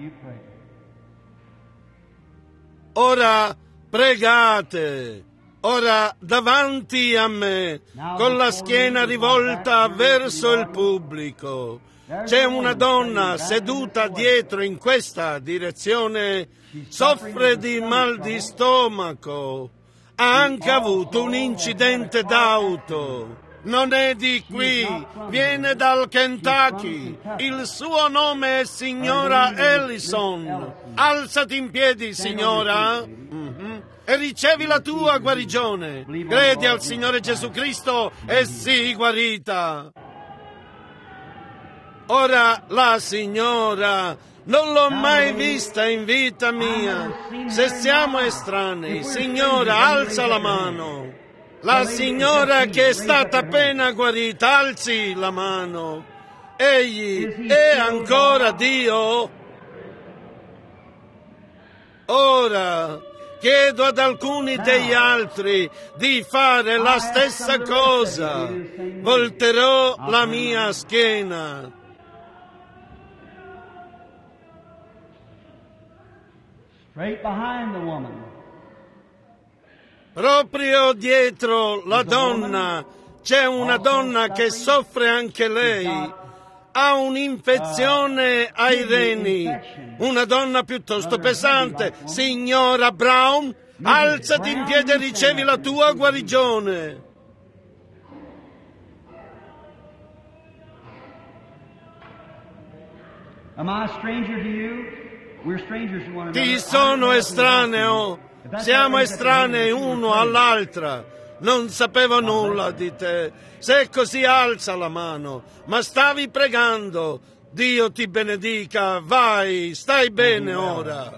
Ora pregate. Ora davanti a me, con la schiena rivolta verso il pubblico, c'è una donna seduta dietro in questa direzione, soffre di mal di stomaco, ha anche avuto un incidente d'auto, non è di qui, viene dal Kentucky, il suo nome è signora Ellison. Alzati in piedi, signora. Mm-hmm. e ricevi la tua guarigione. Credi al Signore Gesù Cristo e sii guarita. Ora la signora non l'ho mai vista in vita mia. Se siamo estranei, signora, alza la mano. La signora che è stata appena guarita, alzi la mano. Egli è ancora Dio? Ora chiedo ad alcuni degli altri di fare la stessa cosa. Volterò la mia schiena. Right behind the woman. Proprio dietro la donna c'è una donna che soffre anche lei. Ha un'infezione ai reni. Una donna piuttosto pesante. Signora Brown, alzati in piedi e ricevi la tua guarigione. Am I a stranger to you? We're strangers to one another. Ti sono estraneo. Siamo estranei uno all'altra. Non sapevo nulla di te. Se è così, alza la mano. Ma stavi pregando. Dio ti benedica. Vai, stai bene ora.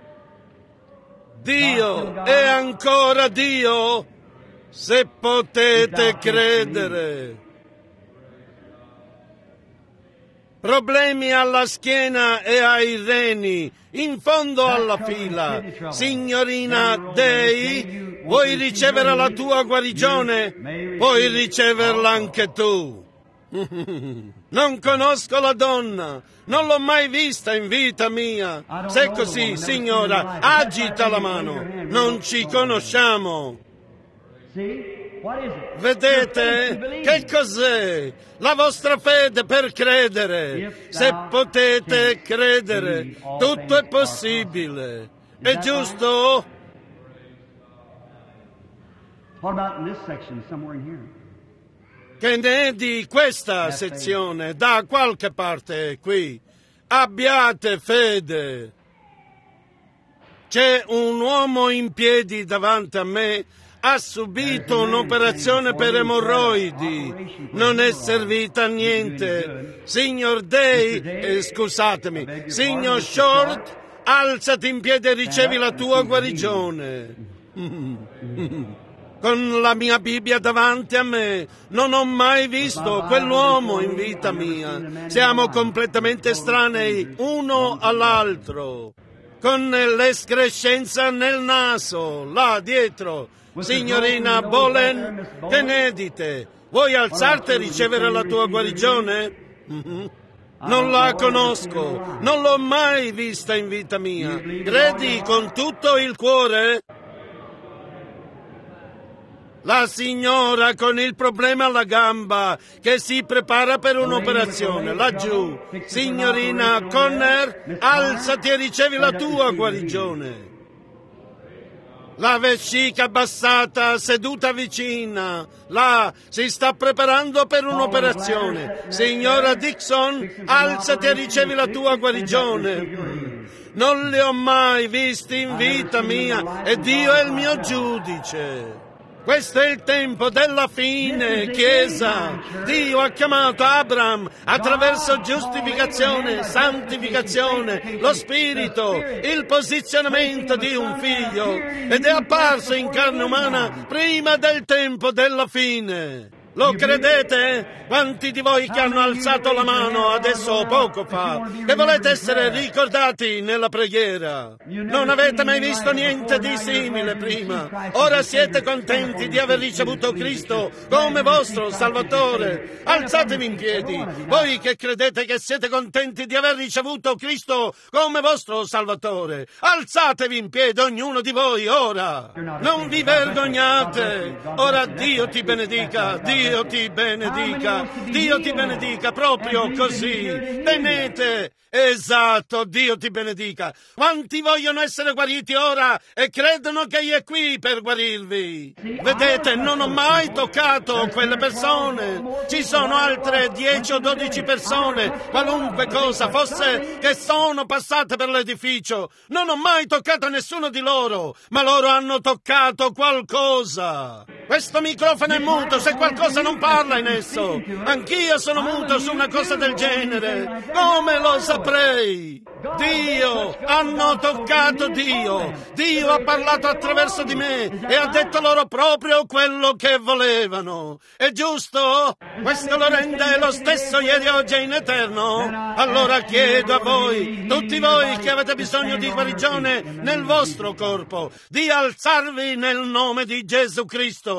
Dio è ancora Dio. Se potete credere. Problemi alla schiena e ai reni, in fondo alla fila. Signorina Day, vuoi ricevere la tua guarigione? Puoi riceverla anche tu. Non conosco la donna, non l'ho mai vista in vita mia. Se è così, signora, agita la mano. Non ci conosciamo. Vedete? Che cos'è? La vostra fede per credere. Se potete credere, tutto è possibile. È giusto? Che ne è di questa sezione, da qualche parte qui? Abbiate fede. C'è un uomo in piedi davanti a me. Ha subito un'operazione per emorroidi, non è servita a niente. Signor Day, eh, scusatemi, signor Short, alzati in piedi e ricevi la tua guarigione. Con la mia Bibbia davanti a me, non ho mai visto quell'uomo in vita mia. Siamo completamente estranei uno all'altro, con l'escrescenza nel naso, là dietro. Signorina Bolen, che ne dite? Vuoi alzarti e ricevere la tua guarigione? Mm-hmm. Non la conosco, non l'ho mai vista in vita mia. Credi con tutto il cuore? La signora con il problema alla gamba che si prepara per un'operazione, laggiù. Signorina Conner, alzati e ricevi la tua guarigione. La vescica abbassata, seduta vicina, là, si sta preparando per un'operazione. Signora Dixon, alzati e ricevi la tua guarigione. Non li ho mai visti in vita mia e Dio è il mio giudice. Questo è il tempo della fine, Chiesa. Dio ha chiamato Abraham attraverso giustificazione, santificazione, lo Spirito, il posizionamento di un figlio ed è apparso in carne umana prima del tempo della fine. Lo credete? Quanti di voi che hanno alzato la mano adesso o poco fa e volete essere ricordati nella preghiera? Non avete mai visto niente di simile prima. Ora siete contenti di aver ricevuto Cristo come vostro Salvatore. Alzatevi in piedi. Voi che credete che siete contenti di aver ricevuto Cristo come vostro Salvatore. Alzatevi in piedi ognuno di voi ora. Non vi vergognate. Ora Dio ti benedica. Dio Dio ti benedica, Dio ti benedica proprio così. Tenete, esatto, Dio ti benedica. Quanti vogliono essere guariti ora e credono che Egli è qui per guarirvi? Vedete, non ho mai toccato quelle persone. Ci sono altre dieci o dodici persone, qualunque cosa fosse, che sono passate per l'edificio. Non ho mai toccato nessuno di loro, ma loro hanno toccato qualcosa. Questo microfono è muto, se qualcosa non parla in esso. Anch'io sono muto su una cosa del genere. Come lo saprei? Dio, hanno toccato Dio. Dio ha parlato attraverso di me e ha detto loro proprio quello che volevano. È giusto? Questo lo rende lo stesso ieri, oggi e in eterno? Allora chiedo a voi, tutti voi che avete bisogno di guarigione nel vostro corpo, di alzarvi nel nome di Gesù Cristo.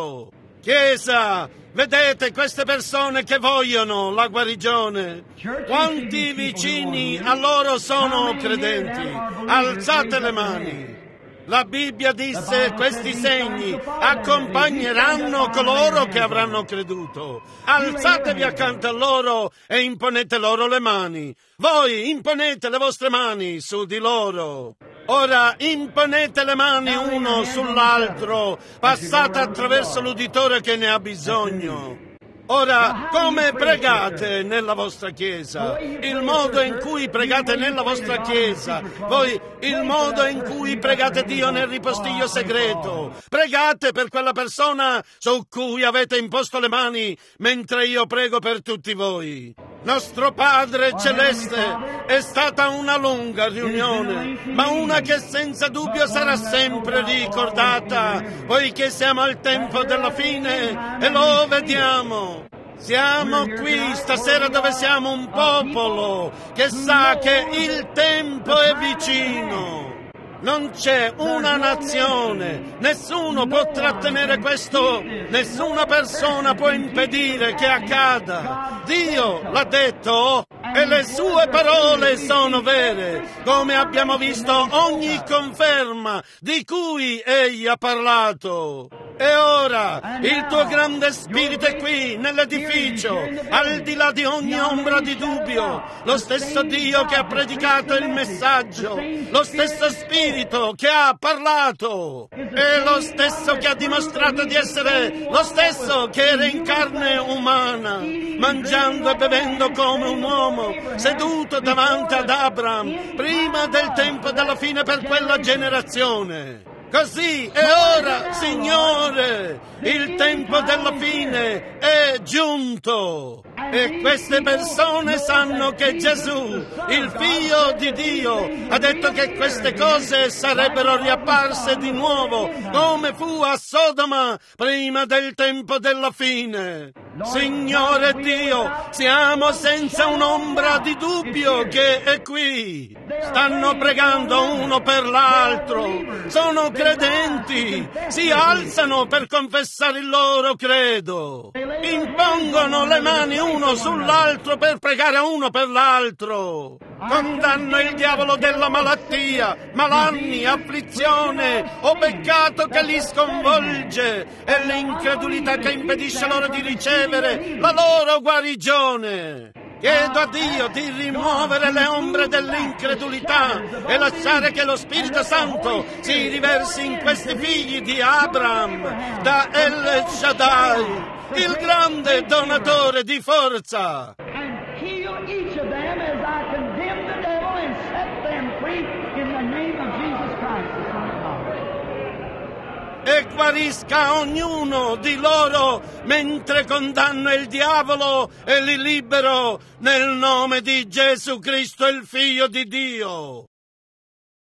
Chiesa, vedete queste persone che vogliono la guarigione? Quanti vicini a loro sono credenti? Alzate le mani. La Bibbia disse: questi segni accompagneranno coloro che avranno creduto. Alzatevi accanto a loro e imponete loro le mani. Voi imponete le vostre mani su di loro. Ora imponete le mani uno sull'altro, passate attraverso l'uditore che ne ha bisogno. Ora, come pregate nella vostra chiesa? Il modo in cui pregate nella vostra chiesa, voi, il modo in cui pregate Dio nel ripostiglio segreto. Pregate per quella persona su cui avete imposto le mani, mentre io prego per tutti voi. Nostro Padre Celeste, è stata una lunga riunione, ma una che senza dubbio sarà sempre ricordata, poiché siamo al tempo della fine e lo vediamo. Siamo qui stasera dove siamo un popolo che sa che il tempo è vicino. Non c'è una nazione, nessuno può trattenere questo, nessuna persona può impedire che accada. Dio l'ha detto e le sue parole sono vere, come abbiamo visto ogni conferma di cui Egli ha parlato. E ora il tuo grande spirito è qui nell'edificio, al di là di ogni ombra di dubbio. Lo stesso Dio che ha predicato il messaggio, lo stesso spirito che ha parlato, è lo stesso che ha dimostrato di essere lo stesso che era in carne umana, mangiando e bevendo come un uomo, seduto davanti ad Abram, prima del tempo della fine per quella generazione. Così è ora, Signore, il tempo della fine è giunto e queste persone sanno che Gesù, il Figlio di Dio, ha detto che queste cose sarebbero riapparse di nuovo, come fu a Sodoma prima del tempo della fine. Signore Dio, siamo senza un'ombra di dubbio che è qui. Stanno pregando uno per l'altro, sono credenti, si alzano per confessare il loro credo, impongono le mani uno sull'altro per pregare uno per l'altro. Condanno il diavolo della malattia, malanni, afflizione o peccato che li sconvolge e l'incredulità che impedisce loro di ricevere la loro guarigione. Chiedo a Dio di rimuovere le ombre dell'incredulità e lasciare che lo Spirito Santo si riversi in questi figli di Abram, da El Shaddai, il grande donatore di forza. E guarisca ognuno di loro mentre condanno il diavolo e li libero nel nome di Gesù Cristo, il Figlio di Dio.